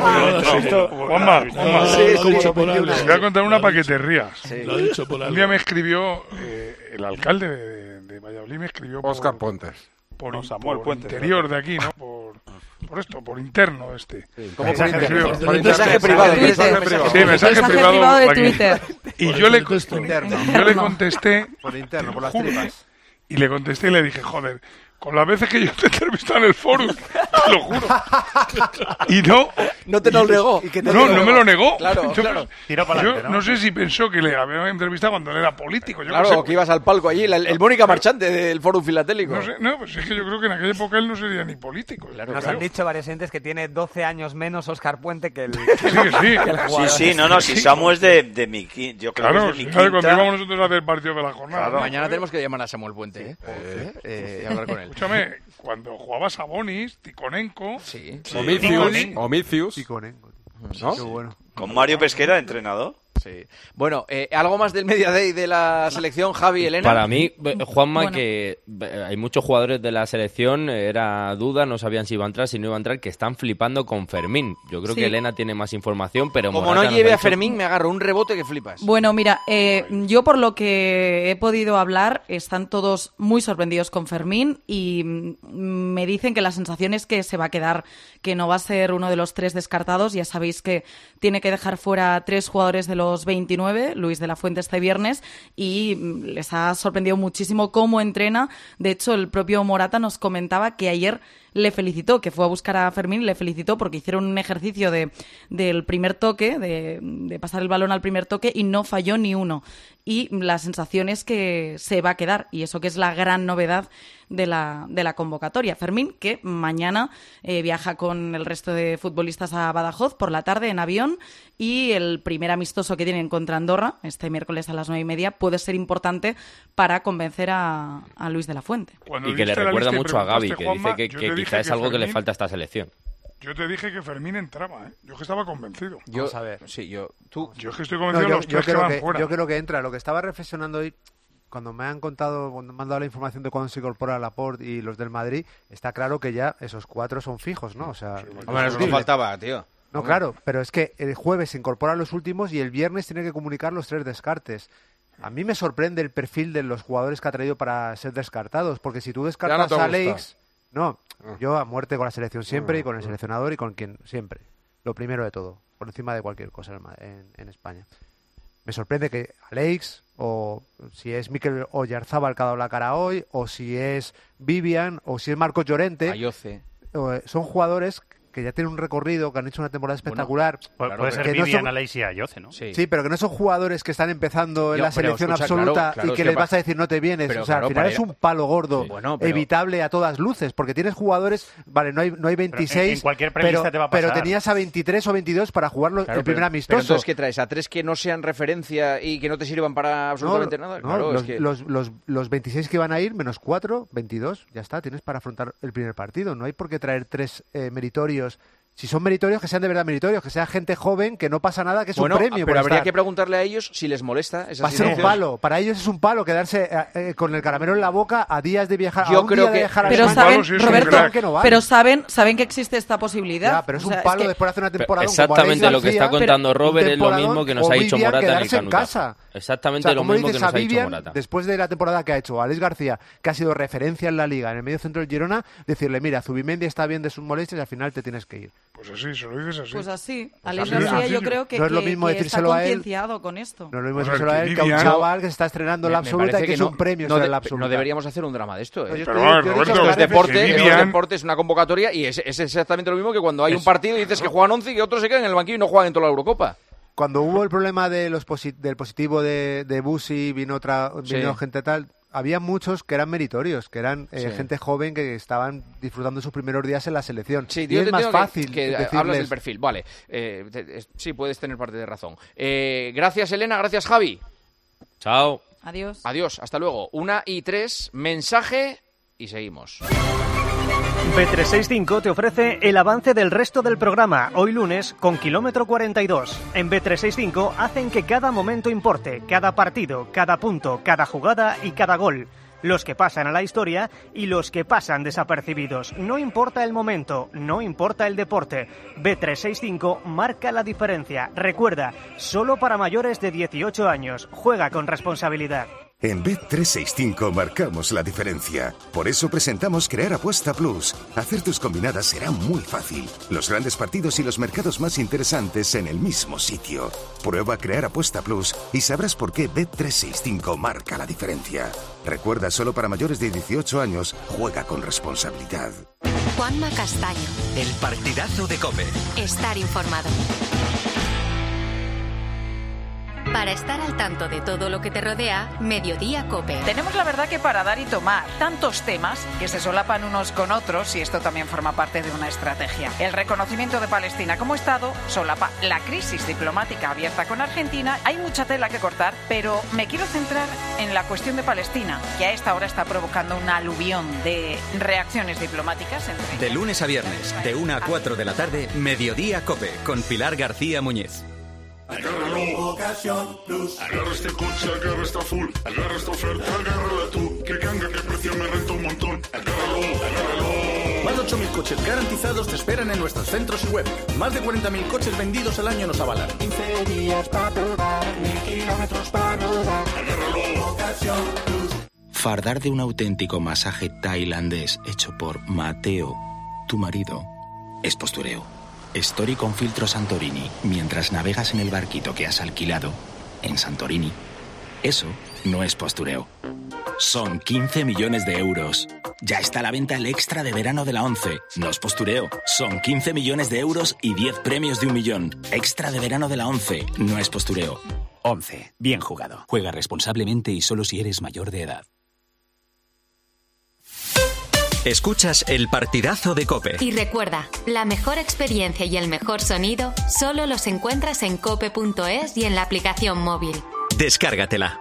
te- Esto, Juanma, Juanma, Sí, te lo ha dicho por algo. voy a contar una para que te rías. Sí. Lo ha dicho por Un algo. día me escribió eh, el alcalde de, de Valladolid, me escribió por, Oscar Puentes. por, No, Samuel por Puentes, interior ¿no? de aquí, ¿no? Por, por esto, por interno este. ¿Cómo por Mensaje interno? privado. Por mensaje privado. Twitter. Mensaje privado. Sí, mensaje, Mensaje privado, privado de aquí. Twitter. Y yo le, Interno. yo le contesté, Por interno, por las juro, tripas. y le contesté y le dije, joder, con las veces que yo te he entrevistado en el foro, te lo juro. Y no... No te lo negó. No, no me lo negó. Claro, Entonces, claro. Tiró para yo adelante, ¿no? no sé si pensó que le había entrevistado cuando él era político. Yo Claro, qué sé, que ibas al palco allí, el, el Mónica Marchante del Fórum Filatélico. no sé, no, pues es que yo creo que en aquella época él no sería ni político. Claro, Nos claro. han dicho varios entes que tiene doce años menos Oscar Puente que el, Sí, que sí. que el Sí, jugador. sí, no, no, si Samu es de, de mi quinta, yo creo Claro, que es de mi ¿sabe? Cuando quinta. íbamos nosotros a hacer partido de la jornada. ¿no? Mañana tenemos que llamar a Samuel Puente, ¿eh? Eh, eh, y hablar con él. Escúchame, cuando jugaba Sabonis, Ticonenko, Sí. Omicius, Omicius. Piconenco. ¿No? Qué bueno. Con Mario Pesquera, entrenador. Sí. Bueno, eh, ¿algo más del Media Day de la selección, Javi, Elena? Para mí, eh, Juanma, Bueno. que eh, hay muchos jugadores de la selección, eh, era duda, no sabían si iba a entrar, si no iba a entrar, que están flipando con Fermín. Yo creo Sí. que Elena tiene más información, pero Como Morata no nos lleve ha a dicho- Fermín, me agarro un rebote que flipas. Bueno, mira, eh, yo por lo que he podido hablar, están todos muy sorprendidos con Fermín y mm, me dicen que la sensación es que se va a quedar, que no va a ser uno de los tres descartados. Ya sabéis que tiene que dejar fuera tres jugadores de los veintinueve, Luis de la Fuente este viernes, y mm, les ha sorprendido muchísimo cómo entrena. De hecho, el propio Morata nos comentaba que ayer le felicitó, que fue a buscar a Fermín, le felicitó porque hicieron un ejercicio de, del primer toque, de, de pasar el balón al primer toque y no falló ni uno. Y la sensación es que se va a quedar, y eso que es la gran novedad de la, de la convocatoria. Fermín, que mañana eh, viaja con el resto de futbolistas a Badajoz por la tarde en avión, y el primer amistoso que tienen contra Andorra, este miércoles a las nueve y media, puede ser importante para convencer a, a Luis de la Fuente. Cuando Y que le diste la recuerda lista y mucho a Gaby, preguntaste, que dice Juanma, que, yo que te dije quizá es que algo que le Fermín- falta a esta selección. Yo te dije que Fermín entraba, ¿eh? Yo que estaba convencido. Yo, Vamos a ver. Sí, yo... Tú... Yo es que estoy No, convencido de yo, los yo tres que creo van que, fuera. yo creo que entra. Lo que estaba reflexionando hoy, cuando me han contado, cuando me han dado la información de cuándo se incorpora Laporte y los del Madrid, está claro que ya esos cuatro son fijos, ¿no? O sea, Sí, es Hombre, eso no posible. faltaba, tío. No, claro, pero es que el jueves se incorporan los últimos y el viernes tiene que comunicar los tres descartes. A mí me sorprende el perfil de los jugadores que ha traído para ser descartados, porque si tú descartas Ya no te a gusta. Alex, no, yo a muerte con la selección siempre Ah, y con el ah. seleccionador y con quien siempre. Lo primero de todo, por encima de cualquier cosa en, en- en España. Me sorprende que Alex, o si es Mikel Oyarzabal que ha dado la cara hoy, o si es Vivian, o si es Marcos Llorente, Ayoce. Son jugadores que ya tienen un recorrido, que han hecho una temporada espectacular. Bueno, claro, puede ser Vivian, no son... Aleix y Ayoce, ¿no? Sí. sí, pero que no son jugadores que están empezando en Yo, la selección escucha, absoluta claro, claro, y que es les que vas a decir no te vienes. pero, o sea, claro, al final para... es un palo gordo, sí. bueno, pero... evitable a todas luces, porque tienes jugadores, vale, no hay, no hay veintiséis, pero en, en cualquier pero, te va a pasar. pero tenías a veintitrés o veintidós para jugarlo claro, el primer pero, amistoso. Pero entonces, ¿qué traes? ¿A tres que no sean referencia y que no te sirvan para absolutamente no, nada? No, claro, los, es que... los, los, los veintiséis que van a ir, menos cuatro, veintidós, ya está, tienes para afrontar el primer partido. No hay por qué traer tres eh, meritorios. Si son meritorios, que sean de verdad meritorios, que sea gente joven, que no pasa nada, que es bueno, un premio. Pero habría estar. que preguntarle a ellos si les molesta esa Va a ser un palo. Para ellos es un palo quedarse eh, eh, con el caramelo en la boca a días de viajar. Yo a un creo día que. De viajar pero a saben, sí, Roberto, que no vale. pero saben, saben que existe esta posibilidad. Ya, pero es o sea, un palo es que... después de hacer una temporada. Exactamente como lo que está contando pero, Robert es lo mismo que nos ha dicho Morata en el Canuta. Casa. Exactamente o sea, lo mismo que nos ha dicho Vivian, Morata. Después de la temporada que ha hecho Alex García, que ha sido referencia en la Liga, en el medio centro del Girona, decirle, mira, Zubimendi está bien de sus molestias y al final te tienes que ir. Pues así, se lo dices así. Pues así. Pues Alex así, García así, yo creo que, no es lo que, mismo que decírselo está a él, concienciado con esto. No es lo mismo o sea, decírselo a él que a un Vivian, chaval que se está estrenando me, la absoluta y que, que es no, un premio no, sobre de, la absoluta. No deberíamos hacer un drama de esto, ¿eh? No, pero vamos, Roberto, esto es deporte, Vivian... esto es deporte, es una convocatoria y es, es exactamente lo mismo que cuando hay es... un partido y dices que juegan once y que otros se quedan en el banquillo y no juegan en toda la Eurocopa. Cuando hubo el problema de los posi del positivo de, de Busi, vino otra vino sí. gente tal, había muchos que eran meritorios, que eran eh, sí. gente joven que estaban disfrutando sus primeros días en la selección. Sí, y es más fácil que, que decirles... hablas del perfil. Vale, eh, te, es, sí, puedes tener parte de razón. Eh, gracias, Elena, gracias, Javi. Chao. Adiós. Adiós, hasta luego. Una y tres, mensaje y seguimos. B trescientos sesenta y cinco te ofrece el avance del resto del programa, hoy lunes, con kilómetro cuarenta y dos. En B trescientos sesenta y cinco hacen que cada momento importe, cada partido, cada punto, cada jugada y cada gol. Los que pasan a la historia y los que pasan desapercibidos. No importa el momento, no importa el deporte. B trescientos sesenta y cinco marca la diferencia. Recuerda, solo para mayores de dieciocho años. Juega con responsabilidad. En Bet trescientos sesenta y cinco marcamos la diferencia. Por eso presentamos Crear Apuesta Plus. Hacer tus combinadas será muy fácil. Los grandes partidos y los mercados más interesantes en el mismo sitio. Prueba Crear Apuesta Plus y sabrás por qué Bet trescientos sesenta y cinco marca la diferencia. Recuerda, solo para mayores de dieciocho años, juega con responsabilidad. Juanma Castaño. El partidazo de COPE. Estar informado. Para estar al tanto de todo lo que te rodea, Mediodía COPE. Tenemos la verdad que para dar y tomar tantos temas que se solapan unos con otros y esto también forma parte de una estrategia. El reconocimiento de Palestina como Estado solapa la crisis diplomática abierta con Argentina. Hay mucha tela que cortar, pero me quiero centrar en la cuestión de Palestina, que a esta hora está provocando un aluvión de reacciones diplomáticas. Entre... De lunes a viernes, de una a cuatro de la tarde, Mediodía COPE, con Pilar García Muñiz. Agárralo, Ocasión Plus. Agarra este coche, agarra esta full. Agarra esta oferta, agárrala tú. Que canga, que precio me renta un montón. Agárralo, agárralo. Más de ocho mil coches garantizados te esperan en nuestros centros y web. Más de cuarenta mil coches vendidos al año nos avalan. quince días para probar, mil kilómetros para rodar. Agárralo, Ocasión Plus. Fardar de un auténtico masaje tailandés hecho por Mateo, tu marido, es postureo. Story con filtro Santorini mientras navegas en el barquito que has alquilado en Santorini. Eso no es postureo. Son quince millones de euros. Ya está a la venta el extra de verano de la ONCE. No es postureo. Son quince millones de euros y diez premios de un millón. Extra de verano de la ONCE. No es postureo. ONCE. Bien jugado. Juega responsablemente y solo si eres mayor de edad. Escuchas el partidazo de COPE. Y recuerda, la mejor experiencia y el mejor sonido solo los encuentras en cope punto es y en la aplicación móvil. Descárgatela.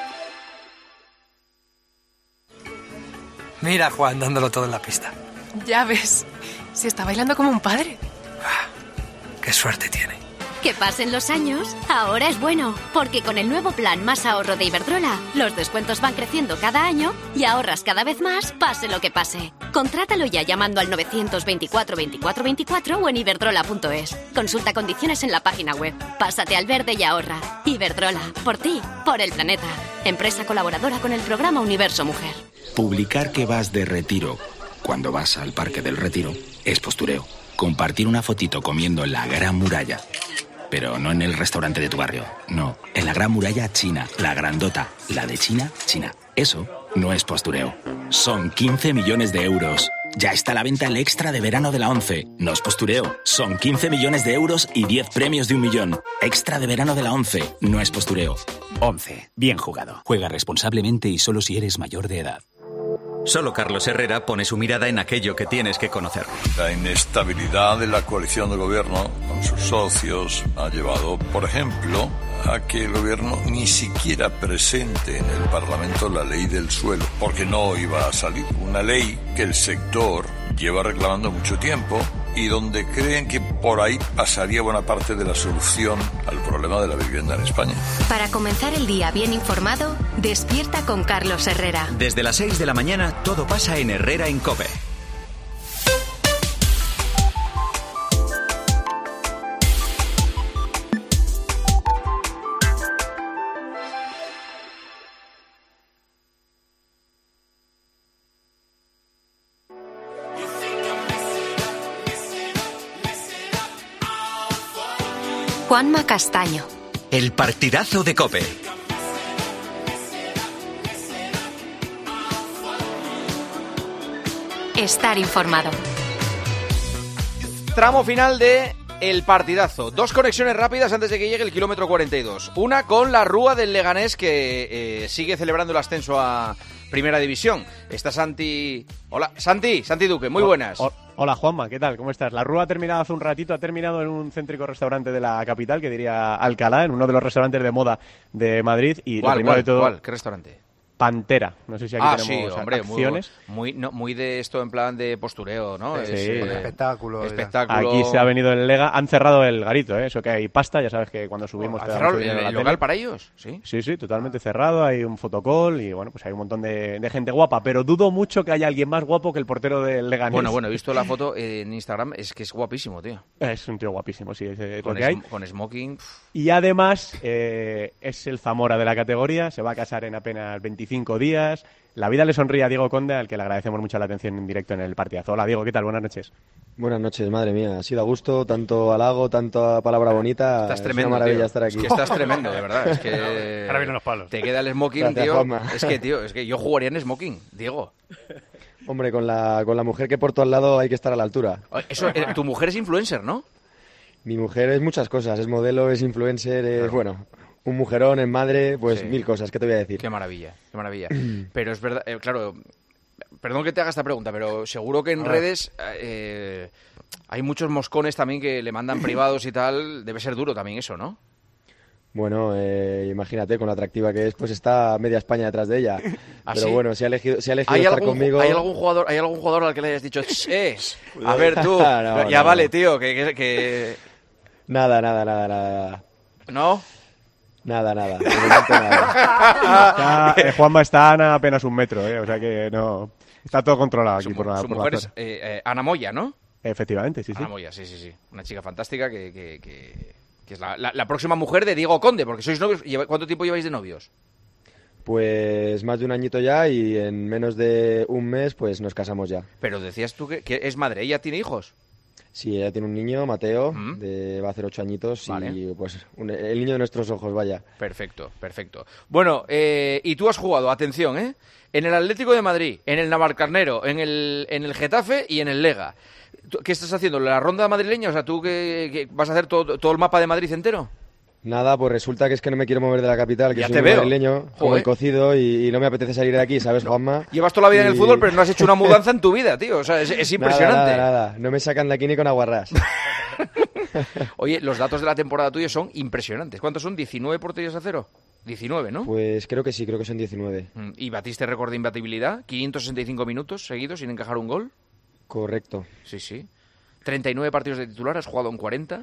Mira a Juan dándolo todo en la pista. Ya ves, si está bailando como un padre. Ah, qué suerte tiene. Que pasen los años, ahora es bueno, porque con el nuevo plan Más Ahorro de Iberdrola, los descuentos van creciendo cada año y ahorras cada vez más, pase lo que pase. Contrátalo ya llamando al novecientos veinticuatro veinticuatro veinticuatro o en iberdrola punto es. Consulta condiciones en la página web. Pásate al verde y ahorra. Iberdrola, por ti, por el planeta. Empresa colaboradora con el programa Universo Mujer. Publicar que vas de retiro cuando vas al Parque del Retiro es postureo. Compartir una fotito comiendo en la Gran Muralla Pero no en el restaurante de tu barrio. No, en la Gran Muralla China, la grandota. La de China, China. Eso no es postureo. Son quince millones de euros. Ya está a la venta el extra de verano de la ONCE. No es postureo. Son quince millones de euros y diez premios de un millón. Extra de verano de la ONCE. No es postureo. ONCE. Bien jugado. Juega responsablemente y solo si eres mayor de edad. Solo Carlos Herrera pone su mirada en aquello que tienes que conocer. La inestabilidad de la coalición de gobierno con sus socios ha llevado, por ejemplo, a que el gobierno ni siquiera presente en el Parlamento la ley del suelo, porque no iba a salir. Una ley que el sector lleva reclamando mucho tiempo y donde creen que por ahí pasaría buena parte de la solución al problema de la vivienda en España. Para comenzar el día bien informado, despierta con Carlos Herrera. Desde las seis de la mañana todo pasa en Herrera en COPE. Juanma Castaño. El partidazo de COPE. Estar informado. Tramo final de el partidazo. Dos conexiones rápidas antes de que llegue el kilómetro cuarenta y dos. Una con la Rúa del Leganés, que eh, sigue celebrando el ascenso a Primera División. Está Santi... Hola, Santi, Santi Duque, muy buenas. Oh, oh, hola Juanma, ¿qué tal? ¿Cómo estás? La Rúa ha terminado hace un ratito, ha terminado en un céntrico restaurante de la capital, que diría Alcalá, en uno de los restaurantes de moda de Madrid. Y ¿Cuál, lo primero cuál, de todo, cuál? ¿Qué restaurante? Pantera. No sé si aquí ah, tenemos sí, hombre, acciones. Muy, muy, no, muy de esto en plan de postureo, ¿no? Sí, es, sí. eh, espectáculo. espectáculo. Aquí se ha venido el Lega. Han cerrado el garito, ¿eh? Eso que hay pasta, ya sabes que cuando subimos... ¿Han te cerrado damos el, dinero a el la local tele. para ellos? Sí. Sí, sí, totalmente cerrado. Hay un fotocall y, bueno, pues hay un montón de, de gente guapa. Pero dudo mucho que haya alguien más guapo que el portero del Leganés. Bueno, bueno, he visto la foto en Instagram. Es que es guapísimo, tío. Es un tío guapísimo, sí. Es, es Con, lo que hay. es, con smoking... Pff. Y además eh, es el Zamora de la categoría, se va a casar en apenas veinticinco días. La vida le sonríe a Diego Conde, al que le agradecemos mucho la atención en directo en el partidazo. Hola Diego, ¿qué tal? Buenas noches. Buenas noches, madre mía. Ha sido a gusto, tanto halago, tanta palabra bonita. Estás tremendo, es una maravilla tío. estar aquí. Es que estás tremendo, de verdad. Es que... Ahora vienen los palos. Te queda el smoking, Gracias, tío. Juanma. Es que, tío, es que yo jugaría en smoking, Diego. Hombre, con la, con la mujer que porto al lado hay que estar a la altura. Eso, eh, tu mujer es influencer, ¿no? Mi mujer es muchas cosas. Es modelo, es influencer, es, claro. bueno... Un mujerón, es madre, pues sí. Mil cosas, ¿qué te voy a decir? Qué maravilla, qué maravilla. Pero es verdad, eh, claro, perdón que te haga esta pregunta, pero seguro que en redes eh, hay muchos moscones también que le mandan privados y tal. Debe ser duro también eso, ¿no? Bueno, eh, imagínate, con lo atractiva que es, pues está media España detrás de ella. ¿Ah, pero sí? bueno, si ha elegido, si ha elegido ¿Hay estar algún, conmigo... ¿hay algún jugador, ¿Hay algún jugador al que le hayas dicho, eh, a ver tú, no, ya no, vale, no. tío, que... que, que... Nada, nada, nada, nada. ¿No? Nada, nada. De momento, nada. Está, eh, Juanma está a apenas un metro, ¿eh? O sea que no... Está todo controlado aquí su, por la Su por mujer la es zona. eh, eh, Ana Moya, ¿no? Efectivamente, sí, sí. Ana Moya, sí, sí, sí. Una chica fantástica que, que, que, que es la, la, la próxima mujer de Diego Conde, porque sois novios. ¿Cuánto tiempo lleváis de novios? Pues más de un añito ya y en menos de un mes pues nos casamos ya. Pero decías tú que, que es madre, ¿ella tiene hijos? Sí, ella tiene un niño, Mateo, ¿Mm? de, va a hacer ocho añitos vale. y pues un, el niño de nuestros ojos, vaya. Perfecto, perfecto. Bueno, eh, y tú has jugado, atención, ¿eh? En el Atlético de Madrid, en el Navalcarnero, en el, en el Getafe y en el Lega. ¿Qué estás haciendo? ¿La ronda madrileña? O sea, ¿tú que, que vas a hacer todo, todo el mapa de Madrid entero? Nada, pues resulta que es que no me quiero mover de la capital, que ya soy te un veo. madrileño, como el cocido, y, y no me apetece salir de aquí, ¿sabes, Juanma? Llevas toda la vida y... en el fútbol, pero no has hecho una mudanza en tu vida, tío. O sea, es, es impresionante. Nada, nada, nada. No me sacan de aquí ni con aguarrás. Oye, los datos de la temporada tuya son impresionantes. ¿Cuántos son? ¿diecinueve porterías a cero? diecinueve, ¿no? Pues creo que sí, creo que son diecinueve. ¿Y batiste récord de imbatibilidad? ¿quinientos sesenta y cinco minutos seguidos sin encajar un gol? Correcto. Sí, sí. treinta y nueve partidos de titular, has jugado en cuarenta.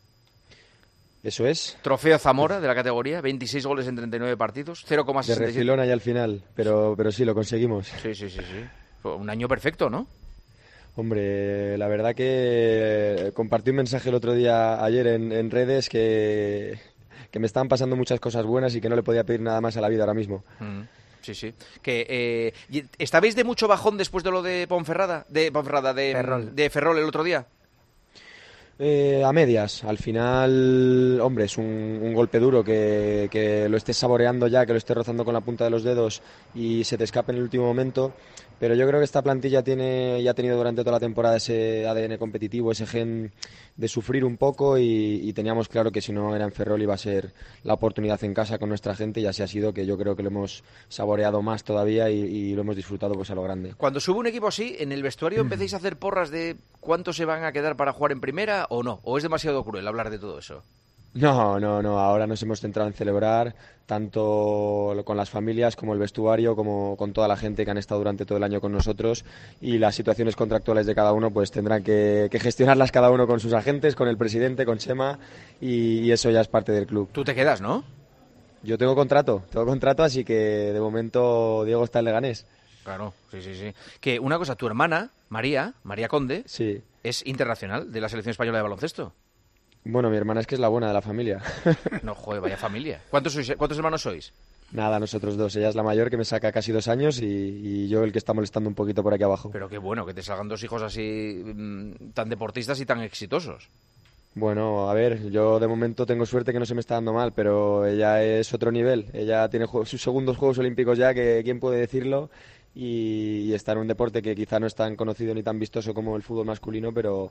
Eso es. Trofeo Zamora de la categoría, veintiséis goles en treinta y nueve partidos, cero coma sesenta y siete. De refilón ahí al final, pero, pero sí, lo conseguimos. Sí, sí, sí, sí. Fue un año perfecto, ¿no? Hombre, la verdad que compartí un mensaje el otro día, ayer en, en redes, que, que me estaban pasando muchas cosas buenas y que no le podía pedir nada más a la vida ahora mismo. Mm. Sí, sí. Que, eh, ¿estabais de mucho bajón después de lo de Ponferrada? De Ponferrada, de Ferrol. de Ferrol el otro día. Eh, a medias, al final, hombre, es un, un golpe duro que, que lo estés saboreando ya, que lo estés rozando con la punta de los dedos y se te escape en el último momento, pero yo creo que esta plantilla tiene y ha tenido durante toda la temporada ese A D N competitivo, ese gen de sufrir un poco y, y teníamos claro que si no era en Ferrol iba a ser la oportunidad en casa con nuestra gente y así ha sido, que yo creo que lo hemos saboreado más todavía y, y lo hemos disfrutado pues a lo grande. Cuando sube un equipo así, ¿en el vestuario empecéis a hacer porras de cuántos se van a quedar para jugar en primera o no? ¿O es demasiado cruel hablar de todo eso? No, no, no. Ahora nos hemos centrado en celebrar tanto con las familias como el vestuario, como con toda la gente que han estado durante todo el año con nosotros, y las situaciones contractuales de cada uno pues tendrán que, que gestionarlas cada uno con sus agentes, con el presidente, con Chema, y, y eso ya es parte del club. Tú te quedas, ¿no? Yo tengo contrato, tengo contrato, así que de momento Diego está en Leganés. Claro, sí, sí, sí. Que una cosa, tu hermana, María, María Conde, sí, es internacional de la selección española de baloncesto. Bueno, mi hermana es que es la buena de la familia. No, joder, vaya familia. ¿Cuántos sois, cuántos hermanos sois? Nada, nosotros dos. Ella es la mayor, que me saca casi dos años, y, y yo el que está molestando un poquito por aquí abajo. Pero qué bueno, que te salgan dos hijos así mmm, tan deportistas y tan exitosos. Bueno, a ver, yo de momento tengo suerte que no se me está dando mal, pero ella es otro nivel. Ella tiene sus segundos Juegos Olímpicos ya, que quién puede decirlo, y, y está en un deporte que quizá no es tan conocido ni tan vistoso como el fútbol masculino, pero,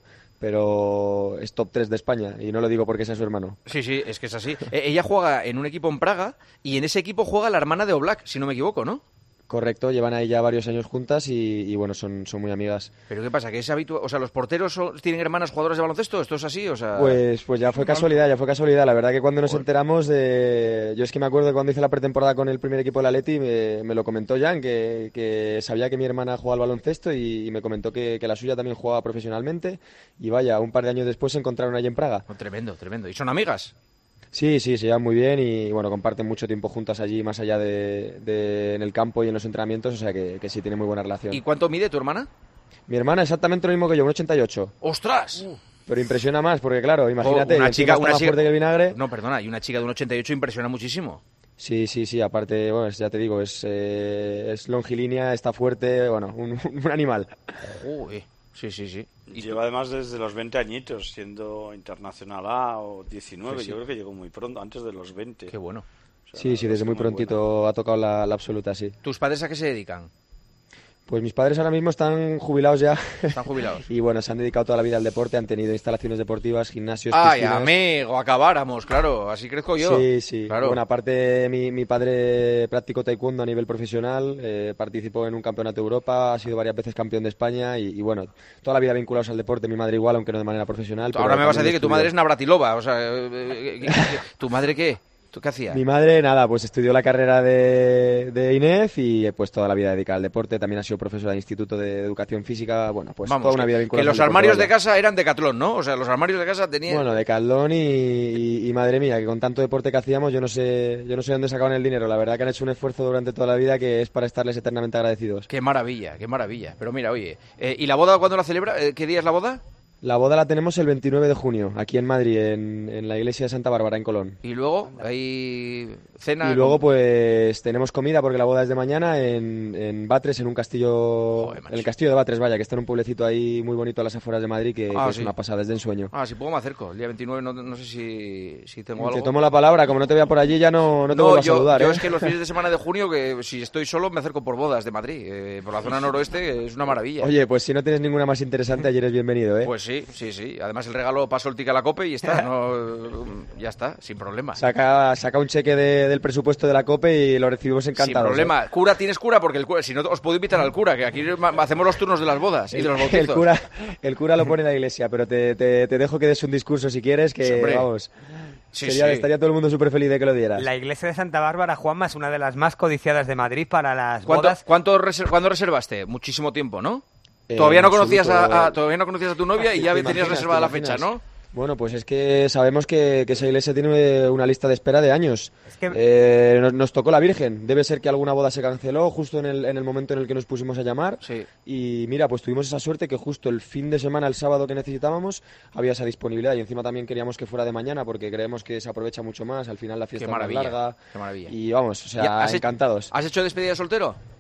pero es top tres de España, y no lo digo porque sea su hermano. Sí, sí, es que es así. Eh, ella juega en un equipo en Praga, y en ese equipo juega la hermana de Oblak, si no me equivoco, ¿no? Correcto, llevan ahí ya varios años juntas y, y bueno, son, son muy amigas. ¿Pero qué pasa? ¿Que es habitual? O sea, ¿los porteros son, tienen hermanas jugadoras de baloncesto? ¿Esto es así? O sea... Pues, pues ya fue casualidad, ya fue casualidad. La verdad que cuando nos enteramos de... Yo es que me acuerdo de cuando hice la pretemporada con el primer equipo del Atleti, me, me lo comentó Jan, que, que sabía que mi hermana jugaba al baloncesto y, y me comentó que, que la suya también jugaba profesionalmente. Y vaya, un par de años después se encontraron allí en Praga. Oh, tremendo, tremendo. ¿Y son amigas? Sí, sí, se llevan muy bien y bueno, comparten mucho tiempo juntas allí, más allá de, de en el campo y en los entrenamientos, o sea que, que sí, tienen muy buena relación. ¿Y cuánto mide tu hermana? Mi hermana exactamente lo mismo que yo, un ochenta y ocho. ¡Ostras! Uh. Pero impresiona más, porque claro, imagínate, oh, una chica, una más chica... fuerte que el vinagre. No, perdona, y una chica de un ochenta y ocho impresiona muchísimo. Sí, sí, sí, aparte, bueno, ya te digo, es, eh, es longilínea, está fuerte, bueno, un, un animal. Uy. Sí, sí, sí. Y lleva además desde los veinte añitos siendo internacional A o diecinueve, sí, sí. Yo creo que llegó muy pronto, antes de los veinte. Qué bueno. O sea, sí, sí, desde muy prontito buena. Ha tocado la, la absoluta, sí. ¿Tus padres a qué se dedican? Pues mis padres ahora mismo están jubilados ya. Están jubilados. Y bueno, se han dedicado toda la vida al deporte, han tenido instalaciones deportivas, gimnasios, ¡ay, piscinas. amigo! Acabáramos, claro, así crezco yo. Sí, sí. Claro. Bueno, aparte mi, mi padre practicó taekwondo a nivel profesional, eh, participó en un campeonato de Europa, ha sido varias veces campeón de España y, y bueno, toda la vida vinculados al deporte, mi madre igual, aunque no de manera profesional. Ahora me vas a decir que tu madre es Navratilova, o sea, ¿tu madre qué? ¿Tú qué hacías? Mi madre, nada, pues estudió la carrera de, de INEF y pues toda la vida dedicada al deporte. También ha sido profesora de Instituto de Educación Física. Bueno, pues Vamos, toda una vida que, vinculada. Que los armarios de casa eran Decathlon, ¿no? O sea, los armarios de casa tenían... Bueno, Decathlon y, y, y madre mía, que con tanto deporte que hacíamos, yo no sé yo no sé dónde sacaban el dinero. La verdad que han hecho un esfuerzo durante toda la vida que es para estarles eternamente agradecidos. Qué maravilla, qué maravilla. Pero mira, oye, eh, ¿y la boda cuándo la celebra? ¿Qué día es la boda? La boda la tenemos el veintinueve de junio, aquí en Madrid, en, en la iglesia de Santa Bárbara, en Colón. ¿Y luego hay cena? Y luego pues tenemos comida, porque la boda es de mañana, en, en Batres, en un castillo... Joder, en el castillo de Batres, vaya, que está en un pueblecito ahí muy bonito a las afueras de Madrid, que, ah, que sí. es una pasada, es de ensueño. Ah, si puedo me acerco. El día veintinueve no, no sé si, si tengo te algo. Te tomo la palabra, como no te vea por allí ya no, no te no, vuelvo a yo, saludar. Yo ¿eh? es que los fines de semana de junio, que si estoy solo me acerco por bodas de Madrid, eh, por la zona noroeste, es una maravilla. Oye, pues si no tienes ninguna más interesante, ayer eres bienvenido, ¿eh? Pues sí, sí, sí. Además el regalo paso el tic a la COPE y está, no, ya está, sin problema. Saca, saca un cheque de, del presupuesto de la COPE y lo recibimos encantados. Sin problema. ¿eh? Cura, tienes cura, porque el cura, si no os puedo invitar al cura, que aquí hacemos los turnos de las bodas y de los bautizos. El cura, el cura lo pone en la iglesia, pero te, te, te dejo que des un discurso si quieres, que Siempre. vamos... Sí, Sería, sí. Estaría todo el mundo súper feliz de que lo dieras. La iglesia de Santa Bárbara, Juanma, es una de las más codiciadas de Madrid para las ¿Cuánto, bodas. ¿cuánto reser, ¿Cuándo reservaste? Muchísimo tiempo, ¿no? Eh, todavía no conocías a, a todavía no conocías a tu novia y ya tenías reservada la fecha, ¿no? Bueno, pues es que sabemos que, que esa iglesia tiene una lista de espera de años. Es que... eh, nos, nos tocó la Virgen. Debe ser que alguna boda se canceló justo en el, en el momento en el que nos pusimos a llamar. Sí. Y mira, pues tuvimos esa suerte que justo el fin de semana, el sábado que necesitábamos, había esa disponibilidad. Y encima también queríamos que fuera de mañana porque creemos que se aprovecha mucho más. Al final la fiesta es más larga. Qué maravilla. Y vamos, o sea, ¿Has encantados. ¿Has hecho despedida de soltero?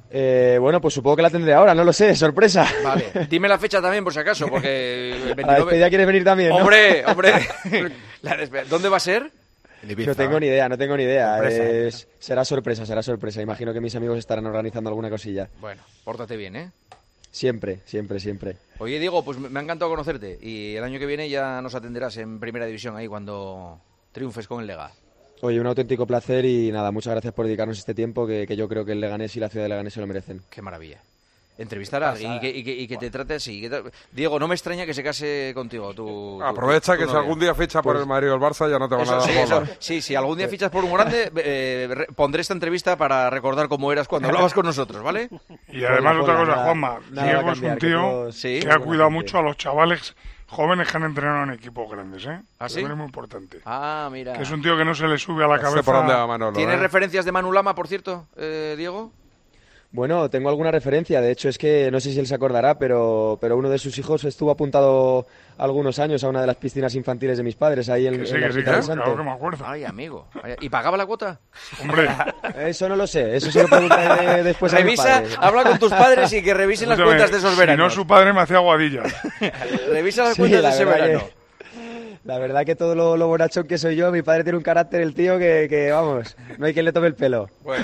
Eh, bueno, pues supongo que la tendré ahora, no lo sé, sorpresa. Vale, dime la fecha también por si acaso, porque... el veintinueve... A la despedida quieres venir también, ¿no? Hombre, hombre. La despedida. ¿Dónde va a ser? No tengo ni idea, no tengo ni idea. Sorpresa, Es- ¿eh? Será sorpresa, será sorpresa. Imagino que mis amigos estarán organizando alguna cosilla. Bueno, pórtate bien, ¿eh? Siempre, siempre, siempre. Oye, Diego, pues me ha encantado conocerte y el año que viene ya nos atenderás en Primera División ahí cuando triunfes con el Lega. Oye, un auténtico placer y nada, muchas gracias por dedicarnos este tiempo que, que yo creo que el Leganés y la ciudad de Leganés se lo merecen. Qué maravilla. Entrevistar a alguien y que, y que, y que te trate así. que te- Diego, no me extraña que se case contigo. Tu, tu- Aprovecha tu que si novia. algún día ficha por Pues- el Madrid o el Barça ya no te van a Eso, dar sí, bola. eso. Sí, si algún día fichas por un grande, eh, re- pondré esta entrevista para recordar cómo eras cuando hablabas con nosotros, ¿vale? Y además otra cosa, Juanma, nada va a Diego es un cambiar, que tío todos- Sí. que ha cuidado mucho a los chavales jóvenes que han entrenado en equipos grandes, ¿eh? ¿Ah, sí? Eso es muy importante. Ah, mira. Que es un tío que no se le sube a la Ya sé cabeza. por dónde va Manolo, ¿Tienes ¿eh? referencias de Manu Lama, por cierto, eh, Diego? Bueno, tengo alguna referencia. De hecho, es que no sé si él se acordará, pero, pero uno de sus hijos estuvo apuntado algunos años a una de las piscinas infantiles de mis padres, ahí en, Que sí, en la que sí, Ermita claro, del Santo. claro que me acuerdo. Ay, amigo. Ay, ¿y pagaba la cuota? Hombre. Eso no lo sé, eso se lo preguntaré después a mi Revisa, padre. habla con tus padres y que revisen las Escúchame, cuentas de esos Si veranos. no, su padre me hacía guadilla. Revisa las Sí, cuentas de la ese verdad que- verano. La verdad que todo lo, lo borrachón que soy yo, mi padre tiene un carácter, el tío, que, que vamos, no hay quien le tome el pelo. Bueno,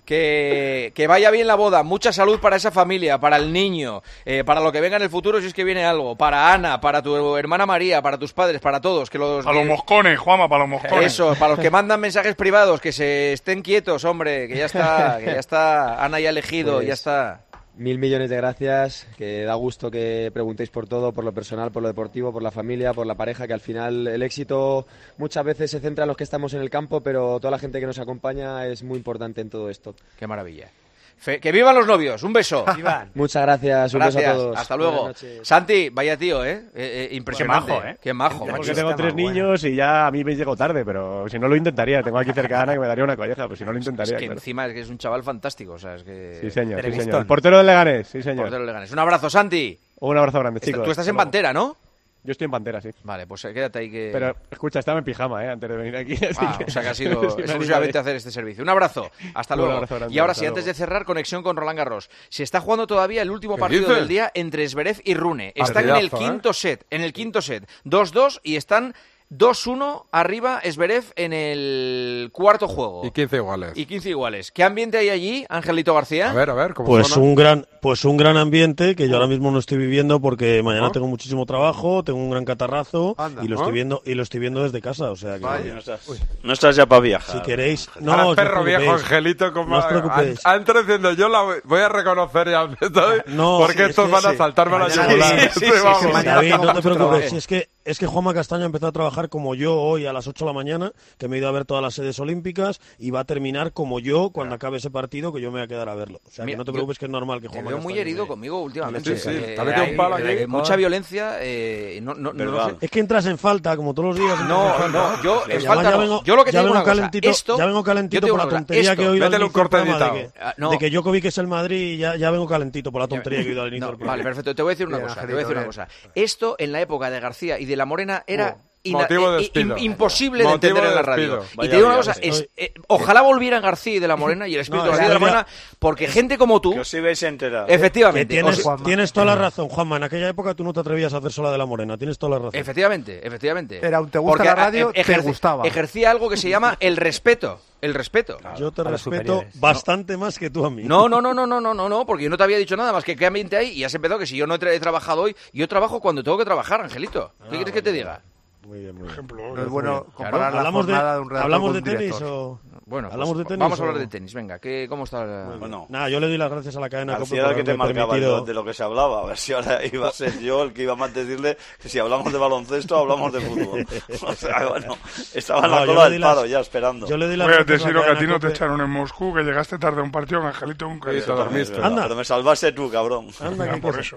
que, que vaya bien la boda, mucha salud para esa familia, para el niño, eh, para lo que venga en el futuro si es que viene algo, para Ana, para tu hermana María, para tus padres, para todos. Que los, Para los que- moscones, Juanma, para los moscones. Eso, para los que mandan mensajes privados, que se estén quietos, hombre, que ya está, que ya está, Ana ya ha elegido, Pues, ya está. Mil millones de gracias, que da gusto que preguntéis por todo, por lo personal, por lo deportivo, por la familia, por la pareja, que al final el éxito muchas veces se centra en los que estamos en el campo, pero toda la gente que nos acompaña es muy importante en todo esto. Qué maravilla. Fe- que vivan los novios, un beso. Muchas gracias, un beso Gracias, a todos. hasta Buenas luego. noches. Santi, vaya tío, ¿eh? eh, eh, impresionante. Qué majo, ¿eh? Qué majo, Porque macho. tengo tres niños y ya a mí me llegó tarde, pero si no lo intentaría. Tengo aquí cerca a Ana que me daría una colleja, pues si no lo intentaría. Es que claro. encima es que es un chaval fantástico, o sea, es que... Sí, señor, sí, señor. El portero del Leganés, sí, señor. Portero del Leganés. Un abrazo, Santi. Un abrazo grande, Está- chicos. Tú estás Hasta en luego. Pantera, ¿no? Yo estoy en Pantera, sí. Vale, pues eh, quédate ahí que... Pero, escucha, estaba en pijama, ¿eh? Antes de venir aquí. así Ah, o sea que ha sido Sí, me exclusivamente animaré. a hacer este servicio. Un abrazo, hasta Un luego. abrazo grande, Y ahora hasta sí, antes luego. de cerrar, conexión con Roland Garros. Se está jugando todavía el último ¿Qué partido dices? del día entre Zverev y Rune. Están en el Partidazo, ¿eh? quinto set, en el quinto set. dos dos y están dos uno arriba Zverev en el cuarto juego. Y quince iguales. Y quince iguales. ¿Qué ambiente hay allí, Angelito García? A ver, a ver, ¿cómo Pues suena? un gran, pues un gran ambiente que yo ahora mismo no estoy viviendo porque mañana ¿Ah? tengo muchísimo trabajo, tengo un gran catarrazo Anda. y lo ¿Ah? estoy viendo y lo estoy viendo desde casa, o sea que Vaya, no, estás, no estás ya para viajar. si queréis, no, Ahora os perro viejo, preocupéis. Angelito, como No os preocupéis. antes diciendo yo la voy- voy a reconocer ya estoy, No, porque sí, es estos que van a sí. saltarme a la Mañana yugular. sí, sí, Sí, sí, vamos. sí, mañana David, tengo no te mucho preocupes, trabajo. si es que es que Juanma Castaño empezó a trabajar como yo hoy a las ocho de la mañana, que me he ido a ver todas las sedes olímpicas y va a terminar como yo cuando acabe ese partido, que yo me voy a quedar a verlo. O sea, Mira, que no te yo preocupes, que es normal que Te Juanma veo muy Castaño herido me- conmigo últimamente. Sí, sí, Eh, te ha metido un palo hay, aquí. eh, mucha violencia. Eh, no, no, no, no sé. Es que entras en falta, como todos los días. entras en No, falta. no, yo Y en además falta ya no. vengo- Yo lo que te ya digo vengo una cosa, calentito, esto- ya vengo yo calentito te digo por la una cosa, tontería esto- que he oído al Métele un inicio del corte programa de editado. que, Ah, no. de que Djokovic es el Madrid y ya, ya vengo calentito por la tontería que he oído al inicio No, del programa. vale, perfecto. Te voy a decir una Bien, cosa. Te voy a decir una Angelito, cosa. Esto en la época de García y de la Morena era Oh, ina- motivo de eh, despido. im- imposible de Motivo entender en de la radio. despido. Y Vaya te digo una vida, cosa, sí. es, eh, ojalá volvieran García y de la Morena y el espíritu No, de García y de la es Morena, porque gente como tú, Que os ibais a enterar. Que efectivamente, tienes, os- tienes toda la razón, Juanma. En aquella época tú no te atrevías a hacer sola de la Morena. Tienes toda la razón. efectivamente, efectivamente. Era un te gusta Porque, la a- radio, te ejerce- gustaba. Ejercía algo que se llama el respeto. El respeto. Yo te a los respeto superiores. bastante más que tú a mí. No, no, no, no, no, no, no, no, porque yo no te había dicho nada más que qué ambiente hay y has empezado que si yo no he, tra- he trabajado hoy, yo trabajo cuando tengo que trabajar, Angelito. ¿Qué quieres que te diga? Muy bien, muy bien. No es bueno comparar Claro. la ¿Hablamos de, jornada de un redactor ¿hablamos con de un tenis director. o...? Bueno, ¿Hablamos pues de tenis vamos a o- hablar de tenis, venga, ¿qué, ¿cómo está? la- Bueno, Nada, yo le doy las gracias a la cadena Cope García por era el que te haberme marcaba el- permitido... de lo que se hablaba. A ver si ahora iba a ser yo el que iba más a decirle que si hablamos de baloncesto, hablamos de fútbol. O sea, bueno, estaba en la No, yo cola le del di las- paro ya esperando. Yo le doy las Voy a gracias decir la lo que a ti cadena no te COPE. echaron en Moscú, que llegaste tarde a un partido que Angelito nunca Sí, llegó. te dormiste. Es verdad, Anda. Pero me salvaste tú, cabrón. Anda, Ya, qué por cosa. eso.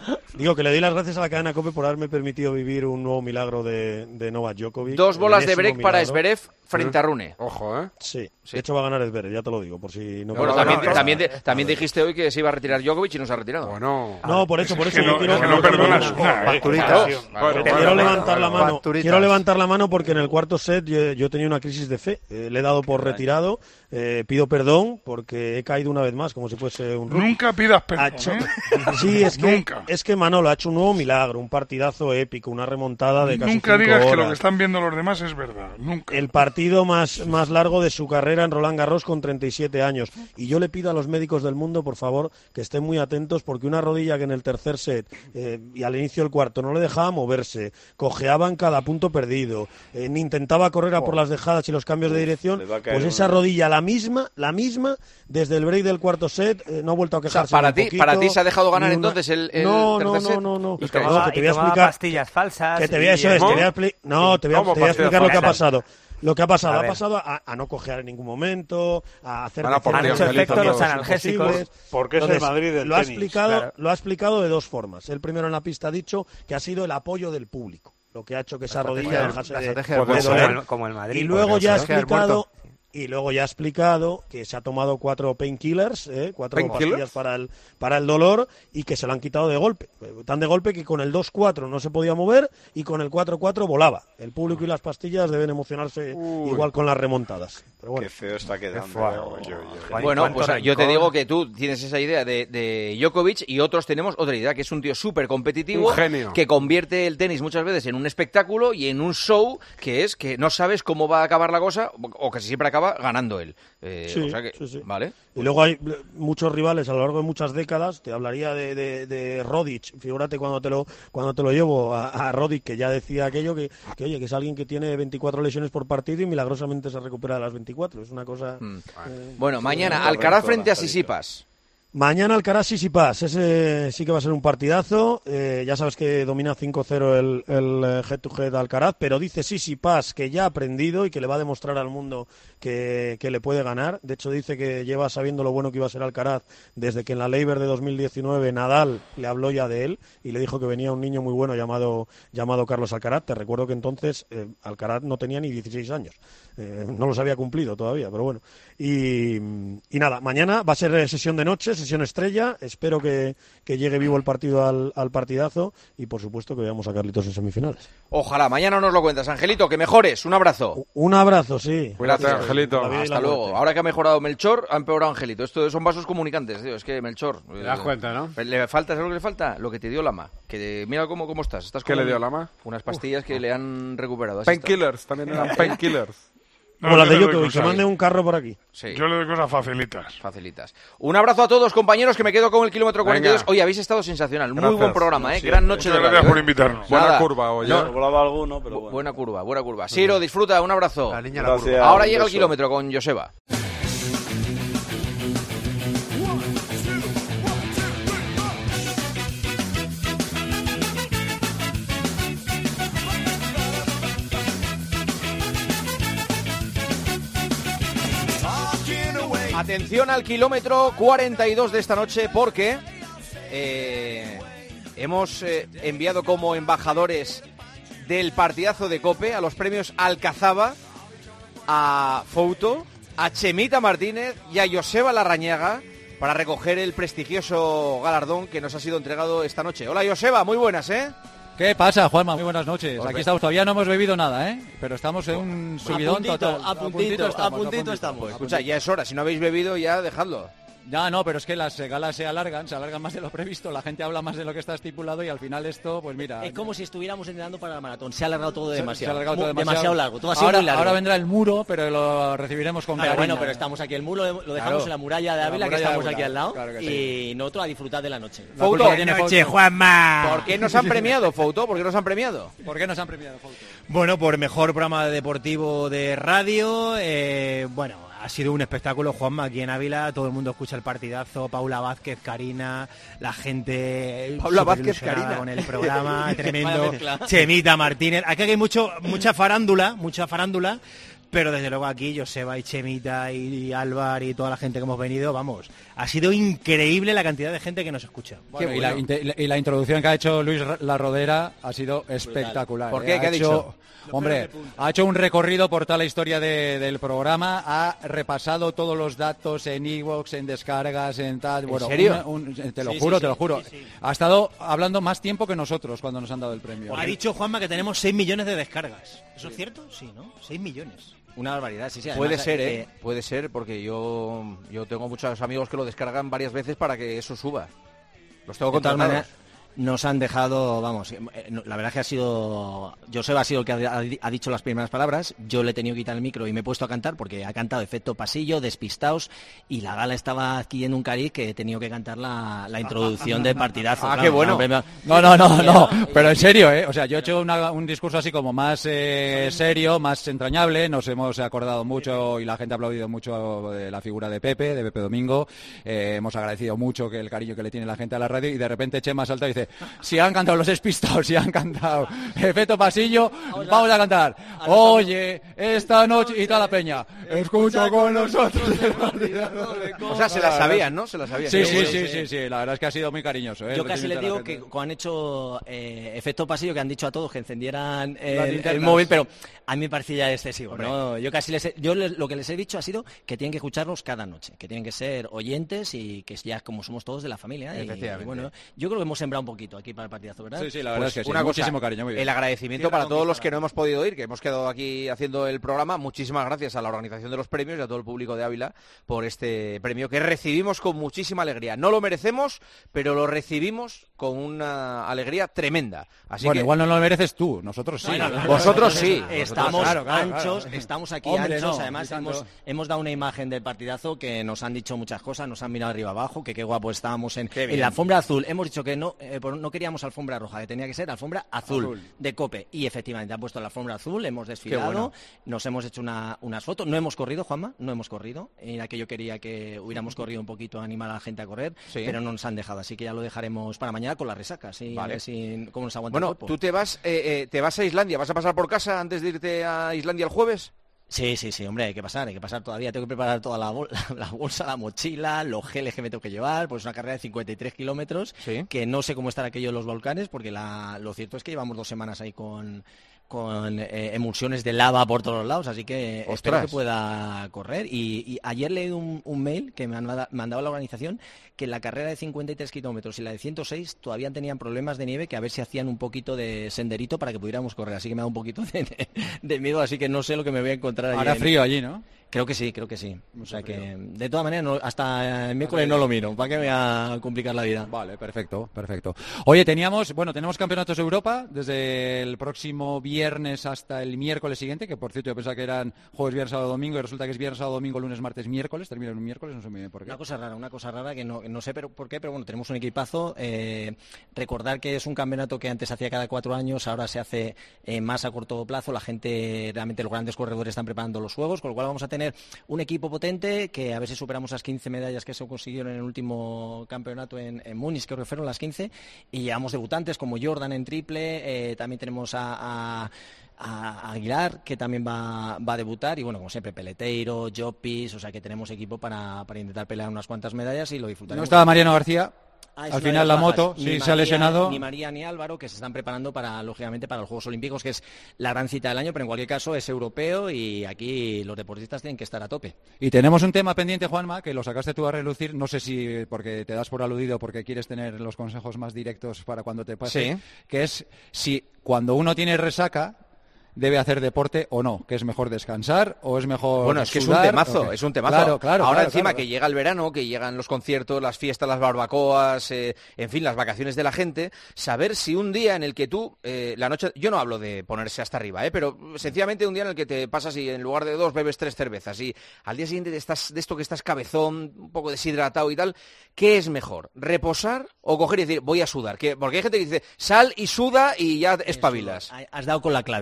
Digo que le doy las gracias a la cadena COPE por haberme permitido vivir un nuevo milagro de, de Novak Djokovic. Dos bolas de break para milagro. Zverev frente a Rune. Ojo, ¿eh? Sí, de hecho va a ganar Zverev, ya te lo digo, por si no... Bueno, no, también, no, no, también, no, te- también dijiste hoy que se iba a retirar Djokovic y no se ha retirado. Bueno. No, por eso, por eso que yo no- quiero... es que no perdonas una, ¿eh? Facturitas. Claro. Sí. Bueno, Quiero bueno, bueno, levantar la bueno, mano. Facturitas. Quiero levantar la mano porque en el cuarto set yo, yo tenía una crisis de fe. Eh, le he dado por retirado. Eh, pido perdón porque he caído una vez más, como si fuese un rookie. Nunca pidas Ha perdón, hecho- ¿eh? Sí, es que, Nunca. es que Manolo ha hecho un nuevo milagro, un partidazo épico, una remontada de casi Nunca cinco digas que lo horas. que están viendo los demás es verdad. Nunca. El partido más, más largo de su carrera en Roland Garros con treinta y siete años. Y yo le pido a los médicos del mundo, por favor, que estén muy atentos porque una rodilla que en el tercer set eh, y al inicio del cuarto no le dejaba moverse, cojeaba en cada punto perdido, eh, ni intentaba correr a por las dejadas y los cambios de dirección, le va a caer pues esa una- rodilla, la misma, la misma, desde el break del cuarto set, eh, no ha vuelto a O sea, quejarse. para ni un ti, poquito, para ti se ha dejado ganar ni una- entonces el, el no, no, tercer no, set. no, no. Y No, tomaba, que te y voy a tomaba explicar. pastillas falsas. Que te voy a, y- eso es, te voy a expli- no, te voy a, ¿Cómo te voy a pastillas explicar lo que ha falsas? pasado. Lo que ha pasado, A ha ver. pasado a, a no cojear en ningún momento, a hacer Bueno, porque decisiones Han hecho Angelito, efecto los los analgésicos. imposibles. Porque es el Entonces, Madrid del lo ha tenis, explicado, claro. lo ha explicado de dos formas. El primero en la pista ha dicho que ha sido el apoyo del público, lo que ha hecho que esa rodilla del- dejase la de, estrategia del de muerto. doler. Como el, como el Madrid. Y luego ya ha estrategia del explicado muerto. y luego ya ha explicado que se ha tomado cuatro painkillers, ¿eh? cuatro ¿Painkillers? pastillas para el, para el dolor y que se lo han quitado de golpe. Tan de golpe que con el dos cuatro no se podía mover y con el cuatro cuatro volaba. El público y las pastillas deben emocionarse Uy. igual con las remontadas. Pero bueno. Qué feo está quedando. feo. Yo- yo- Juan, Bueno, ¿cuánto pues yo te rencor? digo que tú tienes esa idea de, de Djokovic y otros tenemos otra idea, que es un tío súper competitivo, Un genio. que convierte el tenis muchas veces en un espectáculo y en un show que es que no sabes cómo va a acabar la cosa o casi siempre acaba ganando él. Eh, Sí, o sea que, sí, sí. ¿vale? Y luego hay eh, muchos rivales a lo largo de muchas décadas. Te hablaría de, de, de Rodic. Figúrate cuando te lo cuando te lo llevo a, a Rodic, que ya decía aquello que, que, oye, que es alguien que tiene veinticuatro lesiones por partido y milagrosamente se recupera de las veinticuatro. Es una cosa... Mm. eh, Bueno, mañana correcto, Alcaraz frente a Rafaelito. Sisipas. Mañana Alcaraz Sisipas, ese sí que va a ser un partidazo. Eh, ya sabes que domina cinco cero el, el eh, head to head Alcaraz, pero dice Sisipas que ya ha aprendido y que le va a demostrar al mundo que, que le puede ganar. De hecho, dice que lleva sabiendo lo bueno que iba a ser Alcaraz desde que en la Leiber de dos mil diecinueve Nadal le habló ya de él y le dijo que venía un niño muy bueno llamado, llamado Carlos Alcaraz. Te recuerdo que entonces eh, Alcaraz no tenía ni dieciséis años. Eh, no los había cumplido todavía, pero bueno. Y, y nada, mañana va a ser eh, sesión de noche, sesión estrella. Espero que, que llegue vivo el partido al, al partidazo y por supuesto que veamos a Carlitos en semifinales. Ojalá, mañana nos lo cuentas, Angelito, que mejores. Un abrazo. Un abrazo, sí. Cuídate, Gracias. Angelito. La vida y Hasta la luego. muerte. Ahora que ha mejorado Melchor, ha empeorado Angelito. Esto son vasos comunicantes, tío. Es que Melchor... Te das cuenta, ¿no? Le falta, ¿sabes lo que le falta? Lo que te dio Lama. Que mira cómo, cómo estás. estás ¿Qué con le dio Lama? Unas pastillas que le han recuperado. Así está. Painkillers, también eran painkillers. Como No, las de yo le doy Djokovic, que cosas. mande un carro por aquí. Sí. Yo le doy cosas facilitas. Facilitas. Un abrazo a todos, compañeros, que me quedo con el kilómetro cuarenta y dos. Venga. Oye, habéis estado sensacional. Muy Gracias. buen programa, ¿eh? Sí, Gran noche Muchas de gracias radio, por ¿eh? invitarnos. Buena Nada. curva hoy, No, ¿eh? Me volaba alguno, pero bueno. Buena curva, buena curva. Siro, disfruta, un abrazo. La niña la Gracias. curva. Ahora un llega el beso. kilómetro con Joseba. Atención al kilómetro cuarenta y dos de esta noche porque eh, hemos eh, enviado como embajadores del partidazo de COPE a los premios Alcazaba a Fouto, a Chemita Martínez y a Joseba Larrañaga para recoger el prestigioso galardón que nos ha sido entregado esta noche. Hola Joseba, muy buenas, ¿eh? ¿Qué pasa, Juanma? Muy buenas noches. Pues Aquí ve- estamos. Todavía no hemos bebido nada, ¿eh? Pero estamos en un subidón puntito, total. a puntito, a puntito estamos. Pues, Escucha, ya es hora, si no habéis bebido ya dejadlo. Ya, no, pero es que las eh, galas se alargan, se alargan más de lo previsto, la gente habla más de lo que está estipulado y al final esto, pues mira... Es como si estuviéramos entrenando para el maratón. Se ha alargado todo se- demasiado. Se ha alargado Mu- todo demasiado. demasiado largo. Todo ha sido ahora, muy largo. ahora vendrá el muro, pero lo recibiremos con Claro, cariño. bueno, pero estamos aquí. El muro lo dejamos Claro. en la muralla de La Ávila, que muralla de estamos Ávila, aquí al lado. claro que Y nosotros a disfrutar de la noche. La culpa la tiene Fouto. Juanma! ¿Por qué nos han premiado, Fouto? ¿Por qué nos han premiado? ¿Por qué nos han premiado, Fouto? Bueno, por mejor programa deportivo de radio. Eh, bueno, ha sido un espectáculo, Juanma, aquí en Ávila. Todo el mundo escucha el partidazo. Paula Vázquez, Karina, la gente. Paula súper Vázquez, ilusionada Karina. con el programa, Vaya tremendo. mezcla. Chemita Martínez. Aquí hay mucho, mucha farándula, mucha farándula. pero desde luego aquí Joseba y Chemita y Álvar y toda la gente que hemos venido, vamos, ha sido increíble la cantidad de gente que nos escucha. Bueno, Qué y, la, bueno. inte- y la introducción que ha hecho Luis La Rodera ha sido espectacular. ¿Por ¿eh? qué? ¿Qué ha dicho? Hombre, ha hecho un recorrido por toda la historia de- del programa, ha repasado todos los datos en iVoox, en descargas, en tal. ¿En Bueno, serio? un- un- te lo Sí, juro, sí, te lo sí, juro. sí, sí. Ha estado hablando más tiempo que nosotros cuando nos han dado el premio. Ha dicho Juanma que tenemos seis millones de descargas. ¿Eso es cierto? Sí, ¿no? seis millones. Una barbaridad, sí, sí. Puede además, ser, eh, ¿eh? Puede ser, porque yo yo tengo muchos amigos que lo descargan varias veces para que eso suba. Los tengo De todas contratados. maneras, nos han dejado, vamos, eh, no, la verdad es que ha sido... Joseba ha sido el que ha, ha dicho las primeras palabras, yo le he tenido que quitar el micro y me he puesto a cantar porque ha cantado Efecto Pasillo, Despistaos, y la gala estaba adquiriendo un cariz que he tenido que cantar la, la introducción del partidazo. Ah, claro, qué bueno. premio- No, no, no, no, pero en serio, ¿eh? O sea, yo he hecho una- un discurso así como más eh, serio, más entrañable, nos hemos acordado mucho y la gente ha aplaudido mucho de la figura de Pepe, de Pepe Domingo, eh, hemos agradecido mucho que el cariño que le tiene la gente a la radio y de repente Chema salta y dice, si han cantado los Despistados, si han cantado Efecto Pasillo, vamos a cantar. Oye, esta noche y toda la peña, escucha con nosotros el partidazo de O sea, se la sabían, ¿no? Se la sabían. Sí, Qué sí, bueno. sí, sí, sí, la verdad es que ha sido muy cariñoso. ¿eh? Yo El casi les recibimiento de digo la que gente. cuando han hecho eh, Efecto Pasillo, que han dicho a todos que encendieran Las el, el linternas. móvil, pero a mí me parecía ya excesivo, ¿no? Yo casi les he- yo les- lo que les he dicho ha sido que tienen que escucharnos cada noche, que tienen que ser oyentes y que ya como somos todos de la familia. Y, Efectivamente. y bueno, yo creo que hemos sembrado un poquito aquí para el partidazo, ¿verdad? Sí, sí, la verdad Pues es que sí, una cosa, muchísimo cariño, muy bien. el agradecimiento Cierra para con todos los Instagram. que no hemos podido ir, que hemos quedado aquí haciendo el programa. Muchísimas gracias a la organización de los premios y a todo el público de Ávila por este premio que recibimos con muchísima alegría. No lo merecemos, pero lo recibimos con una alegría tremenda. Así Bueno, que igual no lo mereces tú, nosotros sí. Bueno, vosotros sí. Estamos Claro, claro, anchos, claro. estamos aquí Hombre, anchos. no, Además, y tanto. hemos, hemos dado una imagen del partidazo que nos han dicho muchas cosas, nos han mirado arriba abajo, que qué guapo estábamos en, Qué bien. en la alfombra azul. Hemos dicho que no, eh, por- no queríamos alfombra roja, que tenía que ser alfombra azul, Azul. de Cope. Y efectivamente han puesto la alfombra azul, hemos desfilado, bueno. nos hemos hecho una- unas fotos. No hemos corrido, Juanma, no hemos corrido. Era que yo quería que hubiéramos corrido un poquito, animar a la gente a correr, Sí. pero no nos han dejado. Así que ya lo dejaremos para mañana con la resaca, ¿sí? Vale. A ver si, cómo nos aguanta Bueno, el cuerpo. tú te vas, eh, eh, te vas a Islandia. ¿Vas a pasar por casa antes de irte a Islandia el jueves? Sí, sí, sí, hombre, hay que pasar, hay que pasar todavía. Tengo que preparar toda la, bol- la bolsa, la mochila, los geles que me tengo que llevar, pues una carrera de cincuenta y tres kilómetros, Sí. que no sé cómo estará aquello en los volcanes, porque la, lo cierto es que llevamos dos semanas ahí con, con eh, emulsiones de lava por todos lados, así que espero Ostras. que pueda correr. Y, y ayer leí un, un mail que me han manda- mandado la organización, que en la carrera de cincuenta y tres kilómetros y la de ciento seis todavía tenían problemas de nieve, que a ver si hacían un poquito de senderito para que pudiéramos correr, así que me da un poquito de, de- de miedo, así que no sé lo que me voy a encontrar allí. Hará en- frío allí, ¿no? Creo que sí, creo que sí. O sea que, de todas maneras, no- hasta el miércoles no lo miro, para que me va a complicar la vida. Vale, perfecto, perfecto. Oye, teníamos, bueno, tenemos campeonatos de Europa desde el próximo viernes hasta el miércoles siguiente, que por cierto yo pensaba que eran jueves, viernes, sábado, domingo, y resulta que es viernes, sábado, domingo, lunes, martes, miércoles, termina en un miércoles, no sé muy bien por qué. Una cosa rara, una cosa rara que no, no sé pero, por qué, pero bueno, tenemos un equipazo. Eh, recordar que es un campeonato que antes se hacía cada cuatro años, ahora se hace eh, más a corto plazo. La gente, realmente los grandes corredores están preparando los juegos, con lo cual vamos a tener un equipo potente que a ver si superamos las quince medallas que se consiguieron en el último campeonato en, en Múnich, creo que fueron las quince, y llevamos debutantes como Jordan en triple, eh, también tenemos a... a a Aguilar, que también va, va a debutar, y bueno, como siempre, Peleteiro, Jopis, o sea que tenemos equipo para, para intentar pelear unas cuantas medallas y lo disfrutaremos. No estaba Mariano García, Ah, es al una de final las la bajas. moto, Ni sí, se María- ha lesionado. Ni María ni Álvaro, que se están preparando para, lógicamente, para los Juegos Olímpicos, que es la gran cita del año, pero en cualquier caso es europeo y aquí los deportistas tienen que estar a tope. Y tenemos un tema pendiente, Juanma, que lo sacaste tú a relucir, no sé si porque te das por aludido, porque quieres tener los consejos más directos para cuando te pase, Sí. que es si cuando uno tiene resaca debe hacer deporte o no, que es mejor descansar o es mejor Bueno, es que es un sudar, temazo, ¿o qué? es un temazo. Claro, claro. Ahora claro, encima claro. que llega el verano, que llegan los conciertos, las fiestas, las barbacoas, eh, en fin, las vacaciones de la gente, saber si un día en el que tú, eh, la noche, yo no hablo de ponerse hasta arriba, eh, pero sencillamente un día en el que te pasas y en lugar de dos bebes tres cervezas y al día siguiente estás, de esto que estás cabezón, un poco deshidratado y tal, ¿qué es mejor? ¿Reposar o coger y decir, voy a sudar? Que, porque hay gente que dice, sal y suda y ya espabilas. Has dado con la clave, lo de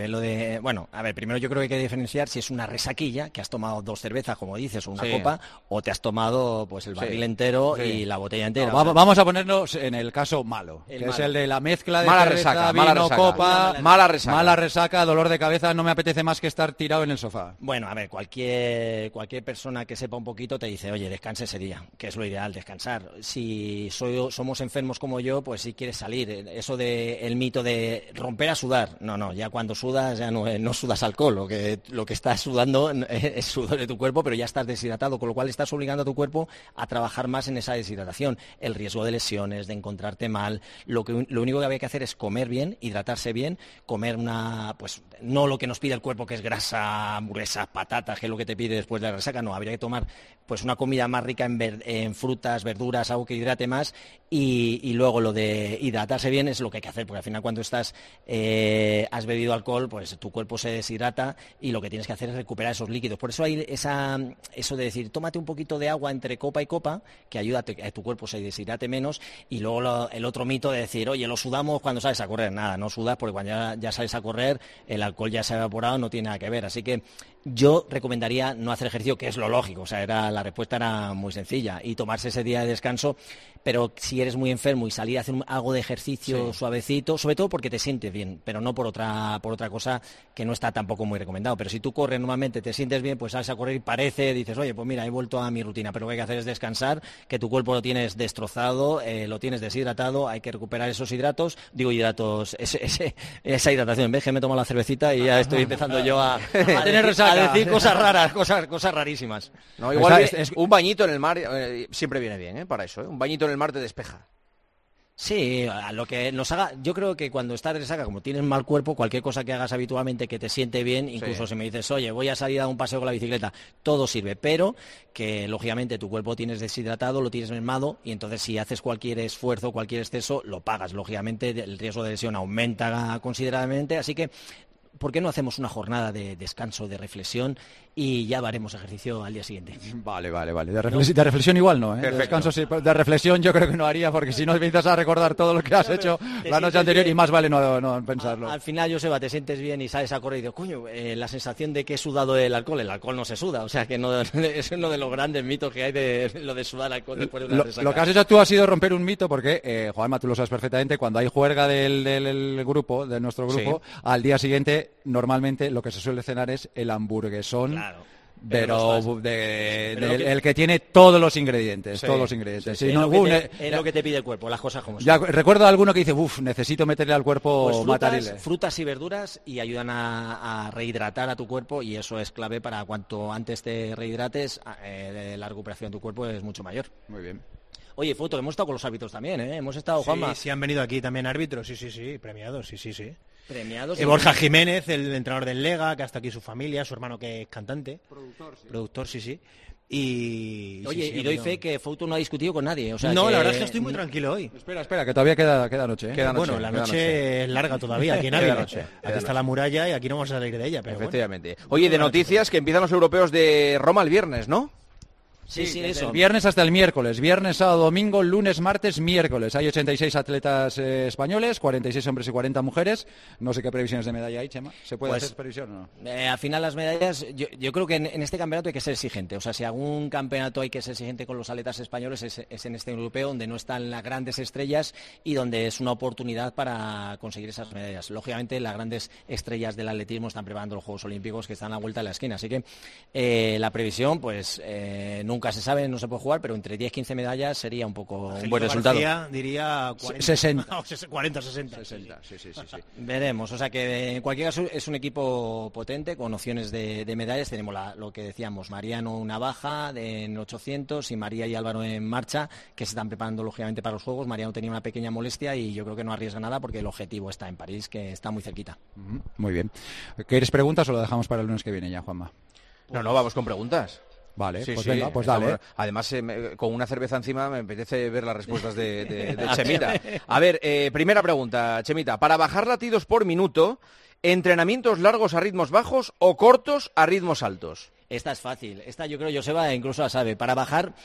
Eh, bueno, a ver, primero yo creo que hay que diferenciar si es una resaquilla, que has tomado dos cervezas, como dices, o una Sí. copa, o te has tomado pues el barril Sí. entero Sí. y la botella entera. No, vamos, vamos a ponernos en el caso malo, El que malo. es el de la mezcla de Mala cerveza, resaca, vino, mala resaca. copa, Mala resaca. mala resaca, dolor de cabeza, no me apetece más que estar tirado en el sofá. Bueno, a ver, cualquier, cualquier persona que sepa un poquito te dice, oye, descansa ese día, que es lo ideal, descansar. Si soy, somos enfermos como yo, pues si quieres salir. Eso de el mito de romper a sudar, no, no, ya cuando sudas ya no, no sudas alcohol, lo que, lo que estás sudando es sudor de tu cuerpo, pero ya estás deshidratado, con lo cual estás obligando a tu cuerpo a trabajar más en esa deshidratación. El riesgo de lesiones, de encontrarte mal, lo, que, lo único que había que hacer es comer bien, hidratarse bien, comer una, pues no lo que nos pide el cuerpo, que es grasa, hamburguesas, patatas, que es lo que te pide después de la resaca, no, habría que tomar pues una comida más rica en, ver, en frutas, verduras, algo que hidrate más, y, y luego lo de hidratarse bien es lo que hay que hacer, porque al final cuando estás, eh, has bebido alcohol, pues tu cuerpo se deshidrata y lo que tienes que hacer es recuperar esos líquidos. Por eso hay esa, eso de decir, tómate un poquito de agua entre copa y copa, que ayuda a que tu cuerpo se deshidrate menos, y luego lo, el otro mito de decir, oye, lo sudamos cuando sales a correr. Nada, no sudas porque cuando ya, ya sales a correr, el alcohol ya se ha evaporado, no tiene nada que ver. Así que yo recomendaría no hacer ejercicio, que es lo lógico, o sea, era, la respuesta era muy sencilla, y tomarse ese día de descanso, pero si eres muy enfermo y salir a hacer un, algo de ejercicio Sí. suavecito, sobre todo porque te sientes bien, pero no por otra, por otra cosa que no está tampoco muy recomendado. Pero si tú corres normalmente, te sientes bien, pues sales a correr y parece, dices, oye, pues mira, he vuelto a mi rutina, pero lo que hay que hacer es descansar, que tu cuerpo lo tienes destrozado, eh, lo tienes deshidratado, hay que recuperar esos hidratos, digo hidratos, ese, ese, esa hidratación, en vez que me tomo la cervecita y ya estoy empezando yo a, a, tener decir, resaca. a decir cosas raras, cosas, cosas rarísimas. No, igual Pues, bien- es- es- un bañito en el mar eh, siempre viene bien, ¿eh? Para eso, ¿eh? Un bañito en el mar te despeja. Sí, a lo que nos haga, yo creo que cuando estás de resaca, como tienes mal cuerpo, cualquier cosa que hagas habitualmente que te siente bien, incluso Sí. si me dices, oye, voy a salir a dar un paseo con la bicicleta, todo sirve, pero que lógicamente tu cuerpo tienes deshidratado, lo tienes mermado, y entonces si haces cualquier esfuerzo, cualquier exceso, lo pagas. Lógicamente el riesgo de lesión aumenta considerablemente, así que ¿por qué no hacemos una jornada de descanso, de reflexión, y ya haremos ejercicio al día siguiente? Vale, vale, vale. De, reflex- de reflexión igual no, ¿eh? De Perfecto. descanso sí, de reflexión yo creo que no haría, porque si no empiezas a recordar todo lo que has hecho te la noche sientes anterior, bien. y más vale no, no pensarlo. Al final, Joseba, te sientes bien y sales a correr y dices, coño, eh, la sensación de que he sudado el alcohol, el alcohol no se suda, o sea que no, es uno de los grandes mitos que hay de lo de sudar alcohol después de una Lo, resaca. lo que has hecho tú ha sido romper un mito, porque, eh, Juanma, tú lo sabes perfectamente, cuando hay juerga del, del- del grupo, de nuestro grupo, Sí. al día siguiente, normalmente lo que se suele cenar es el hamburguesón. Claro. Pero, Pero de, Pero del- que- el que tiene todos los ingredientes, Sí, todos los ingredientes. sí, Sí, es, no, lo que un- te, eh, es lo que te pide el cuerpo, las cosas como son. ya recuerdo a alguno que dice, uff, necesito meterle al cuerpo Pues frutas, matarile. frutas y verduras, y ayudan a, a rehidratar a tu cuerpo, y eso es clave para cuanto antes te rehidrates, eh, la recuperación de tu cuerpo es mucho mayor. Muy bien. Oye, Foto, hemos estado con los árbitros también, ¿eh? Hemos estado, Juanma, Sí, sí han venido aquí también árbitros, sí, sí, sí, premiados, sí, sí, sí. premiados. Eh, Borja Jiménez, el entrenador del Lega, que hasta aquí su familia, su hermano que es cantante. Productor, sí. Productor, sí, sí. Y... Oye, sí, sí, y doy pero- fe que Foto no ha discutido con nadie. O sea no, que- la verdad es que estoy muy tranquilo hoy. Espera, espera, que todavía queda, queda noche. ¿eh? Queda noche, bueno, la queda noche, noche. es larga todavía aquí en Queda Ávila. noche, Aquí queda está noche. la muralla y aquí no vamos a salir de ella, pero bueno. Efectivamente. Oye, de noticias que empiezan los europeos de Roma el viernes, ¿no? Sí, sí, Desde eso. el viernes hasta el miércoles, viernes, sábado, domingo, lunes, martes, miércoles. Hay ochenta y seis atletas eh, españoles, cuarenta y seis hombres y cuarenta mujeres. No sé qué previsiones de medalla hay, Chema. ¿Se puede Pues, hacer previsión o no? Eh, al final las medallas, yo, yo creo que en, en este campeonato hay que ser exigente. O sea, si algún campeonato hay que ser exigente con los atletas españoles es, es en este europeo, donde no están las grandes estrellas y donde es una oportunidad para conseguir esas medallas. Lógicamente, las grandes estrellas del atletismo están preparando los Juegos Olímpicos, que están a la vuelta de la esquina. Así que eh, la previsión, pues eh, nunca se sabe, no se puede jugar, pero entre diez y quince medallas sería un poco un Angelito buen resultado. García diría cuarenta. sesenta. O ses- cuarenta, sesenta. sesenta, sí, sí, sí, sí. Veremos, o sea que en cualquier caso es un equipo potente con opciones de, de medallas. Tenemos la- lo que decíamos, Mariano una baja de, en ochocientos y María y Álvaro en marcha, que se están preparando lógicamente para los Juegos. Mariano tenía una pequeña molestia y yo creo que no arriesga nada porque el objetivo está en París, que está muy cerquita. Ujú, muy bien. ¿Quieres preguntas o lo dejamos para el lunes que viene ya, Juanma? No, no, vamos con preguntas. Vale, Sí, pues sí, venga, pues está dale. bueno. Además, eh, me- con una cerveza encima me apetece ver las respuestas de, de- de Chemita. A ver, eh, primera pregunta, Chemita. Para bajar latidos por minuto, ¿entrenamientos largos a ritmos bajos o cortos a ritmos altos? Esta es fácil. Esta yo creo Joseba incluso la sabe. Para bajar,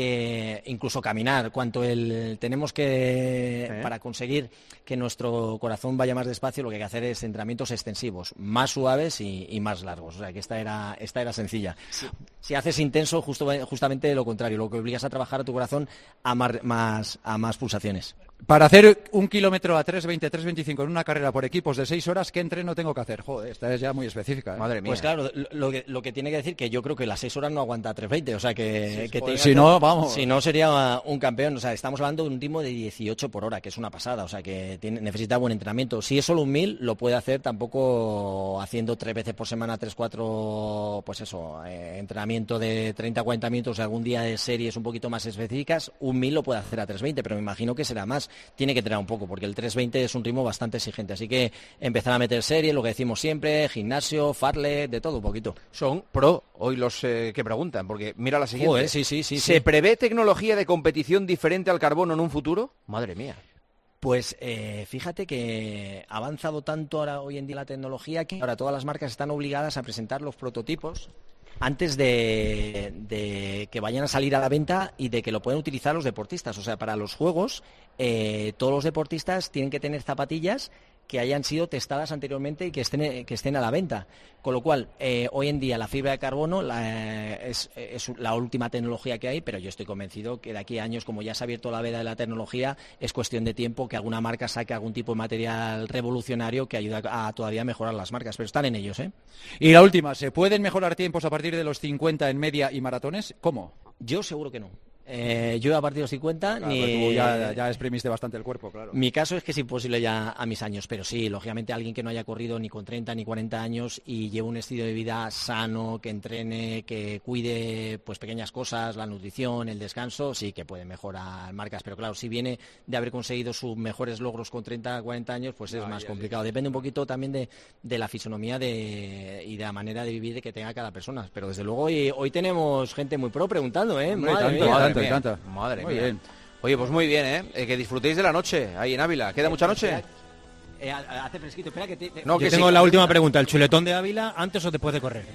eh, incluso caminar. Cuanto el tenemos que, ¿Eh? para conseguir que nuestro corazón vaya más despacio, lo que hay que hacer es entrenamientos extensivos, más suaves y, y más largos. O sea que esta era, esta era sencilla. Sí. Si haces intenso, justo, justamente lo contrario, lo que obligas a trabajar a tu corazón a más, más, a más pulsaciones. Para hacer un kilómetro a tres veinte, tres veinticinco en una carrera por equipos de seis horas, ¿qué entreno tengo que hacer? Joder, esta es ya muy específica, ¿eh? Madre mía. Pues claro, lo que, lo que tiene que decir que yo creo que las seis horas no aguanta a tres veinte, o sea que... Sí, que te, si no, vamos... Si no, sería un campeón. O sea, estamos hablando de un ritmo de dieciocho por hora, que es una pasada, o sea que tiene, necesita buen entrenamiento. Si es solo un mil, lo puede hacer tampoco haciendo tres veces por semana, tres, cuatro, pues eso, eh, entrenamiento de treinta a cuarenta minutos, algún día de series un poquito más específicas, un mil lo puede hacer a tres veinte, pero me imagino que será más. Tiene que entrenar un poco, porque el tres veinte es un ritmo bastante exigente, así que empezar a meter series, lo que decimos siempre, gimnasio, fartlek, de todo un poquito. Son pro hoy los eh, que preguntan, porque mira la siguiente. Joder, sí, sí, sí, ¿Se sí. prevé tecnología de competición diferente al carbono en un futuro? Madre mía. Pues eh, fíjate que ha avanzado tanto ahora hoy en día la tecnología que ahora todas las marcas están obligadas a presentar los prototipos antes de, de que vayan a salir a la venta y de que lo puedan utilizar los deportistas. O sea, para los juegos, eh, todos los deportistas tienen que tener zapatillas que hayan sido testadas anteriormente y que estén, que estén a la venta. Con lo cual, eh, hoy en día la fibra de carbono la, es, es la última tecnología que hay, pero yo estoy convencido que de aquí a años, como ya se ha abierto la veda de la tecnología, es cuestión de tiempo que alguna marca saque algún tipo de material revolucionario que ayude a, a todavía mejorar las marcas, pero están en ellos, ¿eh? Y la última, ¿se pueden mejorar tiempos a partir de los cincuenta en media y maratones? ¿Cómo? Yo seguro que no. Eh, yo a partir de los cincuenta claro, ni... tú ya, ya exprimiste bastante el cuerpo, claro. Mi caso es que es imposible ya a mis años, pero sí, lógicamente alguien que no haya corrido ni con treinta ni cuarenta años y lleve un estilo de vida sano, que entrene, que cuide pues pequeñas cosas, la nutrición, el descanso, sí que puede mejorar marcas, pero claro, si viene de haber conseguido sus mejores logros con treinta, cuarenta años, pues es ah, más complicado. Sí. Depende un poquito también de, de la fisonomía de, y de la manera de vivir que tenga cada persona, pero desde luego hoy, hoy tenemos gente muy pro preguntando, ¿eh? Hombre, Madre tanto, mía. tanto, Madre tanto. Madre muy mía. Bien. Oye, pues muy bien, ¿eh? ¿eh? Que disfrutéis de la noche ahí en Ávila. ¿Queda mucha noche? Eh, hace fresquito. Espera que te... No, que Yo tengo sí. la última pregunta. ¿El chuletón de Ávila antes o después de correr?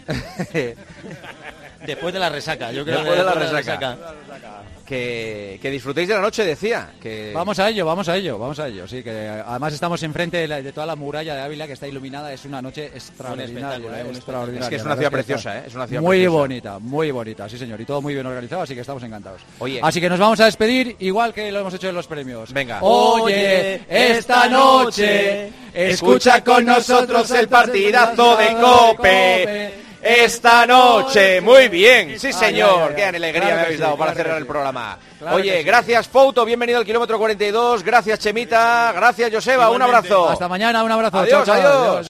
Después de la resaca. Yo creo después que de la después resaca. De la resaca. Que, que disfrutéis de la noche, decía. Que... Vamos a ello, vamos a ello, vamos a ello. Sí, que además estamos enfrente de, la, de toda la muralla de Ávila que está iluminada. Es una noche extraordinaria. ¿eh? extraordinaria. Es que es una ciudad preciosa, ¿eh? Es una ciudad muy preciosa. bonita, muy bonita, sí señor. Y todo muy bien organizado, así que estamos encantados. Oye. Así que nos vamos a despedir igual que lo hemos hecho en los premios. Venga. Oye, esta noche escucha con nosotros el partidazo de COPE. Esta noche, muy bien, sí señor, ay, ay, ay. Qué alegría claro me habéis sí, dado claro para cerrar sí. el programa. Claro Oye, sí. gracias Fouto, bienvenido al kilómetro cuarenta y dos, gracias Chemita, gracias Joseba, igualmente. Un abrazo. Hasta mañana, un abrazo. Adiós, chao, adiós. Chao, adiós.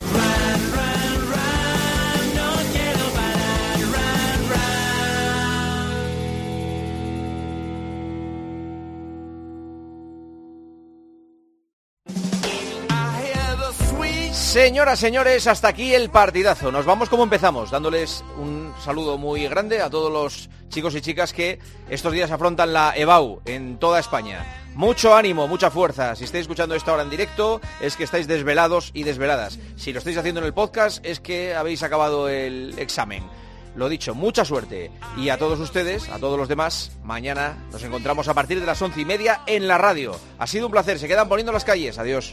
Señoras, señores, hasta aquí el partidazo. Nos vamos como empezamos, dándoles un saludo muy grande a todos los chicos y chicas que estos días afrontan la EBAU en toda España. Mucho ánimo, mucha fuerza. Si estáis escuchando esto ahora en directo, es que estáis desvelados y desveladas. Si lo estáis haciendo en el podcast, es que habéis acabado el examen. Lo dicho, mucha suerte. Y a todos ustedes, a todos los demás, mañana nos encontramos a partir de las once y media en la radio. Ha sido un placer, se quedan poniendo las calles. Adiós.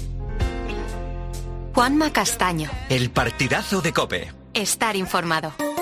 Juanma Castaño. El partidazo de COPE. Estar informado.